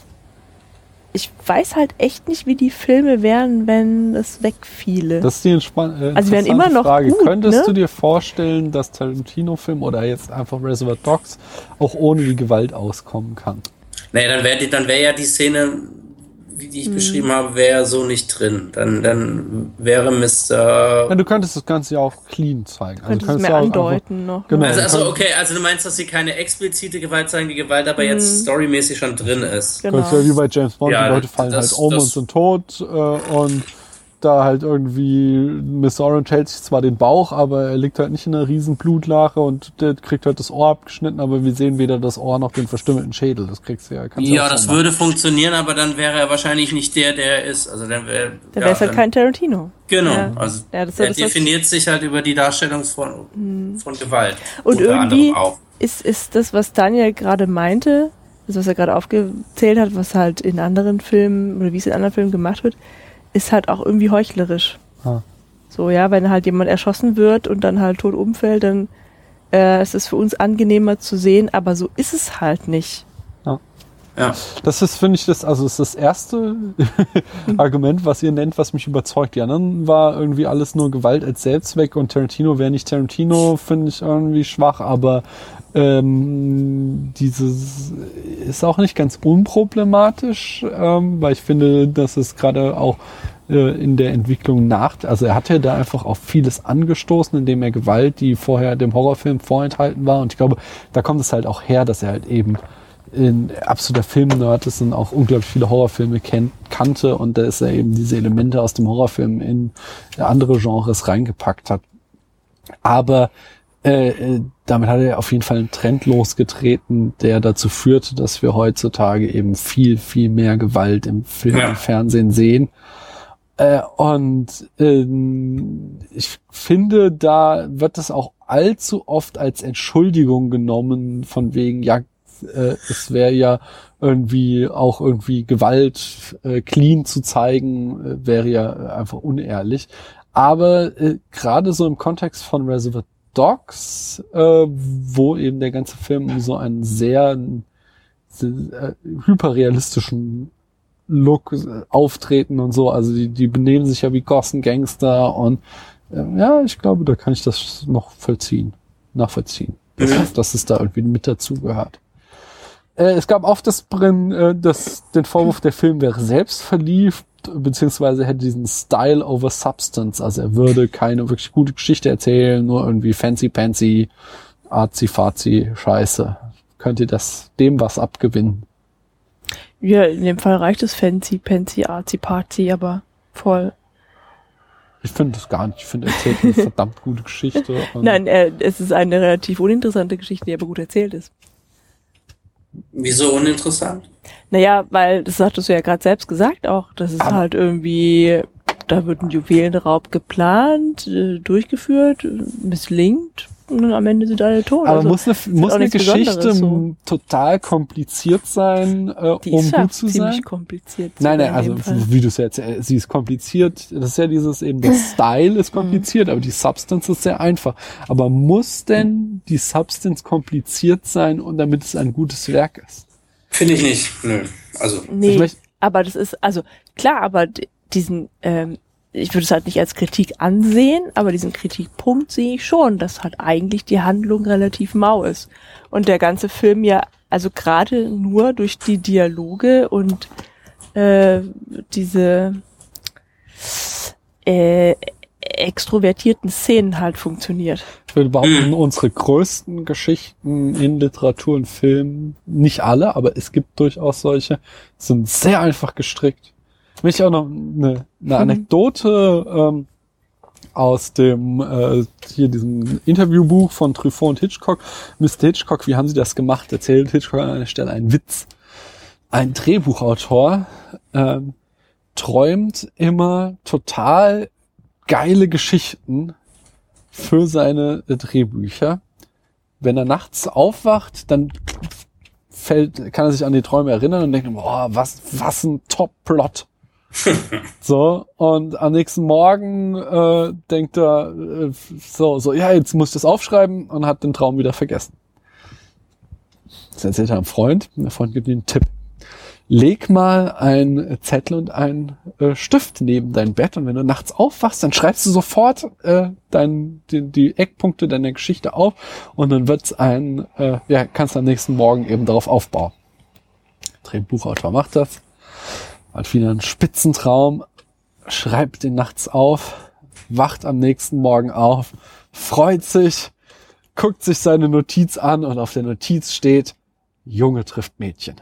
ich weiß halt echt nicht, wie die Filme wären, wenn es wegfiele. Das ist die entspann- äh, also wären immer noch Frage. Gut, Könntest ne? du dir vorstellen, dass Tarantino-Film oder jetzt einfach Reservoir Dogs auch ohne die Gewalt auskommen kann? Nee, dann wäre dann wär ja die Szene, wie die ich hm. beschrieben habe, wäre so nicht drin. Dann, dann wäre Mister Ja, du könntest das Ganze ja auch clean zeigen. Also könntest du es mehr andeuten noch. Genau, also, also okay, also du meinst, dass sie keine explizite Gewalt zeigen, die Gewalt aber hm. jetzt storymäßig schon drin ist. Genau. Kannst ja wie bei James Bond, ja, die Leute fallen das, halt um das, und sind tot äh, und da halt irgendwie Mister Orange hält sich zwar den Bauch, aber er liegt halt nicht in einer riesen Blutlache und der kriegt halt das Ohr abgeschnitten, aber wir sehen weder das Ohr noch den verstümmelten Schädel. Das kriegst du ja. Kannst ja, ja das würde funktionieren, aber dann wäre er wahrscheinlich nicht der, der er ist. Also dann wäre dann wäre es halt kein Tarantino. Genau, ja. also ja, das er das definiert das sich halt über die Darstellung von, hm. von Gewalt. Und irgendwie auch. Ist, ist das, was Daniel gerade meinte, das, was er gerade aufgezählt hat, was halt in anderen Filmen oder wie es in anderen Filmen gemacht wird, ist halt auch irgendwie heuchlerisch. Ah. So, ja, wenn halt jemand erschossen wird und dann halt tot umfällt, dann äh, ist es für uns angenehmer zu sehen, aber so ist es halt nicht. Ja. Ja. Das ist, finde ich, das, also ist das erste Argument, was ihr nennt, was mich überzeugt. Die anderen war irgendwie alles nur Gewalt als Selbstzweck und Tarantino wäre nicht Tarantino, finde ich irgendwie schwach, aber ähm, dieses ist auch nicht ganz unproblematisch, ähm, weil ich finde, dass es gerade auch äh, in der Entwicklung nach, also er hat ja da einfach auf vieles angestoßen, indem er Gewalt, die vorher dem Horrorfilm vorenthalten war, und ich glaube, da kommt es halt auch her, dass er halt eben ein absoluter Film-Nerd ist und auch unglaublich viele Horrorfilme kennt, kannte und dass er eben diese Elemente aus dem Horrorfilm in andere Genres reingepackt hat. Aber äh, damit hat er auf jeden Fall einen Trend losgetreten, der dazu führte, dass wir heutzutage eben viel, viel mehr Gewalt im Film und ja. Fernsehen sehen. Äh, und ähm, ich finde, da wird das auch allzu oft als Entschuldigung genommen, von wegen, ja, äh, es wäre ja irgendwie auch irgendwie Gewalt äh, clean zu zeigen, äh, wäre ja einfach unehrlich. Aber äh, gerade so im Kontext von Reservoir Dogs, äh, wo eben der ganze Film so einen sehr, sehr äh, hyperrealistischen Look äh, auftreten und so, also die, die benehmen sich ja wie Gossen-Gangster und äh, ja, ich glaube, da kann ich das noch vollziehen, nachvollziehen, dass, Mhm. dass es da irgendwie mit dazugehört. Äh, es gab oft das, äh, das, den Vorwurf, der Film wäre selbst verliebt, beziehungsweise hätte diesen Style over Substance, also er würde keine wirklich gute Geschichte erzählen, nur irgendwie fancy-pancy, arzi-fazi Scheiße. Könnt ihr das dem was abgewinnen? Ja, in dem Fall reicht es fancy, pancy, arzi, party, aber voll. Ich finde das gar nicht. Ich finde, er erzählt eine verdammt gute Geschichte. Und Nein, äh, es ist eine relativ uninteressante Geschichte, die aber gut erzählt ist. Wieso uninteressant? Naja, weil, das hattest du ja gerade selbst gesagt auch, das ist Aber- halt irgendwie, da wird ein Juwelenraub geplant, äh, durchgeführt, äh, misslingt und dann am Ende sind alle tot. Aber Also, muss eine, ist muss auch eine nichts Geschichte Besonderes so. m, total kompliziert sein, äh, Die um ist ja gut zu ziemlich sein? kompliziert. Nein, sogar nein, in also dem Fall. wie du es jetzt, äh, sie ist kompliziert. Das ist ja dieses eben, der Style ist kompliziert, aber die Substance ist sehr einfach. Aber muss denn die Substance kompliziert sein, und damit es ein gutes Werk ist? Finde ich nicht. Nö. Also, Nee, Ich möcht- aber das ist, also klar, aber d- diesen, ähm, ich würde es halt nicht als Kritik ansehen, aber diesen Kritikpunkt sehe ich schon, dass halt eigentlich die Handlung relativ mau ist. Und der ganze Film ja, also gerade nur durch die Dialoge und äh, diese äh, extrovertierten Szenen halt funktioniert. Ich würde behaupten, unsere größten Geschichten in Literatur und Film, nicht alle, aber es gibt durchaus solche, sind sehr einfach gestrickt. Ich möchte auch noch eine, eine Anekdote ähm, aus dem äh, hier diesem Interviewbuch von Truffaut und Hitchcock. Mister Hitchcock, wie haben Sie das gemacht? Erzählt Hitchcock an einer Stelle einen Witz. Ein Drehbuchautor ähm, träumt immer total geile Geschichten für seine äh, Drehbücher. Wenn er nachts aufwacht, dann fällt, kann er sich an die Träume erinnern und denkt, boah, was, was ein Top-Plot. So, und am nächsten Morgen äh, denkt er äh, so, so, ja, jetzt muss ich das aufschreiben, und hat den Traum wieder vergessen. Das erzählt er einem Freund, und der Freund gibt ihm einen Tipp. Leg mal einen Zettel und einen äh, Stift neben dein Bett, und wenn du nachts aufwachst, dann schreibst du sofort äh, dein, die, die Eckpunkte deiner Geschichte auf, und dann wird's ein, äh, ja, kannst du am nächsten Morgen eben darauf aufbauen. Drehbuchautor macht das, hat wieder einen Spitzentraum, schreibt den nachts auf, wacht am nächsten Morgen auf, freut sich, guckt sich seine Notiz an, und auf der Notiz steht: Junge trifft Mädchen.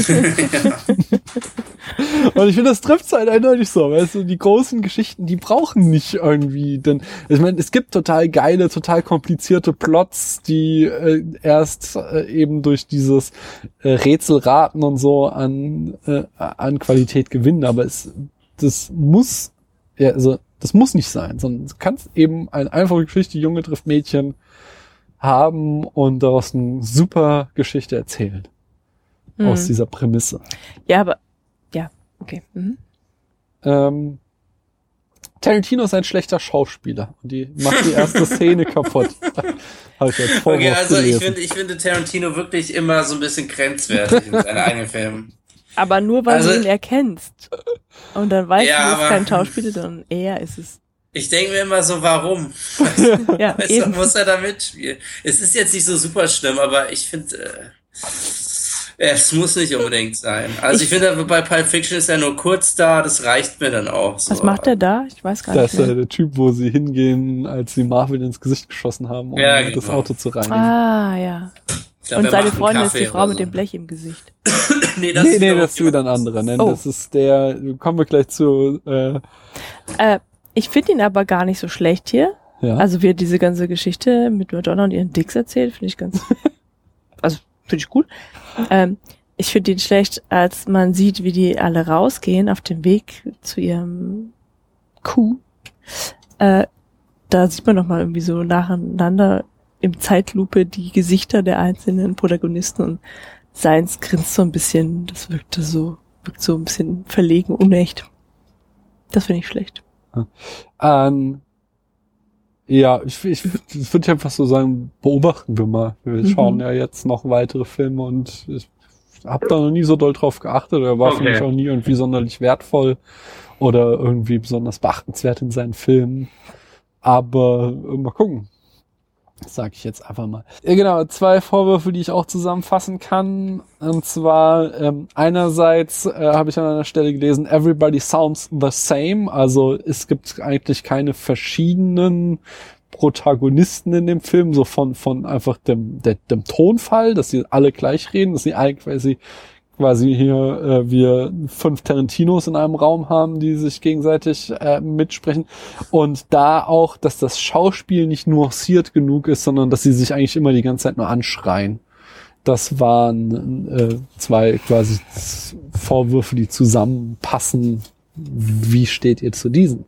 Und ich finde, das trifft es halt eindeutig so, weißt du, die großen Geschichten, die brauchen nicht irgendwie, denn, ich meine, es gibt total geile, total komplizierte Plots, die äh, erst äh, eben durch dieses äh, Rätselraten und so an, äh, an Qualität gewinnen, aber es, das muss, ja, also, das muss nicht sein, sondern du kannst eben eine einfache Geschichte, Junge trifft Mädchen, haben und daraus eine super Geschichte erzählen. Mhm. Aus dieser Prämisse. Ja, aber, ja, okay. Mhm. Ähm, Tarantino ist ein schlechter Schauspieler und die macht die erste Szene kaputt. Habe ich als Vorwurf okay, also ich gelesen. finde, ich finde Tarantino wirklich immer so ein bisschen grenzwertig in seinen eigenen Filmen. Aber nur, weil Also- du ihn erkennst. Und dann weißt Ja, du, es ist aber- kein Schauspieler, sondern er ist es. Ich denke mir immer so, warum? Ja, Weißt du, eben. muss er da mitspielen? Es ist jetzt nicht so super schlimm, aber ich finde, äh, es muss nicht unbedingt sein. Also ich, Ich- finde, bei Pulp Fiction ist er nur kurz da, das reicht mir dann auch. So. Was macht er da? Ich weiß gar Das nicht ist äh, mehr. der Typ, wo sie hingehen, als sie Marvin ins Gesicht geschossen haben, um Ja, das genau. Auto zu reinigen. Ah, ja. Ich glaub, Und er seine macht einen Freundin ist Kaffee die Frau oder mit so. dem Blech im Gesicht. nee, das nee, ist nee, wiederum das ist wieder ein anderer. Nein, Oh. das ist der, kommen wir gleich zu, äh, Äh, ich finde ihn aber gar nicht so schlecht hier. ja. Also wie er diese ganze Geschichte mit Madonna und ihren Dicks erzählt, finde ich ganz, also finde ich gut. Ähm, ich finde ihn schlecht, als man sieht, wie die alle rausgehen auf dem Weg zu ihrem Q. Äh, da sieht man nochmal irgendwie so nacheinander im Zeitlupe die Gesichter der einzelnen Protagonisten und seins grinst so ein bisschen, das wirkte so, wirkt so ein bisschen verlegen, unecht. Das finde ich schlecht. Ähm, ja, ich, ich, ich würde einfach so sagen, beobachten wir mal. Wir Mhm. schauen ja jetzt noch weitere Filme und ich habe da noch nie so doll drauf geachtet. Er war für Okay. mich auch nie irgendwie sonderlich wertvoll oder irgendwie besonders beachtenswert in seinen Filmen. Aber äh, mal gucken. Das sage ich jetzt einfach mal. Ja, genau, zwei Vorwürfe, die ich auch zusammenfassen kann. Und zwar ähm, einerseits äh, habe ich an einer Stelle gelesen, everybody sounds the same. Also es gibt eigentlich keine verschiedenen Protagonisten in dem Film, so von von einfach dem der, dem Tonfall, dass sie alle gleich reden, dass sie eigentlich quasi quasi hier äh, wir fünf Tarantinos in einem Raum haben, die sich gegenseitig äh, mitsprechen. Und da auch, dass das Schauspiel nicht nuanciert genug ist, sondern dass sie sich eigentlich immer die ganze Zeit nur anschreien. Das waren äh, zwei quasi Vorwürfe, die zusammenpassen. Wie steht ihr zu diesen?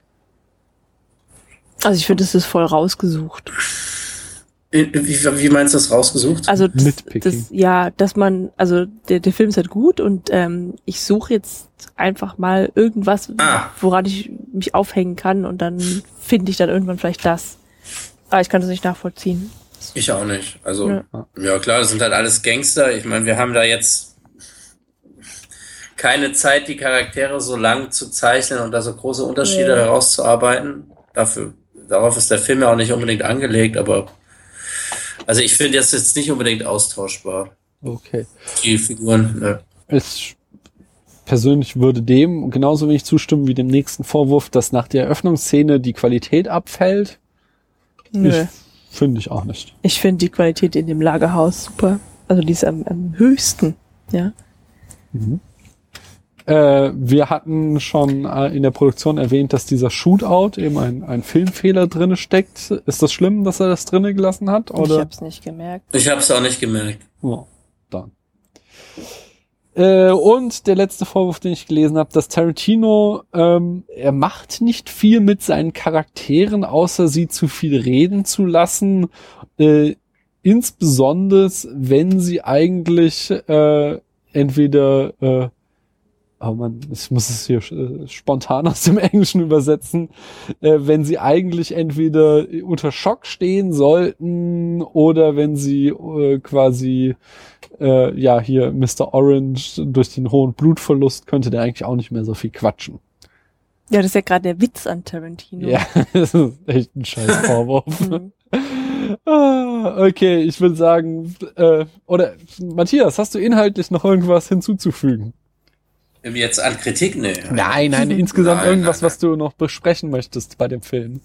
Also ich finde, das ist voll rausgesucht. Wie, wie meinst du das rausgesucht? Also das, Nitpicking. das ja, dass man, also der, der Film ist halt gut und ähm, ich suche jetzt einfach mal irgendwas, Ah. woran ich mich aufhängen kann und dann finde ich dann irgendwann vielleicht das. Aber ich kann das nicht nachvollziehen. Ich auch nicht. Also, Ja. ja, klar, das sind halt alles Gangster. Ich meine, wir haben da jetzt keine Zeit, die Charaktere so lang zu zeichnen und da so große Unterschiede Ja. herauszuarbeiten. Dafür, darauf ist der Film ja auch nicht unbedingt angelegt, aber also ich finde das jetzt nicht unbedingt austauschbar. Okay. Die Figuren, ne. Ich persönlich würde dem genauso wenig zustimmen wie dem nächsten Vorwurf, dass nach der Eröffnungsszene die Qualität abfällt. Nö. Ich finde ich auch nicht. Ich finde die Qualität in dem Lagerhaus super. Also die ist am, am höchsten, ja. Mhm. Äh, wir hatten schon äh, in der Produktion erwähnt, dass dieser Shootout eben ein, ein Filmfehler drinne steckt. Ist das schlimm, dass er das drinne gelassen hat? Ich Oder? hab's nicht gemerkt. Ich habe es auch nicht gemerkt. Ja, dann. Äh, und der letzte Vorwurf, den ich gelesen habe, dass Tarantino, ähm, er macht nicht viel mit seinen Charakteren, außer sie zu viel reden zu lassen. Äh, insbesondere, wenn sie eigentlich äh, entweder äh, oh man, ich muss es hier äh, spontan aus dem Englischen übersetzen, äh, wenn sie eigentlich entweder unter Schock stehen sollten oder wenn sie äh, quasi äh, ja hier Mister Orange durch den hohen Blutverlust könnte der eigentlich auch nicht mehr so viel quatschen. Ja, das ist ja gerade der Witz an Tarantino. Ja, das ist echt ein scheiß Vorwurf. Mhm. Ah, okay, ich würde sagen, äh, oder Matthias, hast du inhaltlich noch irgendwas hinzuzufügen? Jetzt an Kritik, ne. Nein, nein, insgesamt Nein, irgendwas, nein, was du noch besprechen möchtest bei dem Film.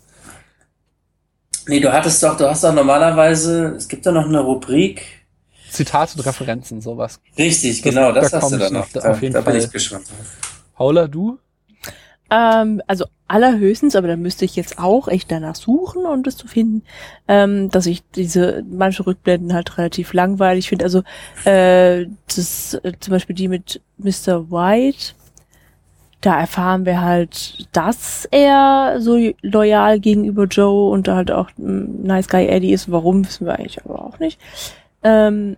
Nee, du hattest doch, du hast doch normalerweise, es gibt da noch eine Rubrik. Zitate und Referenzen, sowas. Richtig, Das- genau, das da hast komm du ich dann noch. noch, Da, auf jeden da bin Fall. ich gespannt drauf. Paula, du? Ähm, also allerhöchstens, aber da müsste ich jetzt auch echt danach suchen, um das zu finden, ähm, dass ich diese manche Rückblenden halt relativ langweilig finde. Also äh, das äh, zum Beispiel die mit Mister White, da erfahren wir halt, dass er so loyal gegenüber Joe und halt auch mm, Nice Guy Eddie ist. Warum, wissen wir eigentlich aber auch nicht. Ähm,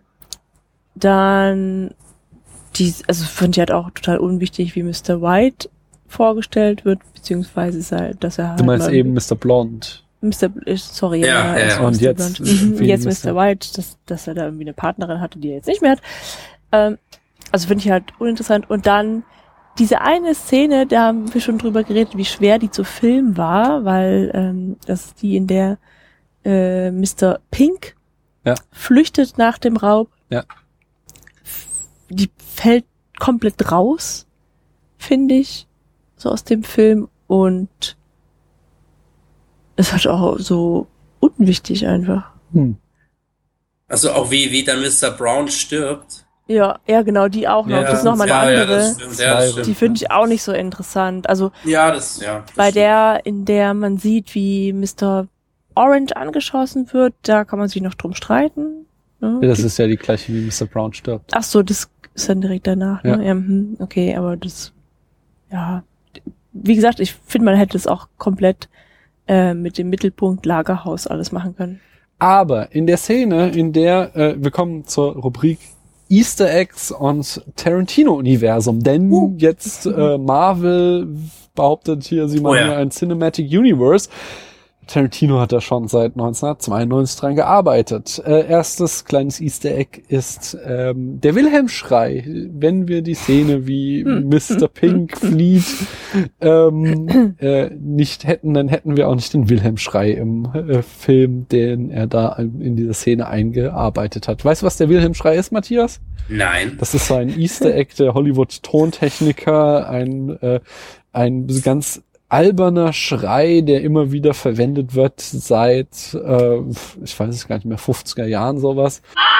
dann die, also finde ich halt auch total unwichtig, wie Mister White vorgestellt wird, beziehungsweise ist halt, dass er halt Du meinst mal eben Mister Blonde. Mister Bl- sorry, Ja, ja, ja, es ja. war Und Mister jetzt Blonde. Mhm, wie jetzt Mister Mister White, dass, dass er da irgendwie eine Partnerin hatte, die er jetzt nicht mehr hat. Ähm, also finde ich halt uninteressant. Und dann diese eine Szene, da haben wir schon drüber geredet, wie schwer die zu filmen war, weil ähm, das ist die, in der äh, Mister Pink Ja. flüchtet nach dem Raub. Ja. Die fällt komplett raus, finde ich, so aus dem Film. Und es hat auch so unwichtig einfach. Hm. Also auch wie, wie dann Mister Brown stirbt. Ja, ja, genau, die auch noch. Ja, das ist nochmal eine ja, andere. Ja, das stimmt, ja, das stimmt. Die finde ich auch nicht so interessant. Also Ja, das, ja. das bei stimmt. der, in der man sieht, wie Mister Orange angeschossen wird, da kann man sich noch drum streiten. Ne? Ja, das ist ja die gleiche, wie Mister Brown stirbt. Ach so, das ist dann direkt danach. Ne? Ja. Ja, hm, okay, aber das, ja, wie gesagt, ich finde, man hätte es auch komplett äh, mit dem Mittelpunkt Lagerhaus alles machen können. Aber in der Szene, in der, äh, wir kommen zur Rubrik Easter Eggs und Tarantino-Universum, denn uh. jetzt äh, Marvel behauptet hier, sie machen oh, ja. ein Cinematic Universe. Tarantino hat da schon seit neunzehnhundertzweiundneunzig dran gearbeitet. Äh, erstes kleines Easter Egg ist ähm, der Wilhelm-Schrei. Wenn wir die Szene, wie Mister Pink flieht, ähm, äh, nicht hätten, dann hätten wir auch nicht den Wilhelm-Schrei im äh, Film, den er da in dieser Szene eingearbeitet hat. Weißt du, was der Wilhelm-Schrei ist, Matthias? Nein. Das ist so ein Easter Egg der Hollywood-Tontechniker, ein, äh, ein ganz alberner Schrei, der immer wieder verwendet wird seit, äh, ich weiß es gar nicht mehr, fünfziger Jahren sowas.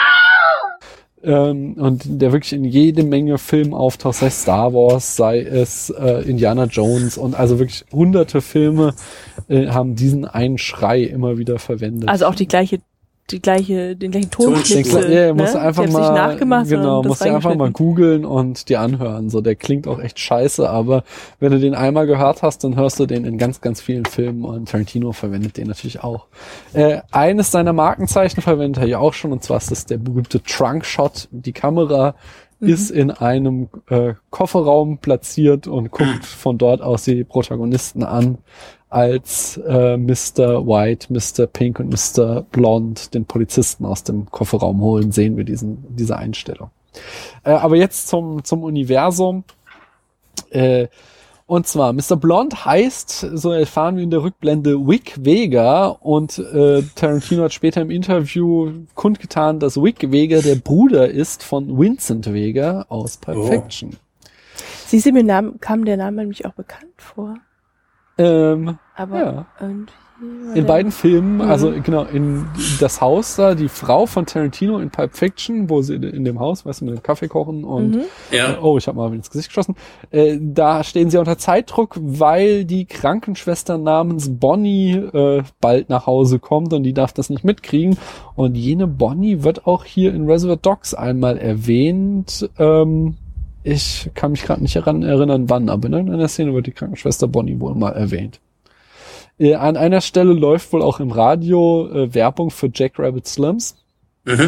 Ähm, und der wirklich in jede Menge Filmen auftaucht, sei es Star Wars, sei es äh, Indiana Jones und also wirklich hunderte Filme äh, haben diesen einen Schrei immer wieder verwendet. Also auch die gleiche die gleiche, den gleichen Tonschnipsel. Ja, ne? musst du einfach mal, nicht nachgemacht, genau, musst du einfach mal googeln und dir anhören. So, der klingt auch echt scheiße, aber wenn du den einmal gehört hast, dann hörst du den in ganz, ganz vielen Filmen und Tarantino verwendet den natürlich auch. Äh, eines seiner Markenzeichen verwendet er ja auch schon, und zwar ist das der berühmte Trunk-Shot. Die Kamera mhm. ist in einem äh, Kofferraum platziert und guckt von dort aus die Protagonisten an, als äh, Mister White, Mister Pink und Mister Blonde den Polizisten aus dem Kofferraum holen, sehen wir diesen diese Einstellung. Äh, aber jetzt zum zum Universum. Äh, und zwar, Mister Blonde heißt, so erfahren wir in der Rückblende, Vic Vega, und äh, Tarantino hat später im Interview kundgetan, dass Vic Vega der Bruder ist von Vincent Vega aus Pulp Oh. Fiction. Siehst du, mir Namen, kam der Name nämlich auch bekannt vor. Ähm, Aber ja. irgendwie In beiden Filmen, Mhm. also genau, in das Haus da, die Frau von Tarantino in Pulp Fiction, wo sie in dem Haus, weißt du, mit dem Kaffee kochen und, Mhm. Ja. oh, ich habe mal ins Gesicht geschossen, äh, da stehen sie unter Zeitdruck, weil die Krankenschwester namens Bonnie äh, bald nach Hause kommt und die darf das nicht mitkriegen. Und jene Bonnie wird auch hier in Reservoir Dogs einmal erwähnt. Ähm, ich kann mich gerade nicht daran erinnern, wann, aber in einer Szene wird die Krankenschwester Bonnie wohl mal erwähnt. Äh, an einer Stelle läuft wohl auch im Radio äh, Werbung für Jack Rabbit Slims. Mhm.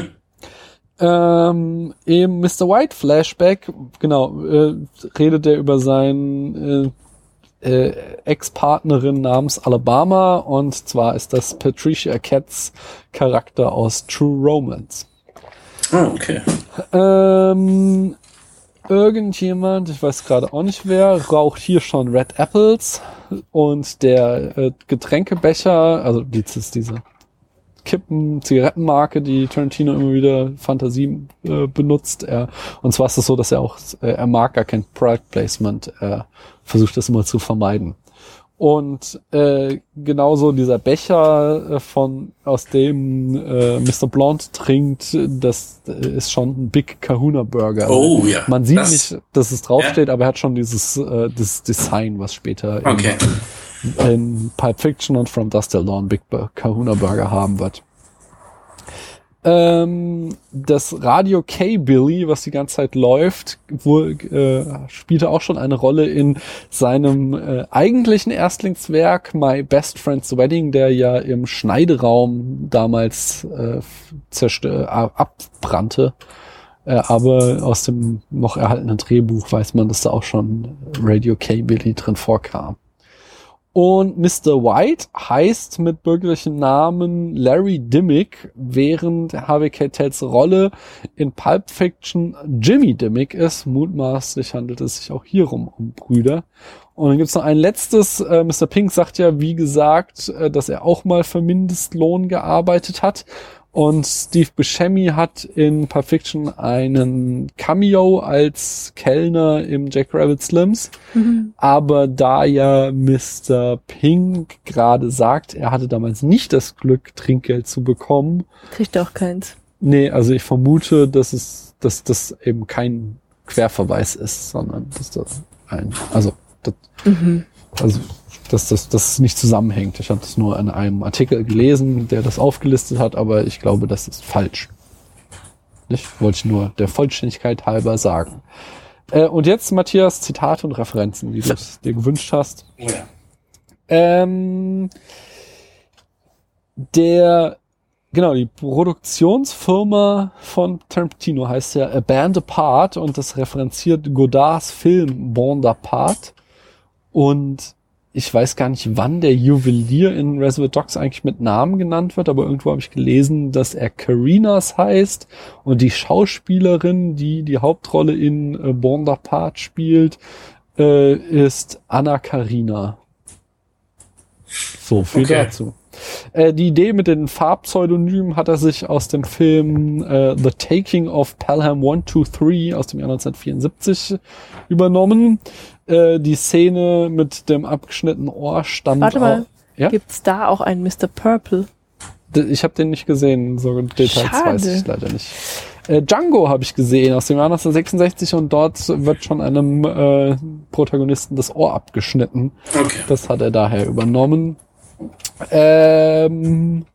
Ähm, Im Mister White Flashback, genau, äh, redet er über seinen äh, äh, Ex-Partnerin namens Alabama, und zwar ist das Patricia Arquette's Charakter aus True Romance. Oh, okay. Ähm, irgendjemand, ich weiß gerade auch nicht wer, raucht hier schon Red Apples, und der äh, Getränkebecher, also das ist diese Kippen, Zigarettenmarke, die Tarantino immer wieder Fantasie äh, benutzt. Er, und zwar ist es so, dass er auch, äh, er mag gar kein Product Placement, er versucht das immer zu vermeiden. Und äh, genauso dieser Becher äh, von aus dem äh, Mister Blonde trinkt, das äh, ist schon ein Big Kahuna Burger. Oh ja. Man sieht das, nicht, dass es draufsteht, ja. aber er hat schon dieses äh, das Design, was später okay. in, in Pulp Fiction und From Dusk Till Dawn Big Kahuna Burger haben wird. Ähm, das Radio K-Billy, was die ganze Zeit läuft, wo, äh, spielte auch schon eine Rolle in seinem äh, eigentlichen Erstlingswerk My Best Friend's Wedding, der ja im Schneideraum damals äh, zerstör- abbrannte. Äh, aber aus dem noch erhaltenen Drehbuch weiß man, dass da auch schon Radio K-Billy drin vorkam. Und Mister White heißt mit bürgerlichen Namen Larry Dimmick, während Harvey Keitels Rolle in Pulp Fiction Jimmy Dimmick ist. Mutmaßlich handelt es sich auch hierum um Brüder. Und dann gibt's noch ein letztes. Äh, Mister Pink sagt ja, wie gesagt, äh, dass er auch mal für Mindestlohn gearbeitet hat. Und Steve Buscemi hat in Pulp Fiction einen Cameo als Kellner im Jack Rabbit Slims. Mhm. Aber da ja Mister Pink gerade sagt, er hatte damals nicht das Glück, Trinkgeld zu bekommen. Kriegt auch keins. Nee, also ich vermute, dass es, dass das eben kein Querverweis ist, sondern dass das ein, also, das, Mhm. also, dass das, das nicht zusammenhängt. Ich habe das nur in einem Artikel gelesen, der das aufgelistet hat, aber ich glaube, das ist falsch. Nicht? Wollte ich nur der Vollständigkeit halber sagen. Äh, und jetzt, Matthias, Zitate und Referenzen, wie du es dir gewünscht hast. Oh ja. Ähm, der, genau, die Produktionsfirma von Tarantino heißt ja A Band Apart und das referenziert Godards Film Bande Apart. Und ich weiß gar nicht, wann der Juwelier in Reservoir Dogs eigentlich mit Namen genannt wird, aber irgendwo habe ich gelesen, dass er Carinas heißt und die Schauspielerin, die die Hauptrolle in äh, Bande Apart spielt, äh, ist Anna Karina. So, viel Okay. dazu. Äh, die Idee mit den Farbpseudonymen hat er sich aus dem Film äh, The Taking of Pelham one two three aus dem Jahr neunzehnhundertvierundsiebzig übernommen. Äh, die Szene mit dem abgeschnittenen Ohr stammt Warte mal, auch... Ja? gibt's da auch einen Mister Purple? D- Ich habe den nicht gesehen, so Details Schade. weiß ich leider nicht. Äh, Django habe ich gesehen aus dem Jahr neunzehnhundertsechsundsechzig und dort wird schon einem äh, Protagonisten das Ohr abgeschnitten. Okay. Das hat er daher übernommen. Ähm,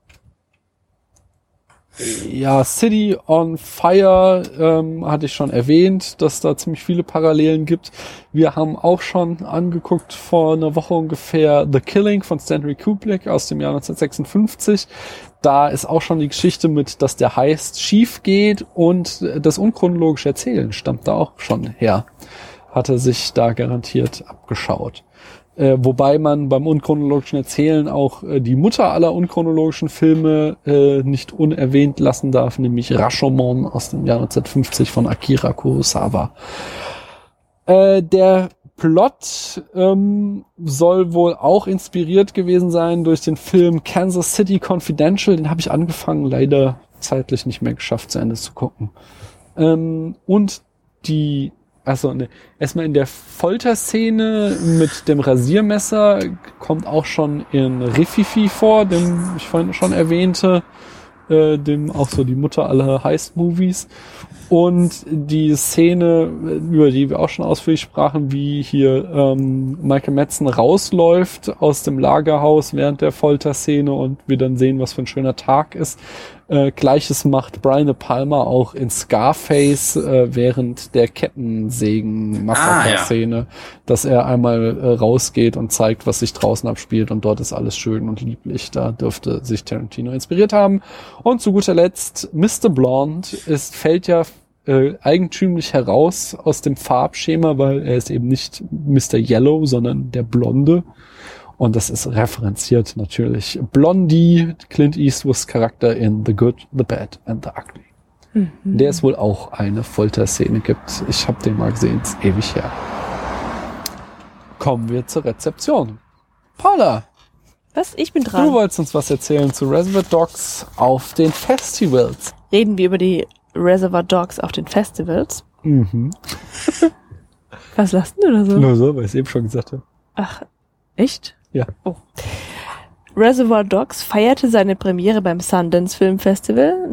ja, City on Fire ähm, hatte ich schon erwähnt, dass da ziemlich viele Parallelen gibt. Wir haben auch schon angeguckt vor einer Woche ungefähr The Killing von Stanley Kubrick aus dem Jahr neunzehnhundertsechsundfünfzig. Da ist auch schon die Geschichte mit, dass der Heist schief geht und das unchronologische Erzählen stammt da auch schon her. Hatte sich da garantiert abgeschaut. Äh, wobei man beim unchronologischen Erzählen auch äh, die Mutter aller unchronologischen Filme äh, nicht unerwähnt lassen darf, nämlich Rashomon aus dem Jahr neunzehnhundertfünfzig von Akira Kurosawa. Äh, der Plot ähm, soll wohl auch inspiriert gewesen sein durch den Film Kansas City Confidential. Den habe ich angefangen, leider zeitlich nicht mehr geschafft, zu Ende zu gucken. Ähm, und die Also ne, erstmal in der Folterszene mit dem Rasiermesser kommt auch schon in Rififi vor, dem ich vorhin schon erwähnte, äh, dem auch so die Mutter aller Heist-Movies. Und die Szene, über die wir auch schon ausführlich sprachen, wie hier ähm, Michael Madsen rausläuft aus dem Lagerhaus während der Folterszene und wir dann sehen, was für ein schöner Tag ist. Äh, Gleiches macht Brian De Palma auch in Scarface äh, während der Kettensägen-Massaker-Szene, ah, ja. dass er einmal äh, rausgeht und zeigt, was sich draußen abspielt und dort ist alles schön und lieblich. Da dürfte sich Tarantino inspiriert haben. Und zu guter Letzt, Mister Blonde ist, fällt ja äh, eigentümlich heraus aus dem Farbschema, weil er ist eben nicht Mister Yellow, sondern der Blonde. Und das ist referenziert natürlich. Blondie, Clint Eastwoods Charakter in The Good, The Bad and The Ugly. Mhm. Der es wohl auch eine Folterszene gibt. Ich habe den mal gesehen, ist ewig her. Kommen wir zur Rezeption. Paula. Was? Ich bin dran. Du wolltest uns was erzählen zu Reservoir Dogs auf den Festivals. Reden wir über die Reservoir Dogs auf den Festivals? Mhm. Was lachst du da so? Nur so, weil ich es eben schon gesagt habe. Ach, echt? Ja. Oh. Reservoir Dogs feierte seine Premiere beim Sundance Film Festival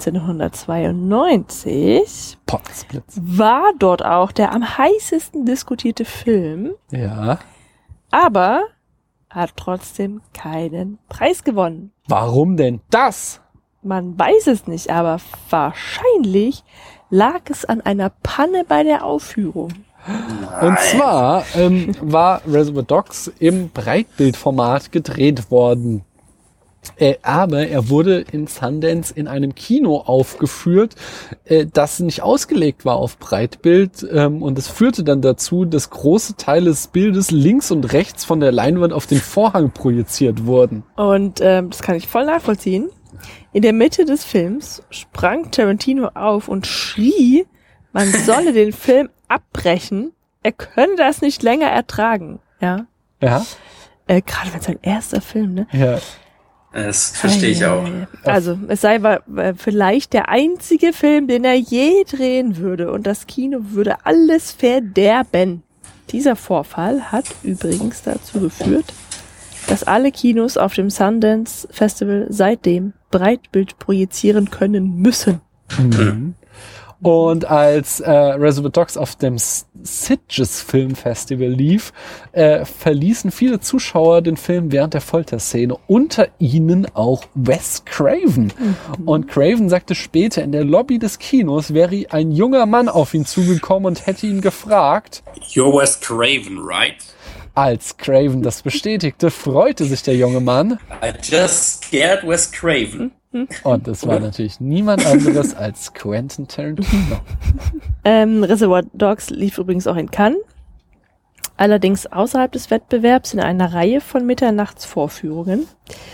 neunzehnhundertzweiundneunzig. Potzblitz. War dort auch der am heißesten diskutierte Film. Ja. Aber hat trotzdem keinen Preis gewonnen. Warum denn das? Man weiß es nicht, aber wahrscheinlich lag es an einer Panne bei der Aufführung. Und zwar ähm, war Reservoir Dogs im Breitbildformat gedreht worden. Äh, aber er wurde in Sundance in einem Kino aufgeführt, äh, das nicht ausgelegt war auf Breitbild. Ähm, und es führte dann dazu, dass große Teile des Bildes links und rechts von der Leinwand auf den Vorhang projiziert wurden. Und ähm, das kann ich voll nachvollziehen. In der Mitte des Films sprang Tarantino auf und schrie, man solle den Film abbrechen. Er könne das nicht länger ertragen. Ja. Ja. Äh, Gerade wenn es sein erster Film, ne? Ja. Das verstehe ich auch. Also, es sei vielleicht der einzige Film, den er je drehen würde und das Kino würde alles verderben. Dieser Vorfall hat übrigens dazu geführt, dass alle Kinos auf dem Sundance Festival seitdem Breitbild projizieren können müssen. Mhm. Und als äh, Reservoir Dogs auf dem Sitges Film Festival lief, äh, verließen viele Zuschauer den Film während der Folterszene, unter ihnen auch Wes Craven. Mhm. Und Craven sagte später, in der Lobby des Kinos wäre ein junger Mann auf ihn zugekommen und hätte ihn gefragt: You're Wes Craven, right? Als Craven das bestätigte, freute sich der junge Mann. I just scared Wes Craven. Und das war natürlich niemand anderes als Quentin Tarantino. Ähm, Reservoir Dogs lief übrigens auch in Cannes. Allerdings außerhalb des Wettbewerbs in einer Reihe von Mitternachtsvorführungen.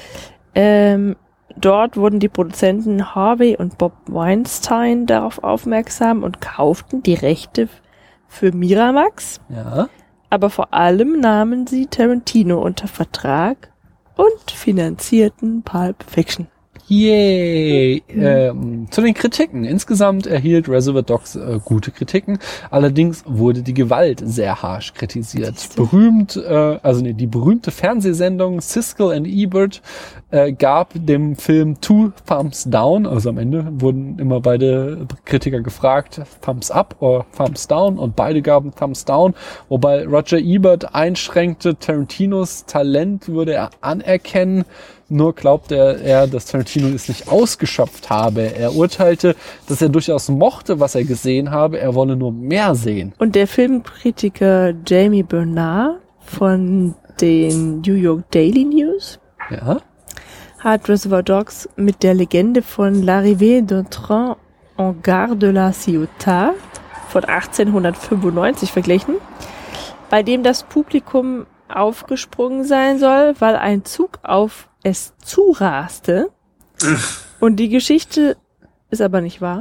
Ähm, dort wurden die Produzenten Harvey und Bob Weinstein darauf aufmerksam und kauften die Rechte für Miramax. Ja. Aber vor allem nahmen sie Tarantino unter Vertrag und finanzierten Pulp Fiction. Yay! Mhm. Ähm, zu den Kritiken. Insgesamt erhielt Reservoir Dogs äh, gute Kritiken. Allerdings wurde die Gewalt sehr harsch kritisiert. Berühmt, äh, also nee, die berühmte Fernsehsendung Siskel and Ebert äh, gab dem Film Two Thumbs Down. Also am Ende wurden immer beide Kritiker gefragt, Thumbs Up oder Thumbs Down, und beide gaben Thumbs Down. Wobei Roger Ebert einschränkte, Tarantinos Talent würde er anerkennen. Nur glaubte er, er, dass Tarantino es nicht ausgeschöpft habe. Er urteilte, dass er durchaus mochte, was er gesehen habe. Er wolle nur mehr sehen. Und der Filmkritiker Jamie Bernard von den New York Daily News ja? hat Reservoir Dogs mit der Legende von L'arrivée d'un train en gare de la Ciotat von achtzehnhundertfünfundneunzig verglichen, bei dem das Publikum aufgesprungen sein soll, weil ein Zug auf es zuraste. Und die Geschichte ist aber nicht wahr.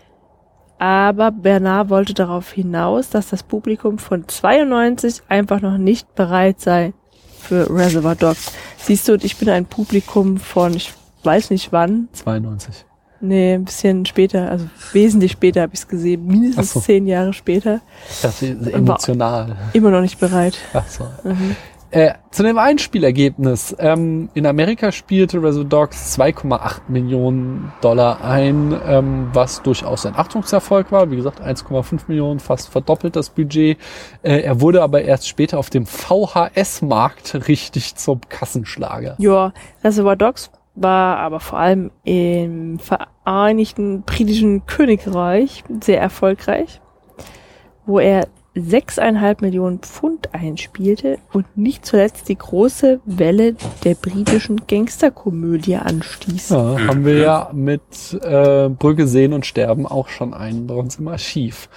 Aber Bernard wollte darauf hinaus, dass das Publikum von zweiundneunzig einfach noch nicht bereit sei für Reservoir Dogs. Siehst du, ich bin ein Publikum von, ich weiß nicht wann. zweiundneunzig. Nee, ein bisschen später, also wesentlich später habe ich es gesehen, mindestens so. zehn Jahre später. Das ist emotional. Immer noch nicht bereit. Ach so. Mhm. Äh, zu dem Einspielergebnis. Ähm, in Amerika spielte Reservoir Dogs zwei Komma acht Millionen Dollar ein, ähm, was durchaus ein Achtungserfolg war. Wie gesagt, eins Komma fünf Millionen, fast verdoppelt das Budget. Äh, er wurde aber erst später auf dem V H S-Markt richtig zum Kassenschlager. Ja, Reservoir Dogs war aber vor allem im Vereinigten Britischen Königreich sehr erfolgreich, wo er sechseinhalb Millionen Pfund einspielte und nicht zuletzt die große Welle der britischen Gangsterkomödie anstieß. Ja, haben wir ja mit äh, Brügge sehen und sterben auch schon einen bei uns im Archiv.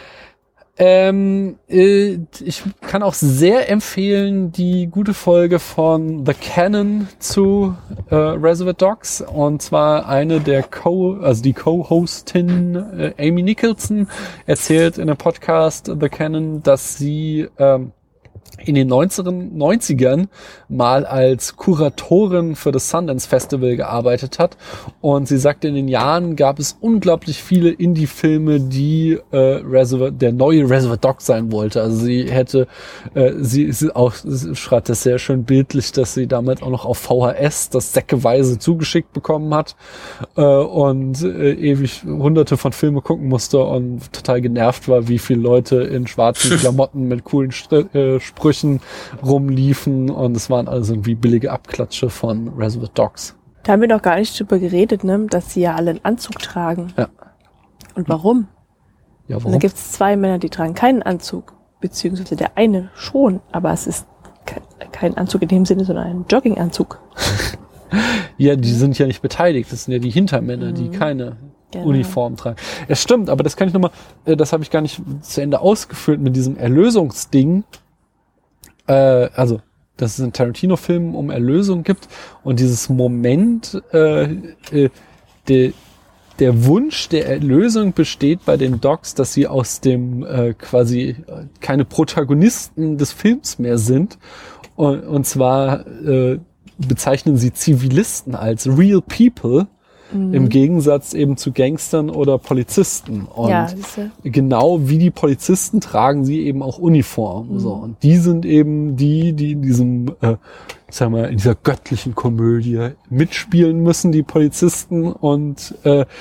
Ähm, äh, ich kann auch sehr empfehlen die gute Folge von The Canon zu äh, Reservoir Dogs, und zwar eine der Co, also die Co-Hostin äh, Amy Nicholson erzählt in dem Podcast The Canon, dass sie ähm, in den neunzigern mal als Kuratorin für das Sundance Festival gearbeitet hat, und sie sagte, in den Jahren gab es unglaublich viele Indie-Filme, die äh, Reservoir, der neue Reservoir Dogs sein wollte. Also sie hätte, äh, sie, sie auch sie schreibt das sehr schön bildlich, dass sie damit auch noch auf V H S das säckeweise zugeschickt bekommen hat äh, und äh, ewig hunderte von Filme gucken musste und total genervt war, wie viele Leute in schwarzen Klamotten mit coolen Str- äh, Sprüchen rumliefen, und es waren also irgendwie billige Abklatsche von Reservoir Dogs. Da haben wir noch gar nicht drüber geredet, ne? Dass sie ja alle einen Anzug tragen. Ja. Und warum? Ja, warum? Und da gibt es zwei Männer, die tragen keinen Anzug, beziehungsweise der eine schon, aber es ist ke- kein Anzug in dem Sinne, sondern ein Jogginganzug. Ja, die sind ja nicht beteiligt, das sind ja die Hintermänner, mhm. die keine genau. Uniform tragen. Es stimmt, aber das kann ich nochmal, das habe ich gar nicht zu Ende ausgeführt mit diesem Erlösungsding. Äh, also, dass es in Tarantino-Filmen um Erlösung gibt, und dieses Moment, äh, äh, de, der Wunsch der Erlösung besteht bei den Dogs, dass sie aus dem äh, quasi keine Protagonisten des Films mehr sind, und, und zwar äh, bezeichnen sie Zivilisten als real people, mhm. im Gegensatz eben zu Gangstern oder Polizisten. Und ja, genau wie die Polizisten tragen sie eben auch Uniform. Mhm. So. Und die sind eben die, die in diesem, äh, sagen wir, in dieser göttlichen Komödie mitspielen müssen, die Polizisten, und äh,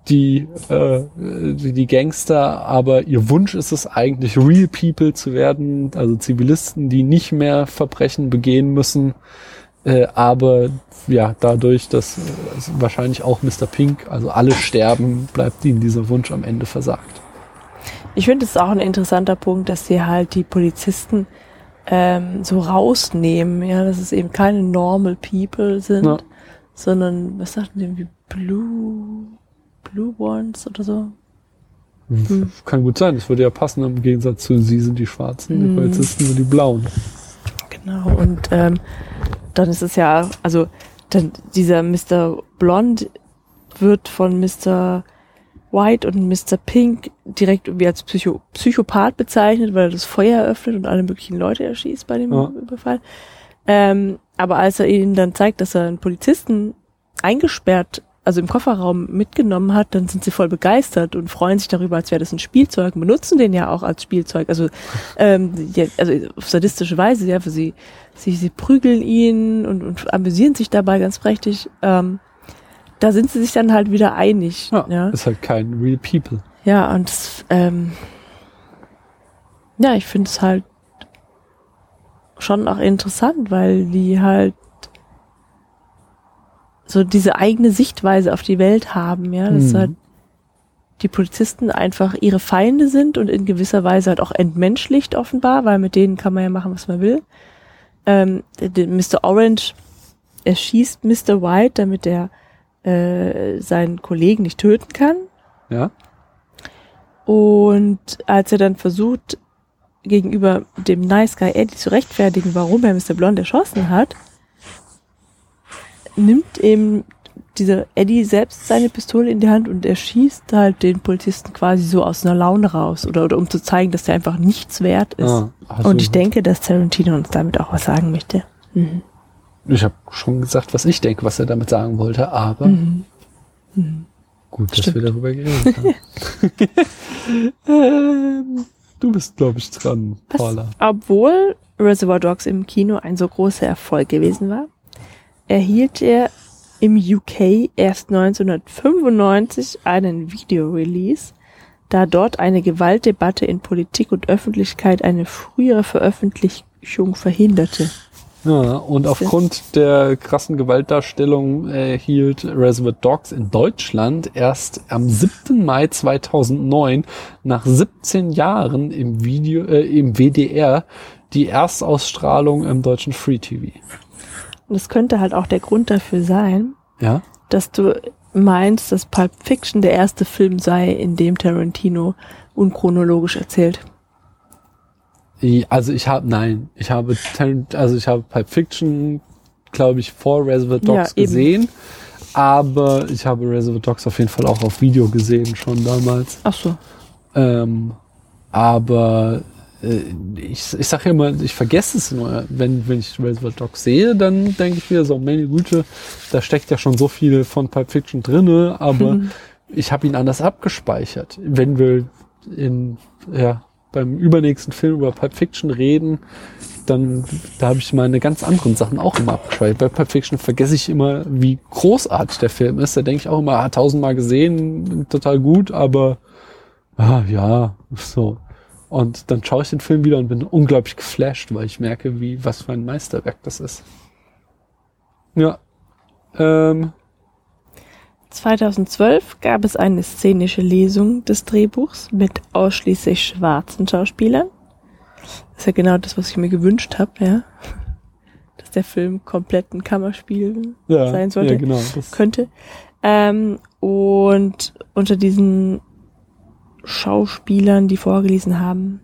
die, äh, die, die Gangster, aber ihr Wunsch ist es eigentlich, Real People zu werden, also Zivilisten, die nicht mehr Verbrechen begehen müssen, äh, aber ja, dadurch, dass äh, wahrscheinlich auch Mister Pink, also alle sterben, bleibt ihnen dieser Wunsch am Ende versagt. Ich finde es auch ein interessanter Punkt, dass sie halt die Polizisten ähm, so rausnehmen, ja, dass es eben keine normal people sind, ja. sondern, was sagten die, wie Blue... Blue Ones oder so. Hm. Kann gut sein, das würde ja passen im Gegensatz zu Sie sind die Schwarzen, hm. die Polizisten sind die Blauen. Genau, und ähm, dann ist es ja, also dann dieser Mister Blond wird von Mister White und Mister Pink direkt irgendwie als Psycho- Psychopath bezeichnet, weil er das Feuer eröffnet und alle möglichen Leute erschießt bei dem ja. Überfall. Ähm, aber als er ihnen dann zeigt, dass er einen Polizisten eingesperrt, also im Kofferraum mitgenommen hat, dann sind sie voll begeistert und freuen sich darüber, als wäre das ein Spielzeug, und benutzen den ja auch als Spielzeug, also ähm, ja, also auf sadistische Weise, ja, für sie, sie, sie prügeln ihn und, und amüsieren sich dabei ganz prächtig. Ähm, da sind sie sich dann halt wieder einig. Ja, ja. Ist halt kein Real People. Ja, und das, ähm, ja, ich finde es halt schon auch interessant, weil die halt so diese eigene Sichtweise auf die Welt haben, ja, dass mhm. halt die Polizisten einfach ihre Feinde sind und in gewisser Weise halt auch entmenschlicht offenbar, weil mit denen kann man ja machen, was man will. Ähm, Mister Orange erschießt Mister White, damit er äh, seinen Kollegen nicht töten kann. Ja. Und als er dann versucht, gegenüber dem Nice Guy Eddie zu rechtfertigen, warum er Mister Blond erschossen hat, nimmt eben dieser Eddie selbst seine Pistole in die Hand und er schießt halt den Polizisten quasi so aus einer Laune raus oder, oder um zu zeigen, dass der einfach nichts wert ist. Ah, also und ich denke, dass Tarantino uns damit auch was sagen möchte. Mhm. Ich habe schon gesagt, was ich denke, was er damit sagen wollte, aber mhm. Mhm. gut, dass Stimmt. wir darüber geredet haben. ähm, du bist, glaube ich, dran, Paula. Was, obwohl Reservoir Dogs im Kino ein so großer Erfolg gewesen war, erhielt er im U K erst neunzehnhundertfünfundneunzig einen Video-Release, da dort eine Gewaltdebatte in Politik und Öffentlichkeit eine frühere Veröffentlichung verhinderte. Ja, und aufgrund der krassen Gewaltdarstellung erhielt Reservoir Dogs in Deutschland erst am siebten Mai zweitausendneun nach siebzehn Jahren im Video, äh, im W D R die Erstausstrahlung im deutschen Free T V. Und das könnte halt auch der Grund dafür sein, ja? dass du meinst, dass Pulp Fiction der erste Film sei, in dem Tarantino unchronologisch erzählt. Also ich habe, nein, ich habe, also ich habe Pulp Fiction, glaube ich, vor Reservoir Dogs ja, gesehen, aber ich habe Reservoir Dogs auf jeden Fall auch auf Video gesehen, schon damals. Ach so. Ähm, aber Ich, ich sage ja immer, ich vergesse es immer, wenn, wenn ich Reservoir Dogs sehe, dann denke ich wieder so, meine Güte, da steckt ja schon so viel von Pulp Fiction drinne, aber mhm. ich habe ihn anders abgespeichert. Wenn wir in, ja, beim übernächsten Film über Pulp Fiction reden, dann, da habe ich meine ganz anderen Sachen auch immer abgespeichert. Bei Pulp Fiction vergesse ich immer, wie großartig der Film ist. Da denke ich auch immer, ah, tausendmal gesehen, total gut, aber, ah, ja, so. Und dann schaue ich den Film wieder und bin unglaublich geflasht, weil ich merke, wie, was für ein Meisterwerk das ist. Ja. Ähm. zweitausendzwölf gab es eine szenische Lesung des Drehbuchs mit ausschließlich schwarzen Schauspielern. Das ist ja genau das, was ich mir gewünscht habe, ja. Dass der Film komplett ein Kammerspiel ja, sein sollte. Ja, genau. Das könnte. Ähm, und unter diesen Schauspielern, die vorgelesen haben,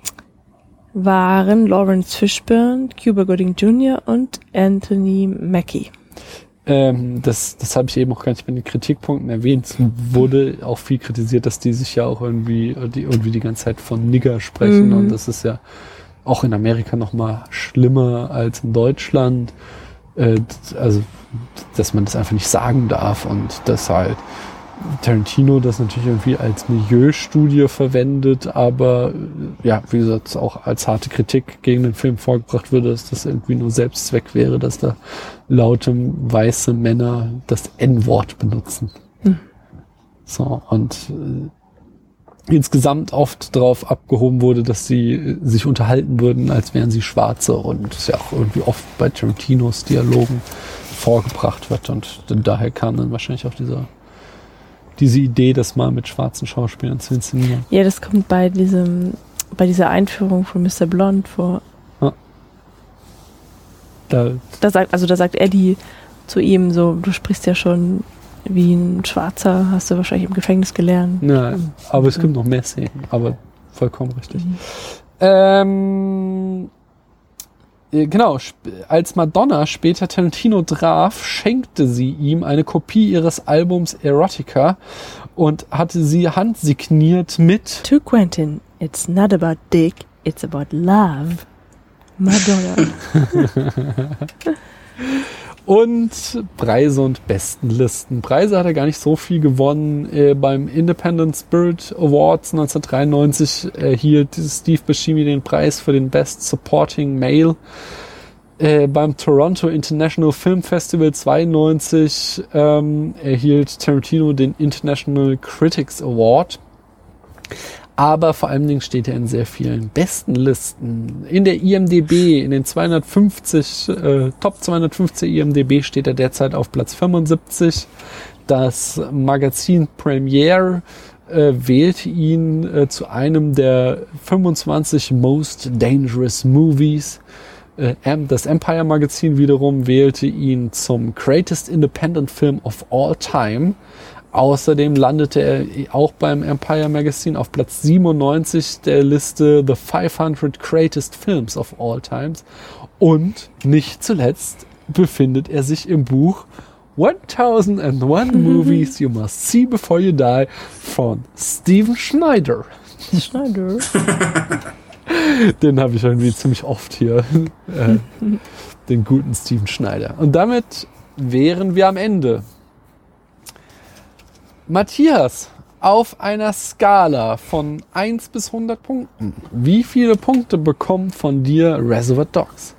waren Lawrence Fishburne, Cuba Gooding Junior und Anthony Mackie. Ähm, das das habe ich eben auch gar nicht bei den Kritikpunkten erwähnt. Es wurde auch viel kritisiert, dass die sich ja auch irgendwie die, irgendwie die ganze Zeit von Nigger sprechen. Mhm. Und das ist ja auch in Amerika noch mal schlimmer als in Deutschland. Äh, also, dass man das einfach nicht sagen darf und das halt Tarantino das natürlich irgendwie als Milieustudie verwendet, aber ja, wie gesagt, auch als harte Kritik gegen den Film vorgebracht würde, dass das irgendwie nur Selbstzweck wäre, dass da laute weiße Männer das En-Wort benutzen. Hm. So, und äh, insgesamt oft darauf abgehoben wurde, dass sie äh, sich unterhalten würden, als wären sie Schwarze, und das ja auch irgendwie oft bei Tarantinos Dialogen vorgebracht wird, und dann, daher kam dann wahrscheinlich auch dieser diese Idee, das mal mit schwarzen Schauspielern zu inszenieren. Ja, das kommt bei diesem, bei dieser Einführung von Mister Blonde vor. Ja. Da, da sagt, also da sagt Eddie zu ihm so, du sprichst ja schon wie ein Schwarzer, hast du wahrscheinlich im Gefängnis gelernt. Ja, aber es gibt noch mehr Szenen, aber vollkommen richtig. Mhm. Ähm, Genau, als Madonna später Tarantino traf, schenkte sie ihm eine Kopie ihres Albums Erotica und hatte sie handsigniert mit To Quentin, it's not about dick, it's about love. Madonna. Und Preise und Bestenlisten. Preise hat er gar nicht so viel gewonnen. Äh, beim Independent Spirit Awards neunzehnhundertdreiundneunzig erhielt Steve Buscemi den Preis für den Best Supporting Male. Äh, beim Toronto International Film Festival zweiundneunzig ähm, erhielt Tarantino den International Critics Award. Aber vor allen Dingen steht er in sehr vielen Bestenlisten. In der I M D B, in den zweihundertfünfzig, äh, Top zweihundertfünfzig I M D B steht er derzeit auf Platz fünfundsiebzig. Das Magazin Premiere äh, wählte ihn äh, zu einem der fünfundzwanzig Most Dangerous Movies. Äh, das Empire Magazin wiederum wählte ihn zum Greatest Independent Film of All Time. Außerdem landete er auch beim Empire Magazine auf Platz siebenundneunzig der Liste The fünfhundert Greatest Films of All Times. Und nicht zuletzt befindet er sich im Buch tausend und eins Movies You Must See Before You Die von Steven Schneider. Schneider. Den habe ich irgendwie ziemlich oft hier. Äh, den guten Steven Schneider. Und damit wären wir am Ende. Matthias, auf einer Skala von eins bis hundert Punkten, wie viele Punkte bekommt von dir Reservoir Dogs?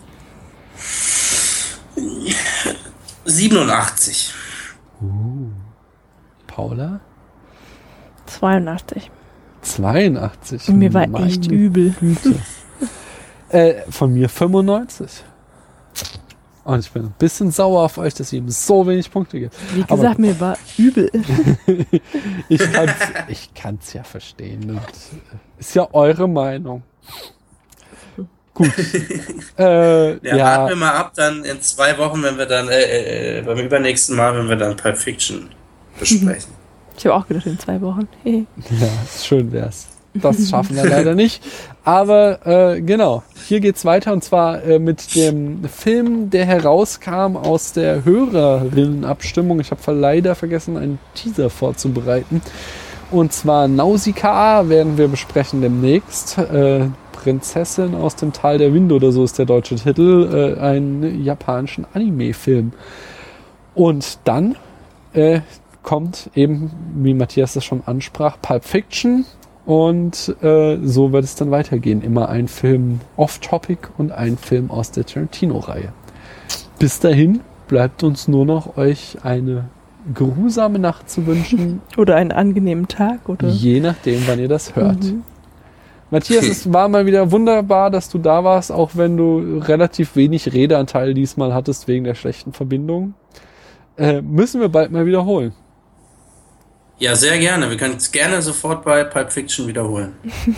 siebenundachtzig. Uh. Paula? zweiundachtzig. zweiundachtzig. Mir war echt übel. äh, von mir fünfundneunzig. Und ich bin ein bisschen sauer auf euch, dass ihr ihm so wenig Punkte gibt. Wie gesagt, aber mir war übel. ich kann's, ich kann's ja verstehen. Und ist ja eure Meinung. Gut. äh, ja, ja, warten wir mal ab, dann in zwei Wochen, wenn wir dann, äh, äh, beim übernächsten Mal, wenn wir dann Pulp Fiction besprechen. Ich habe auch gedacht, in zwei Wochen. Hey. Ja, schön wär's. Das schaffen wir leider nicht. Aber äh, genau, hier geht's weiter, und zwar äh, mit dem Film, der herauskam aus der Hörerinnenabstimmung. Ich habe leider vergessen, einen Teaser vorzubereiten. Und zwar Nausicaa werden wir besprechen demnächst. Äh, Prinzessin aus dem Tal der Winde oder so ist der deutsche Titel. Äh, einen japanischen Anime-Film. Und dann äh, kommt eben, wie Matthias das schon ansprach, Pulp Fiction. Und äh, so wird es dann weitergehen. Immer ein Film off-topic und ein Film aus der Tarantino-Reihe. Bis dahin bleibt uns nur noch, euch eine geruhsame Nacht zu wünschen. Oder einen angenehmen Tag. Oder? Je nachdem, wann ihr das hört. Mhm. Matthias, es war mal wieder wunderbar, dass du da warst, auch wenn du relativ wenig Redeanteil diesmal hattest wegen der schlechten Verbindung. Äh, müssen wir bald mal wiederholen. Ja, sehr gerne. Wir können es gerne sofort bei Pulp Fiction wiederholen.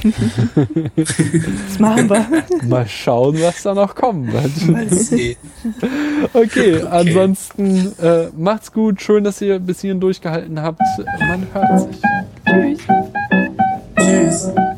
Das machen wir. Mal schauen, was da noch kommen wird. Mal sehen. Okay, okay. Ansonsten äh, macht's gut. Schön, dass ihr bis hierhin durchgehalten habt. Man hört sich. Tschüss. Tschüss.